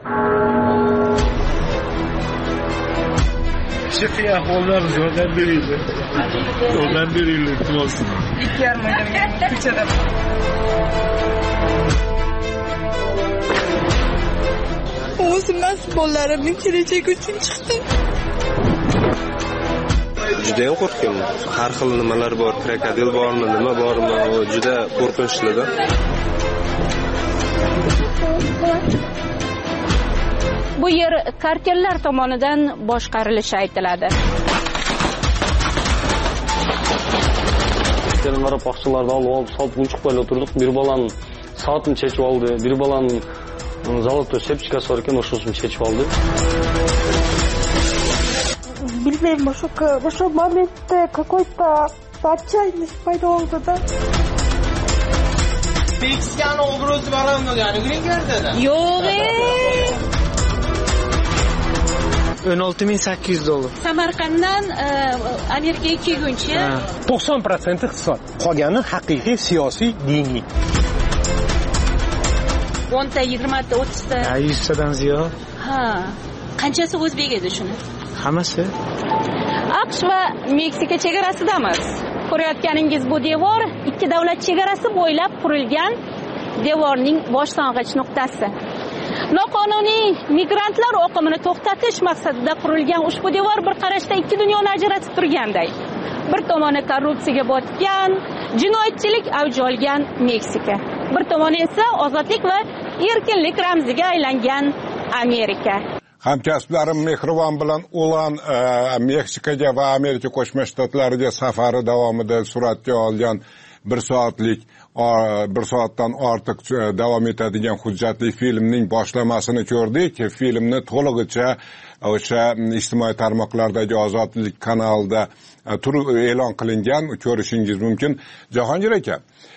Şefi ahvollar yordam berildi. Yordam berildi. Olsun. İki yarım ayda kıçada. O'zim mas'ullarimning kelajagi uchun chiqdim. Juda ham qo'rqdim. Har xil nimalar bor, krokodil bormi, nima bormi, o juda qo'rqinchli-da. Bu yer kartellar tomonidan boshqarilishi aytiladi. Senin qarab baqçılarda olib, sop uçuq bo'lib o'tirdik. Bir balaning soatini chechib oldi, bir balaning zalotoy sepchikasi bor ekan, o'shasini chechib oldi. Bilmayman, o'sha momentda какой-то отчаянность пайда bo'ldi-da. Meksikani obro'si baramdi, ya'ni green card'da. Yo'q. o'n olti ming sakkiz yuz dollar. Samarqanddan Amerikaga kelguncha to'qson foiz iqtisod. Qolgani haqiqiy siyosiy, diniy. o'nta, yigirmata, o'ttizta. yuz tadan ziyod. Ha. Qanchasi o'zbek edi shuni? Hammasi. AQSh va Meksika chegarasidamiz. Ko'rayotganingiz bu devor ikki davlat chegarasi bo'ylab qurilgan devorning boshlang'ich nuqtasi. Noqonuniy migrantlar oqimini to'xtatish maqsadida qurilgan ushbu devor bir qarashda ikki dunyoni ajratib turganday. Bir tomoni korrupsiyaga botgan, jinoyatchilik avj olgan Meksika. Bir tomoni esa ozodlik va erkinlik ramziga aylangan Amerika. Hamkasblarim Mehribon bilan Ulan Meksikaga va Amerika Qo'shma Shtatlariga safari davomida suratga olgan bir soatlik bir soatdan ortiq davom etadigan hujjatli filmning boshlamasini ko'rdik. Filmni to'lig'icha o'sha ijtimoiy tarmoqlardagi Ozodlik kanalida turib e'lon qilingan, ko'rishingiz mumkin. Jahongir aka,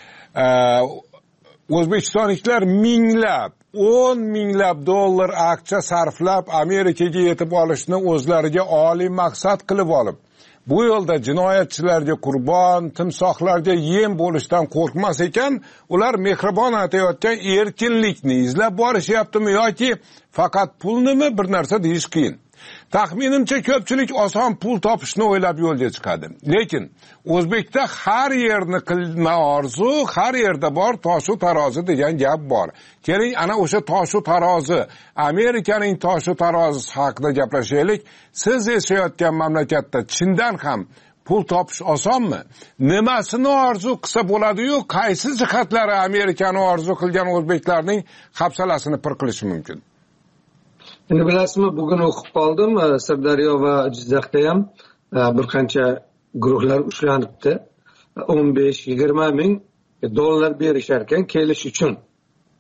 o'zbekistonliklar minglab, o'n minglab dollar aqcha sarflab Amerikaga yetib olishni o'zlariga oliy maqsad qilib olib, bu yo'lda jinoyatchilarga qurbon, timsohlarga yem bo'lishdan qo'rqmas ekan, ular mehribon aytayotgan erkinlikni izlab borishyaptimi yoki faqat pulnimi, bir narsa deyish qiyin. Taxminimcha ko'pchilik oson pul topishni o'ylab yo'lga chiqadi. Lekin O'zbekda har yerni qilma orzu, har yerda bor toshu tarozi degan gap bor. Keling, ana o'sha toshu tarozi, Amerikaning toshu tarozisi haqida gaplashaylik. Siz yashayotgan mamlakatda chindan ham pul topish osonmi? Nimasini orzu qilsa bo'ladi-yu, qaysi jihatlari Amerikani orzu qilgan o'zbeklarning hafsalasini pir qilishi mumkin? Endi bilasizmi, bugun o'qib qoldim, Sirdaryo va Jizzaxda ham bir qancha guruhlar ushlanibdi. o'n besh yigirma ming dollar berishar ekan kelish uchun.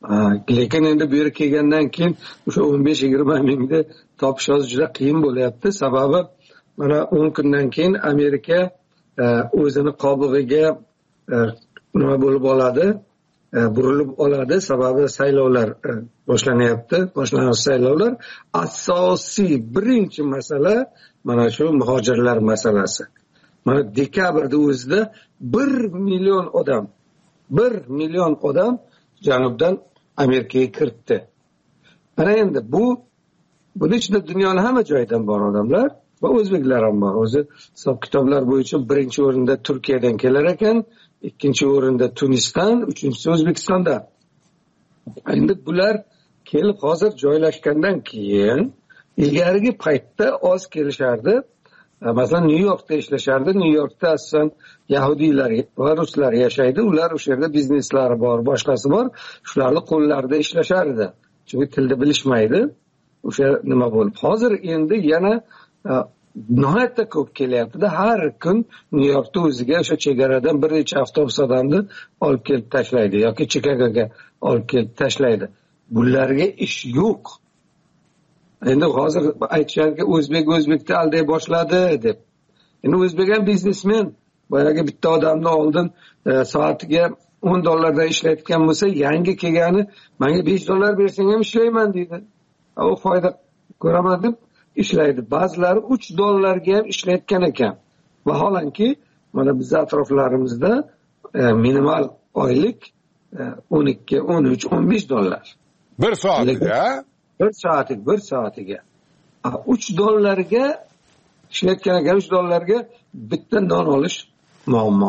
lekin endi bu yerga kelgandan keyin o'sha o'n besh yigirma mingni topish hozir juda qiyin bo'lyapti. Sababi mana o'n kundan keyin Amerika o'zini qobig'iga nima bo'lib oladi, burilib oladi. Sababi saylovlar boshlanyapti. Boshlanish saylovlar. Asosiy birinchi masala mana shu muhojirlar masalasi. Mana dekabrda o'zida bir million odam, bir million odam janubdan Amerikaga kiritdi. Mana endi bu buning ichida dunyoning hamma joyidan bor odamlar va o'zbeklar ham bor. O'zi hisob kitoblar bo'yicha birinchi o'rinda Turkiyadan kelar ekan, ikkinchi o'rinda Tunisdan, uchinchisi O'zbekistondan. Endi bular kelib hozir joylashgandan keyin ilgarigi paytda oz kelishardi. Masalan, New Yorkda ishlashardi. New Yorkda asosan yahudiylar va ruslar yashaydi. Ular o'sha yerda bizneslari bor, boshqasi bor. Shularni qo'llarida ishlashardi. Chunki tilni bilishmaydi. O'sha nima bo'lib. Hozir endi yana nihoyatda ko'p kelyapti-da. Har kun New Yorkda o'ziga o'sha chegaradan bir necha avtobus odamni olib kelib tashlaydi yoki Chikagoga olib kelib tashlaydi. Bularga ish yo'q. Endi hozir aytishadiki, o'zbek o'zbekni alday boshladi deb. Endi o'zbek ham biznesmen. Boyagi bitta odamni oldin soatiga o'n dollardan ishlayotgan bo'lsa, yangi kelgani menga besh dollar bersang ham ishlayman deydi. U foyda ko'raman deb ishlaydi. Ba'zilari uch dollarga ham ishlayotgan ekan. Vaholanki, mana biz atroflarimizda minimal oylik o'n ikki, o'n uch, o'n besh dollar. Bir soatiga? Bir soatiga, bir soatiga. uch dollarga ishlayotgan ekan, uch dollarga bitta non olish muammo.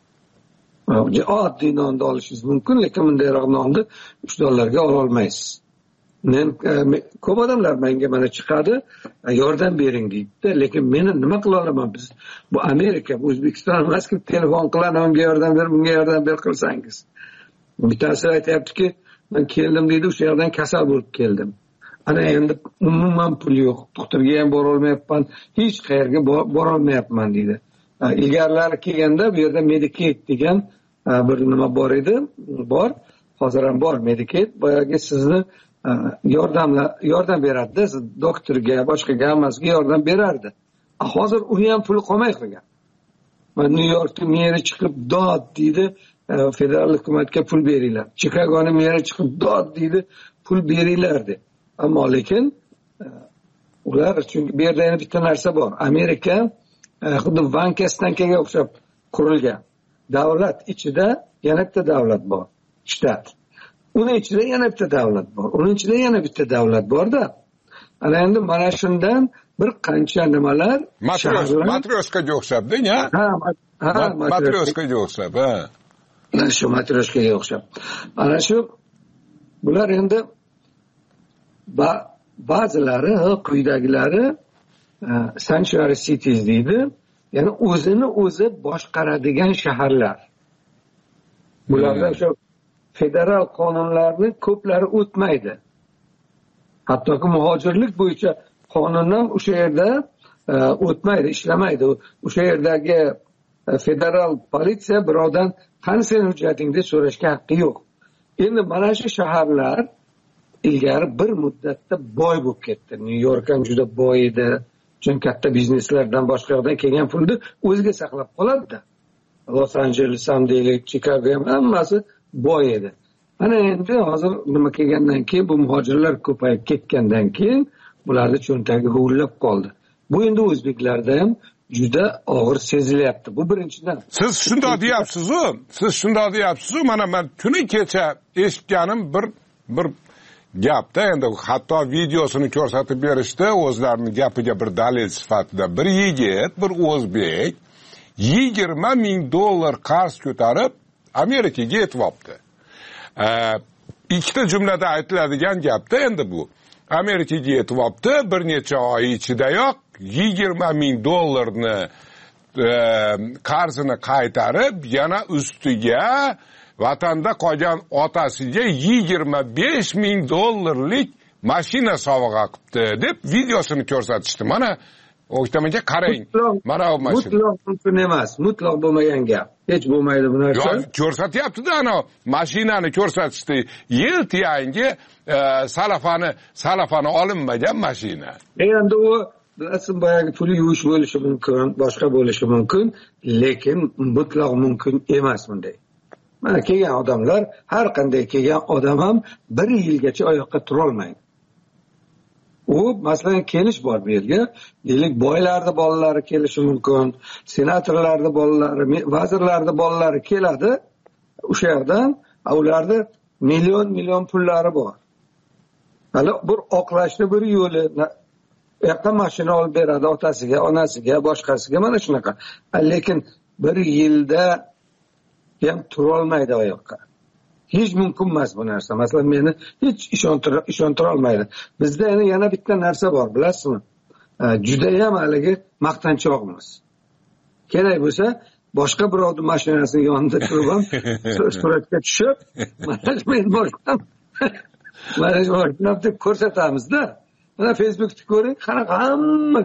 Oddiy nonni olishingiz mumkin, lekin bundayroq nonni uch dollarga ola olmaysiz. Men ko'p odamlar menga mana chiqadi, yordam bering deydi, lekin meni nima qila olaman? Biz bu Amerika, bu O'zbekiston emas-ku, telefon qilib, unga yordam ber, bunga yordam ber qilsangiz. Bittasi aytayaptiki, men keldim deydi, o'sha yerdan kasal bo'lib keldim. Ana endi umuman pul yo'q, doktorga ham bora olmayapman, hech qayerga bora olmayapman deydi. Ilgarilari kelganda bu yerda Medicaid degan bir nima bor edi, bor, hozir ham bor Medicaid, boyagi sizni yordamla yordam beradi, siz doktorga, boshqaga hammasiga yordam berardi. Hozir uni ham puli qolmay qolgan. Men New Yorkda meri chiqib dod deydi, federal hukumatga pul beringlar. Chikagoning meri chiqib dod deydi, pul beringlar deb. Ammo lekin ular, chunki bu yerda yana bitta narsa bor. Amerika xuddi Vankastankaga o'xshab qurilgan. Davlat ichida yana bitta davlat bor, shtat. Uning ichida yana bitta davlat bor. Uning ichida yana bitta davlat bor-da. Ana endi mana shundan bir qancha nimalar matryoskaga o'xshabdi, ya? Ha, ha, matryoskaga o'xshab, ha. Shu matryoskaga o'xshab. Ana shu bular endi ba'zilari, quyidagilari sanctuary cities deydi. Ya'ni o'zini o'zi boshqaradigan shaharlar. Bularda o'sha federal qonunlarni ko'plari o'tmaydi. Hattoki muhojirlik bo'yicha qonun ham o'sha yerda o'tmaydi, ishlamaydi. O'sha yerdagi federal politsiya birovdan qani sening hujjating deb so'rashga haqqi yo'q. Endi mana shu shaharlar ilgari bir muddatda boy bo'lib ketdi. New York ham juda boy edi. Chunki katta bizneslardan boshqa yerdan kelgan pulni o'ziga saqlab qoladi-da. Los Angeles ham deylik, Chicago ham hammasi boy edi. Ana endi hozir nima kelgandan keyin, bu muhojirlar ko'payib ketgandan keyin bularning cho'ntagi huvillab qoldi. Bu endi o'zbeklarda ham juda og'ir sezilyapti. Bu birinchidan. Siz shunday deyapsiz-ku, siz shunday deyapsiz-ku, mana men kuni kecha eshitganim bir bir gapda, endi hatto videosini ko'rsatib berishdi, o'zlarining gapiga bir dalil sifatida. Bir yigit, bir o'zbek yigirma ming dollar qarz ko'tarib Amerikaga yetyapti. Ikkita jumlada aytiladigan gapda endi bu. Amerikaga yetyapti, bir necha oy ichidayoq yigirma ming dollarni qarzini qaytarib, yana ustiga vatanda qolgan otasiga yigirma besh ming dollarlik mashina sovg'a qildi deb videosini ko'rsatishdi. Mana o'shtamanga qarang, mana bu mashina. Mutlaq mumkin emas, mutlaq bo'lmagan gap. Hech bo'lmaydi bu narsa. Yo'q, ko'rsatyapti-da, ana mashinani ko'rsatishdi. Yil yangi salafani, salafani olinmagan mashina. Endi u bilasizmi, boyagi pul yuvish bo'lishi mumkin, boshqa bo'lishi mumkin, lekin mutlaq mumkin emas bunday. Mana kelgan odamlar, har qanday kelgan odam ham bir yilgacha oyoqqa tura olmaydi. U masalan kelish bor bu yerga, deylik boylarning bolalari kelishi mumkin, senatorlarning bolalari, vazirlarning bolalari keladi o'sha yerdan, ularda million million pullari bor. Hali bir oqlashni bir yo'li, u yoqqa mashina olib beradi otasiga, onasiga, boshqasiga, mana shunaqa. Lekin bir yilda ham tura olmaydi oyoqqa. Hech mumkin emas bu narsa. Masalan, meni hech ishontira ishontira olmaydi. Bizda yana yana bitta narsa bor, bilasizmi? Juda ham haligi maqtanchoqmiz. Kerak bo'lsa, boshqa birovning mashinasining yonida turib ham suratga tushib, mana men boshqam. Mana shu deb ko'rsatamiz-da. Mana Facebookda ko'ring, qanaqa hamma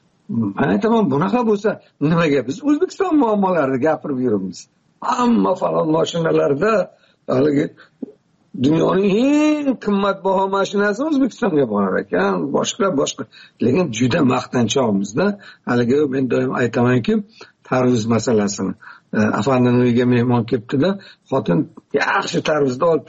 mana tamam bunaqa bo'lsa, nimaga biz O'zbekiston muammolarini gapirib yuribmiz? Hamma falon mashinalarda haligi dunyoning eng qimmatbaho mashinasi O'zbekistonga borar ekan, boshqa boshqa. Lekin juda maqtanchoqmiz-da. Haligi men doim aytamanki, tarvuz masalasini. Afandining uyiga mehmon kelibdi-da, xotin yaxshi tarvuzni olib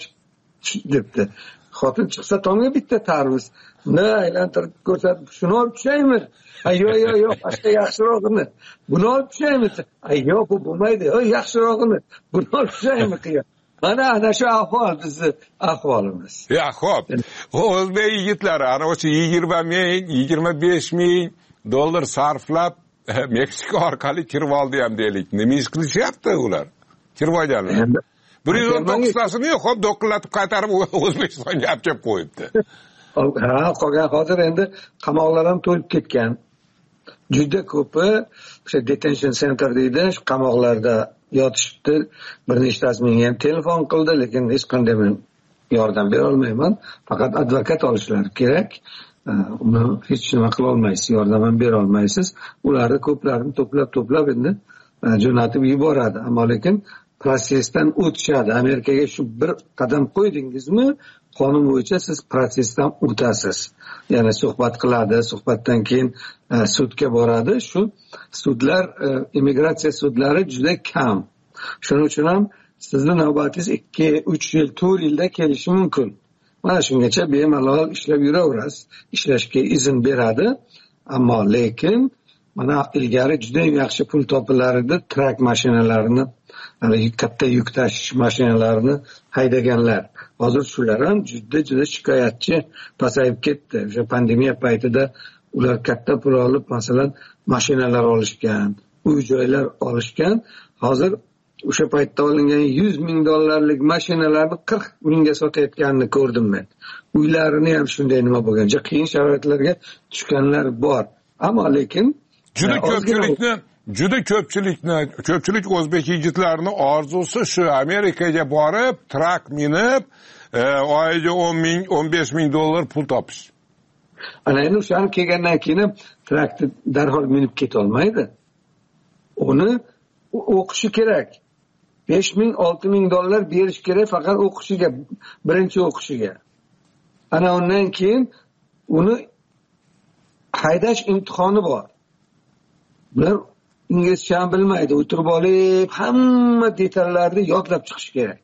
debdi. Xotin chiqsa tomga bitta tarvuz. Uni aylantirib ko'rsatib, shuni olib tushaymi? Ay yo'q, yo'q, yo'q, boshqa yaxshirog'ini. Buni olib tushaymi? Ay yo'q, bu bo'lmaydi. Yo'q, yaxshirog'ini. Buni olib tushaymi qiyin. Mana ana shu ahvol bizni ahvolimiz. Ya, xo'p. O'zbek yigitlari ana o'sha yigirma ming, yigirma besh ming dollar sarflab Meksika orqali kirib oldi ham deylik. Nima ish qilishyapti ular? Kirib olganlar. bir yuz o'n to'qqiztasini yo'q, do'qillatib qaytarib O'zbekistonga olib kelib qo'yibdi. Ha, qolgan hozir endi qamoqlar ham to'lib ketgan. Juda ko'pi o'sha detention center deydi, shu qamoqlarda yotishibdi. Bir nechtasi menga ham telefon qildi, lekin hech qanday men yordam bera olmayman. Faqat advokat olishlari kerak. Uni hech nima qila olmaysiz, yordam ham bera olmaysiz. Ularni ko'plarini to'plab-to'plab endi jo'natib yuboradi. Ammo lekin protsessdan o'tishadi. Amerikaga shu bir qadam qo'ydingizmi, qonun bo'yicha siz protsessdan o'tasiz. Ya'ni suhbat qiladi, suhbatdan keyin sudga boradi. Shu sudlar, immigratsiya sudlari juda kam. Shuning uchun ham sizning navbatingiz ikki uch yil, to'rt yilda kelishi mumkin. Mana shungacha bemalol ishlab yuraverasiz. Ishlashga izn beradi. Ammo lekin mana ilgari juda yaxshi pul topilar edi, trak mashinalarini, katta yuk tashish mashinalarini haydaganlar. Hozir shular ham juda juda shikoyatchi pasayib ketdi. O'sha pandemiya paytida ular katta pul olib, masalan, mashinalar olishgan, uy-joylar olishgan. Hozir o'sha paytda olingan yuz ming dollarlik mashinalarni qirq mingga sotayotganini ko'rdim men. Uylarini ham shunday nima bo'lgan, juda qiyin sharoitlarga tushganlar bor. Ammo lekin juda ko'pchilikni Juda ko'pchilikni, ko'pchilik o'zbek yigitlarini orzusi shu, Amerikaga borib, trak minib, oyiga o'n ming, o'n besh ming dollar pul topish. Ana endi o'shani kelgandan keyin trakni darhol minib keta olmaydi. Uni o'qishi kerak. besh ming, olti ming dollar berish kerak faqat o'qishiga, birinchi o'qishiga. Ana undan keyin uni haydash imtihoni bor. Bular inglizcha ham bilmaydi, o'tirib olib, hamma detallarni yodlab chiqish kerak.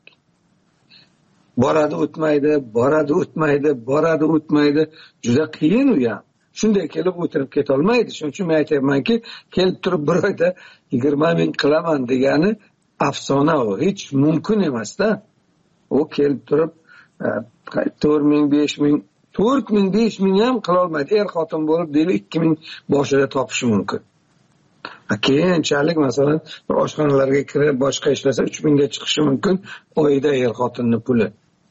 Boradi, o'tmaydi, boradi, o'tmaydi, boradi, o'tmaydi. Juda qiyin u ham. Shunday kelib o'tirib keta olmaydi. Shuning uchun men aytaymanki, kelib turib bir oyda yigirma ming qilaman degani afsona u. Hech mumkin emas-da. U kelib turib to'rt ming, besh ming, to'rt ming, besh ming ham qila olmaydi. Er xotin bo'lib, deylik ikki ming boshida topishi mumkin. Keyinchalik masalan bir oshxonalarga kirib boshqa ishlasa uch mingga chiqishi mumkin oyda er xotinning puli.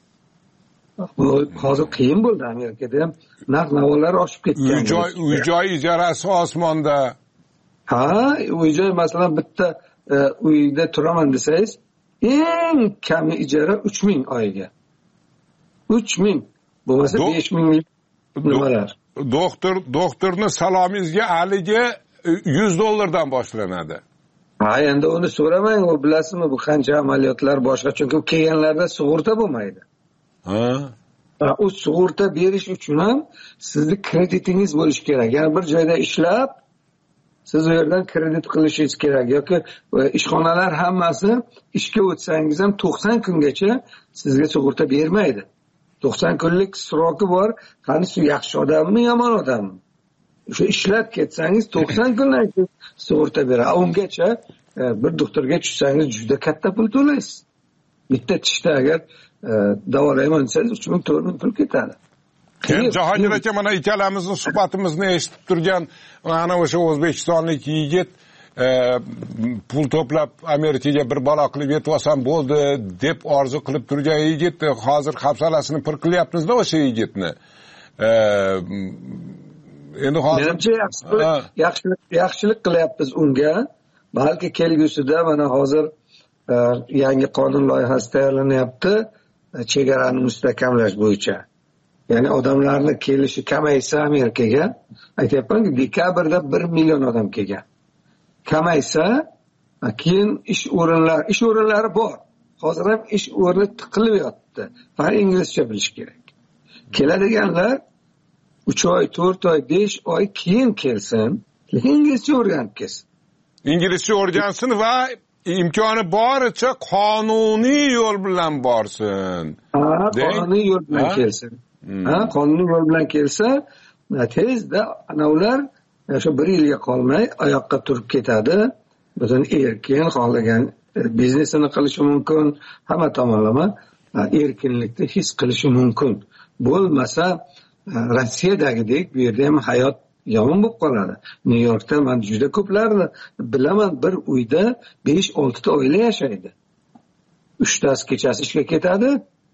Bu hozir qiyin bo'ldi. Amerikada ham narx-navolar oshib ketgan. Uy-joy, uy-joy ijarasi osmonda. Ha, uy-joy masalan bitta uyda turaman desangiz, eng kami ijara uch ming oyiga. uch ming. Bo'lmasa besh ming nimalar. doktor doktorni salomingizga haligi yuz dollardan boshlanadi. Ha, endi uni so'ramang, u bilasizmi, bu qancha amaliyotlar boshqa, chunki kelganlarda sug'urta bo'lmaydi. Ha. U sug'urta berish uchun ham sizni kreditingiz bo'lishi kerak. Ya'ni bir joyda ishlab siz u yerdan kredit qilishingiz kerak yoki ishxonalar hammasi ishga o'tsangiz ham to'qson kungacha sizga sug'urta bermaydi. to'qson kunlik sroki bor. Qani siz yaxshi odammi, yomon odammi? O'sha ishlab ketsangiz to'qson kundan keyin sug'urta beradi. Ungacha bir doktorga tushsangiz juda katta pul to'laysiz. Bitta tishda agar davolayman desangiz uch ming to'rt ming pul ketadi. Keyin Jahongir aka, mana ikkalamizni suhbatimizni eshitib turgan ana o'sha o'zbekistonlik yigit pul to'plab Amerikaga bir balo qilib yetib olsam bo'ldi deb orzu qilib turgan yigit hozir hafsalasini pir qilyapmizda o'sha yigitni. Endi hozir menimcha yaxshilik yaxshilik qilyapmiz unga. Balki kelgusida mana hozir yangi qonun loyihasi tayyorlanyapti chegarani mustahkamlash bo'yicha. Ya'ni odamlarni kelishi kamaysa Amerikaga, aytyapmanki, dekabrda bir million odam kelgan. Kamaysa, keyin ish o'rinlari, ish o'rinlari bor. Hozir ham ish o'rni tiqilib yotibdi. Faqat inglizcha bilish kerak. Keladiganlar uch oy, to'rt oy, besh oy keyin kelsin, lekin inglizcha o'rganib kelsin. Inglizcha o'rgansin va imkoni boricha qonuniy yo'l bilan borsin. Ha, qonuniy yo'l bilan kelsin. Ha, qonuniy yo'l bilan kelsa, tezda ana ular o'sha bir yilga qolmay oyoqqa turib ketadi. Butun erkin xohlagan biznesini qilishi mumkin, hamma tomonlama erkinlikni his qilishi mumkin. Bo'lmasa Rossiyadagidek bu yerda ham hayot yomon bo'lib qoladi. Nyu-Yorkda men juda ko'plarni bilaman, bir uyda besh olti ta oila yashaydi. uchtasi kechasi ishga ketadi.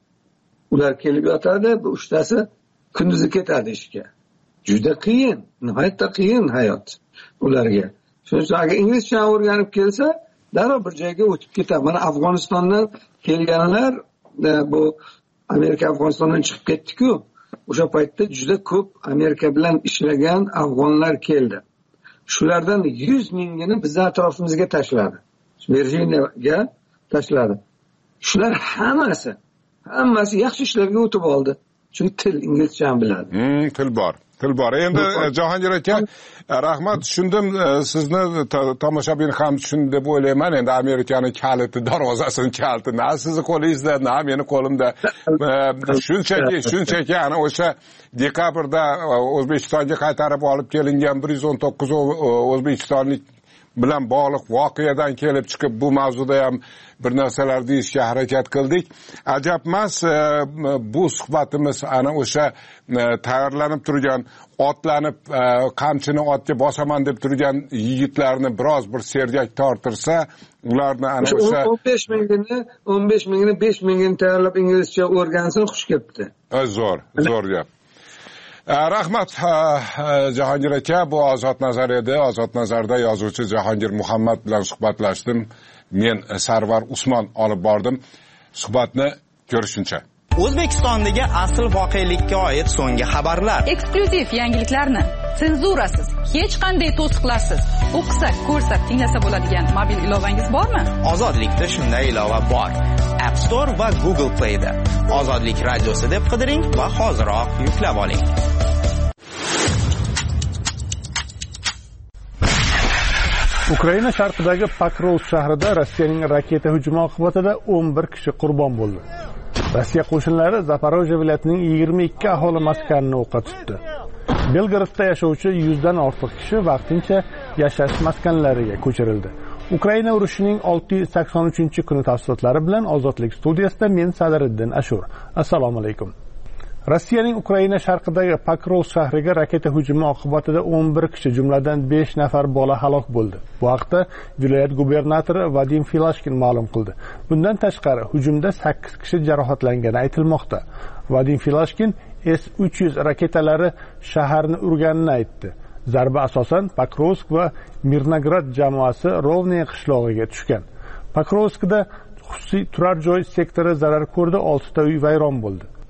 Ular kelib yotadi, bu uchtasi kunduzi ketadi ishga. Juda qiyin, nihoyatda qiyin hayot ularga. Shuning uchun agar inglizcha o'rganib kelsa, darrov bir joyga o'tib ketadi. Mana Afg'onistondan kelganlar, bu Amerika Afg'onistondan chiqib ketdi-ku. O'sha paytda juda ko'p Amerika bilan ishlagan afg'onlar keldi. Shulardan yuz mingini bizning atrofimizga tashladi. Virjiniyaga tashladi. Shular hammasi hammasi yaxshi ishlarga o'tib oldi. Chunki til, inglizcha ham biladi. Hmm, til bor. Til bor. Endi Jahongir aka, rahmat, tushundim. Sizni tomoshabin ham tushundi deb o'ylayman. Endi Amerikaning kaliti, darvozasining kaliti na sizni qo'lingizda, na meni qo'limda. Shunchaki, shunchaki ana o'sha dekabrda O'zbekistonga qaytarib olib kelingan bir yuz o'n to'qqiz o'zbekistonlik bilan bog'liq voqeadan kelib chiqib bu mavzuda ham bir narsalar deyishga harakat qildik. Ajab emas, bu suhbatimiz ana o'sha tayyorlanib turgan, otlanib qamchini otga bosaman deb turgan yigitlarni biroz bir sergak tortirsa, ularni ana o'sha o'n besh mingini o'n besh mingini besh mingini tayyorlab inglizcha o'rgansin, xush kelibdi. Zo'r, zo'r gap. Rahmat Jahongir aka, bu Ozod Nazar edi. Ozod Nazarda yozuvchi Jahongir Muhammad bilan suhbatlashdim. Men Sarvar Usmon olib bordim. Suhbatni ko'rishuncha. O'zbekistondagi asl voqelikka oid so'nggi xabarlar. Eksklyuziv yangiliklarni senzurasiz, hech qanday to'siqlarsiz o'qisak, ko'rsak, tinglasa bo'ladigan mobil ilovangiz bormi? Ozodlikda shunday ilova bor. App Store va Google Play da. Ozodlik radiosi deb qidiring va hoziroq yuklab oling. Ukraina sharqidagi Pokrovsk shahrida Rossiyaning raketa hujumi oqibatida o'n bir kishi qurbon bo'ldi. Rossiya qo'shinlari Zaporojye viloyatining yigirma ikki aholi maskanini o'qqa tutdi. Belgradda yashovchi yuzdan ortiq kishi vaqtincha yashash maskanlariga ko'chirildi. Ukraina urushining olti yuz sakson uchinchi kuni tafsilotlari bilan Ozodlik studiyasida men Sadiriddin Ashur. Assalomu alaykum. Rossiyaning Ukraina sharqidagi Pokrovsk shahriga raketa hujumi oqibatida o'n bir kishi, jumladan besh nafar bola halok bo'ldi. Bu haqda viloyat gubernatori Vadim Filashkin ma'lum qildi. Bundan tashqari hujumda sakkiz kishi jarohatlangani aytilmoqda. Vadim Filashkin S uch yuz raketalari shaharni urganini aytdi. Zarba asosan Pokrovsk va Mirnograd jamoasi Rovnaya qishlog'iga tushgan. Pokrovskda xususiy turar joy sektori zarar ko'rdi, olti ta uy vayron bo'ldi.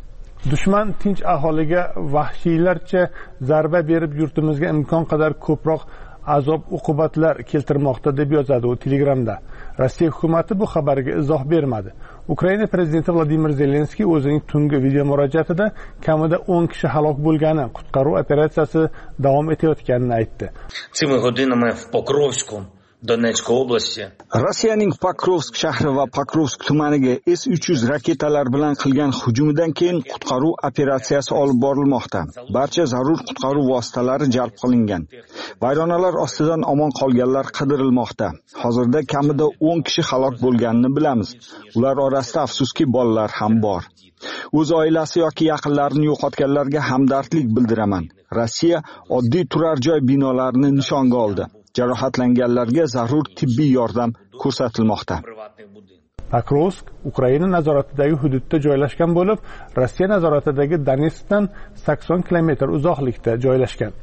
Dushman tinch aholiga vahshiylarcha zarba berib yurtimizga imkon qadar ko'proq azob uqubatlar keltirmoqda deb yozadi u Telegramda. Rossiya hukumati bu xabarga izoh bermadi. Ukraina prezidenti Vladimir Zelenskiy o'zining tungi video murojaatida kamida o'n kishi halok bo'lgani, qutqaruv operatsiyasi davom etayotganini aytdi. Цими годинами в Покровську, Donetsk oblasti. Rossiyaning Pokrovsk shahri va Pokrovsk tumaniga S uch yuz raketalar bilan qilgan hujumidan keyin qutqaruv operatsiyasi olib borilmoqda. Barcha zarur qutqaruv vositalari jalb qilingan. Vayronalar ostidan omon qolganlar qidirilmoqda. Hozirda kamida o'n kishi halok bo'lganini bilamiz. Ular orasida afsuski bolalar ham bor. O'z oilasi yoki yaqinlarini yo'qotganlarga hamdardlik bildiraman. Rossiya oddiy turar joy binolarini nishonga oldi. Jarohatlanganlarga zarur tibbiy yordam ko'rsatilmoqda. Pokrovsk Ukraina nazoratidagi hududda joylashgan bo'lib, Rossiya nazoratidagi Donetskdan sakson kilometr uzoqlikda joylashgan.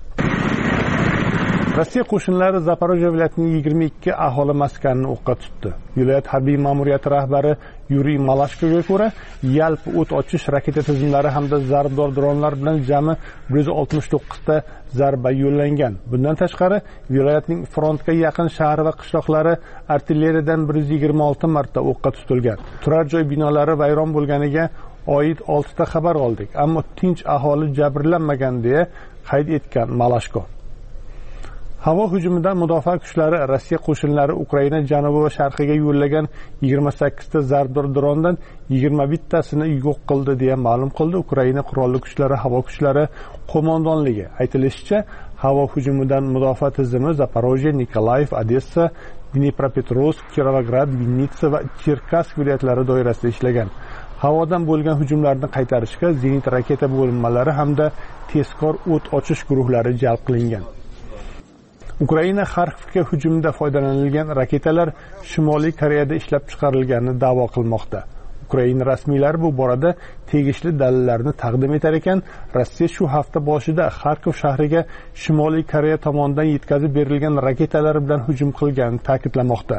Rossiya qo'shinlari Zaporojye viloyatining yigirma ikki aholi maskanini o'qqa tutdi. Viloyat harbiy ma'muriyati rahbari Yuriy Malashkoga ko'ra, yalpi o't ochish raketa tizimlari hamda zarbdor dronlar bilan jami bir yuz oltmish to'qqiz ta zarba yo'llangan. Bundan tashqari, viloyatning frontga yaqin shahar va qishloqlari artilleriyadan bir yuz yigirma olti marta o'qqa tutilgan. Turar joy binolari vayron bo'lganiga oid olti ta xabar oldik, ammo tinch aholi jabrlanmagan deya qayd etgan Malashko. Havo hujumidan mudofaa kuchlari Rossiya qo'shinlari Ukraina janubi va sharqiga yo'llagan yigirma sakkiz ta zarbdor drondan yigirma bittasini yo'q qildi deya ma'lum qildi Ukraina qurolli kuchlari havo kuchlari qo'mondonligi. Aytilishicha, havo hujumidan mudofaa tizimi Zaporojye, Nikolayev, Odessa, Dnipropetrovsk, Kirovograd, Vinnitsa va Cherkassk viloyatlari doirasida ishlagan. Havodan bo'lgan hujumlarni qaytarishga zenit raketa bo'linmalari hamda tezkor o't ochish guruhlari jalb qilingan. Ukraina Xarkovga hujumda foydalanilgan raketalar Shimoliy Koreyada ishlab chiqarilganini da'vo qilmoqda. Ukraina rasmiylari bu borada tegishli dalillarni taqdim etar ekan, Rossiya shu hafta boshida Xarkov shahriga Shimoliy Koreya tomonidan yetkazib berilgan raketalar bilan hujum qilganini ta'kidlamoqda.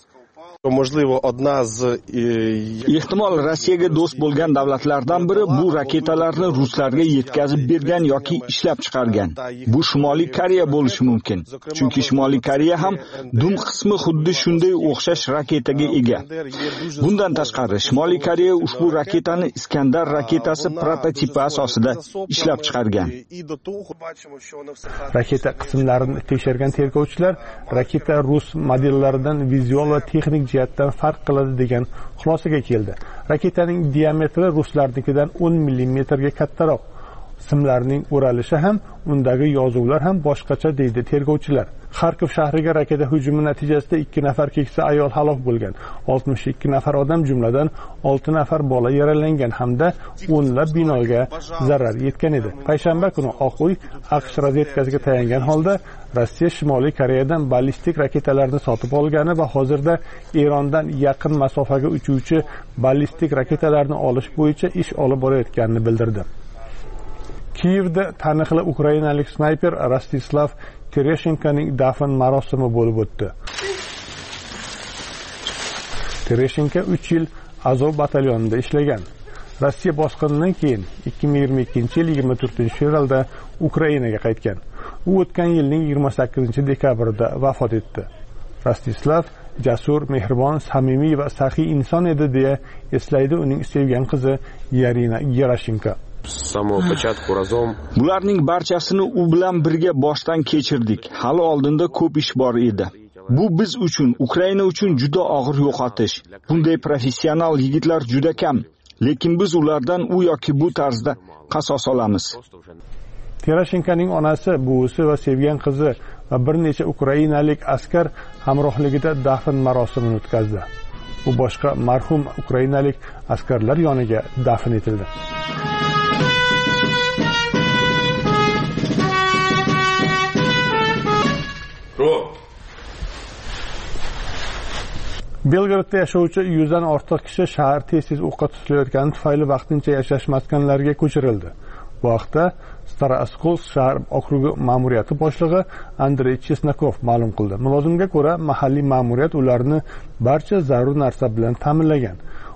Ehtimol Rossiyaga do'st bo'lgan davlatlardan biri bu raketalarni ruslarga yetkazib bergan yoki ishlab chiqargan. Bu Shimoliy Koreya bo'lishi mumkin. Chunki Shimoliy Koreya ham dum qismi xuddi shunday o'xshash raketaga ega. Bundan tashqari, Shimoliy Koreya ushbu raketani Iskandar raketasi prototipi asosida ishlab chiqargan. Raketa qismlarini tekshirgan tergovchilar raketa rus modellaridan vizual va texnik jihatdan farq qiladi degan xulosaga keldi. Raketaning diametri ruslarnikidan o'n millimetrga kattaroq. Simlarning o'ralishi ham, undagi yozuvlar ham boshqacha deydi tergovchilar. Xarkov shahriga raketa hujumi natijasida ikki nafar keksa ayol halok bo'lgan. oltmish ikki nafar odam, jumladan olti nafar bola yaralangan hamda o'nlab binoga zarar yetgan edi. Payshanba kuni Oq uy AQSh razvedkasiga tayangan holda Rossiya Shimoliy Koreyadan ballistik raketalarni sotib olgani va hozirda Erondan yaqin masofaga uchuvchi ballistik raketalarni olish bo'yicha ish olib borayotganini bildirdi. Kiyevda taniqli ukrainalik snayper Rostislav Tereshenkoning dafn marosimi bo'lib o'tdi. Tereshenko uch yil Azov batalyonida ishlagan. Rossiya bosqinidan keyin ikki ming yigirma ikkinchi yil yigirma to'rtinchi fevralda Ukrainaga qaytgan. U o'tgan yilning yigirma sakkizinchi dekabrida vafot etdi. Rostislav jasur, mehribon, samimiy va saxiy inson edi deya eslaydi uning sevgan qizi Yarina Gerashenko. Bularning barchasini u bilan birga boshdan kechirdik. Hali oldinda ko'p ish bor edi. Bu biz uchun, Ukraina uchun juda og'ir yo'qotish. Bunday professional yigitlar juda kam, lekin biz ulardan u yoki bu tarzda qasos olamiz. Terashenkoning onasi, buvisi va sevgan qizi va bir necha ukrainalik askar hamrohligida dafn marosimini o'tkazdi. U boshqa marhum ukrainalik askarlar yoniga dafn etildi. Belgradda yashovchi yuzdan ortiq kishi shahar tez-tez o'qqa tutilayotgani tufayli vaqtincha yashash maskanlariga ko'chirildi. Bu haqda Stara-Oskol shahar okrugi ma'muriyati boshlig'i Andrey Chesnakov ma'lum qildi. Mulozimga ko'ra, mahalliy ma'muriyat ularni barcha zarur narsa bilan ta'minlagan.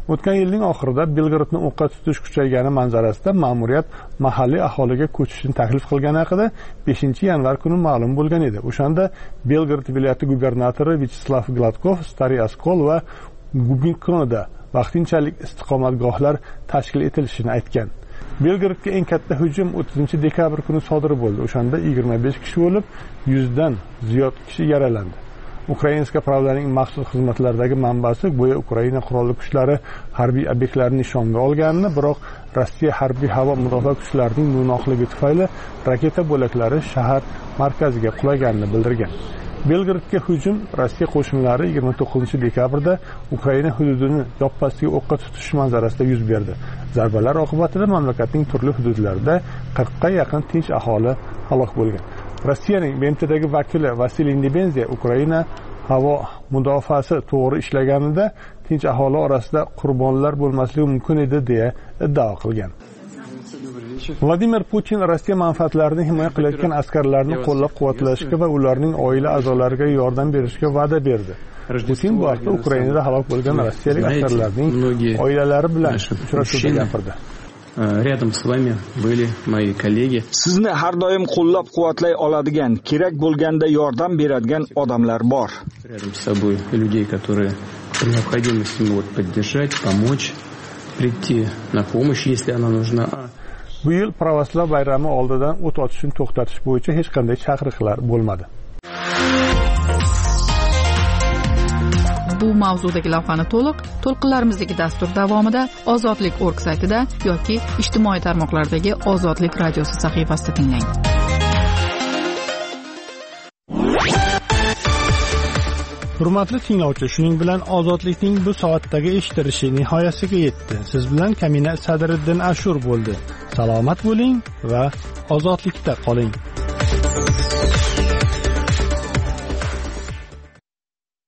O'tgan yilning oxirida Belgradni o'qqa tutish kuchaygani manzarasida ma'muriyat mahalliy aholiga ko'chishni taklif qilgani haqida beshinchi yanvar kuni ma'lum bo'lgan edi. O'shanda Belgrad viloyati gubernatori Vyacheslav Gladkov Stariy Oskol va Gubinkoda vaqtinchalik istiqomatgohlar tashkil etilishini aytgan. Belgradga eng katta hujum o'ttizinchi dekabr kuni sodir bo'ldi. O'shanda yigirma besh kishi o'lib, yuzdan ziyod kishi yaralandi. Ukrainska Pravdaning maxsus xizmatlaridagi manbasi go'yo Ukraina qurolli kuchlari harbiy obyektlarni nishonga olganini, biroq Rossiya harbiy havo mudofaa kuchlarining no'noqligi tufayli raketa bo'laklari shahar markaziga qulaganini bildirgan. Belgradga hujum Rossiya qo'shinlari yigirma to'qqizinchi dekabrda Ukraina hududini yoppasiga o'qqa tutish manzarasida yuz berdi. Zarbalar oqibatida mamlakatning turli hududlarida qirqqa yaqin tinch aholi halok bo'lgan. Rossiyaning B M Tdagi vakili Vasiliy Nebenziya Ukraina havo mudofaasi to'g'ri ishlaganida tinch aholi orasida qurbonlar bo'lmasligi mumkin edi deya iddao qilgan. Vladimir Putin Rossiya manfaatlarini himoya qilayotgan askarlarni qo'llab-quvvatlashga va ularning oila a'zolariga yordam berishga va'da berdi. Putin bu haqda Ukrainada halok bo'lgan rossiyalik askarlarning oilalari bilan uchrashuvda gapirdi. Рядом с вами были мои коллеги. Sizni har doim qo'llab-quvvatlay oladigan, kerak bo'lganda yordam beradigan odamlar bor. Рядом с собой людей, которые при необходимости могут поддержать, помочь, прийти на помощь, если она нужна. Bu yil Pravoslav bayrami oldidan o't ochishni to'xtatish bo'yicha hech qanday chaqiriqlar bo'lmadi. Bu mavzudagi lavhani to'liq to'lqinlarimizdagi dastur davomida Ozodlik org saytida yoki ijtimoiy tarmoqlardagi Ozodlik radiosi sahifasida tinglang. Hurmatli tinglovchi, shuning bilan Ozodlikning bu soatdagi eshitilishi nihoyasiga yetdi. Siz bilan Kamina Sadriddin Ashur bo'ldi. Salomat bo'ling va ozodlikda qoling.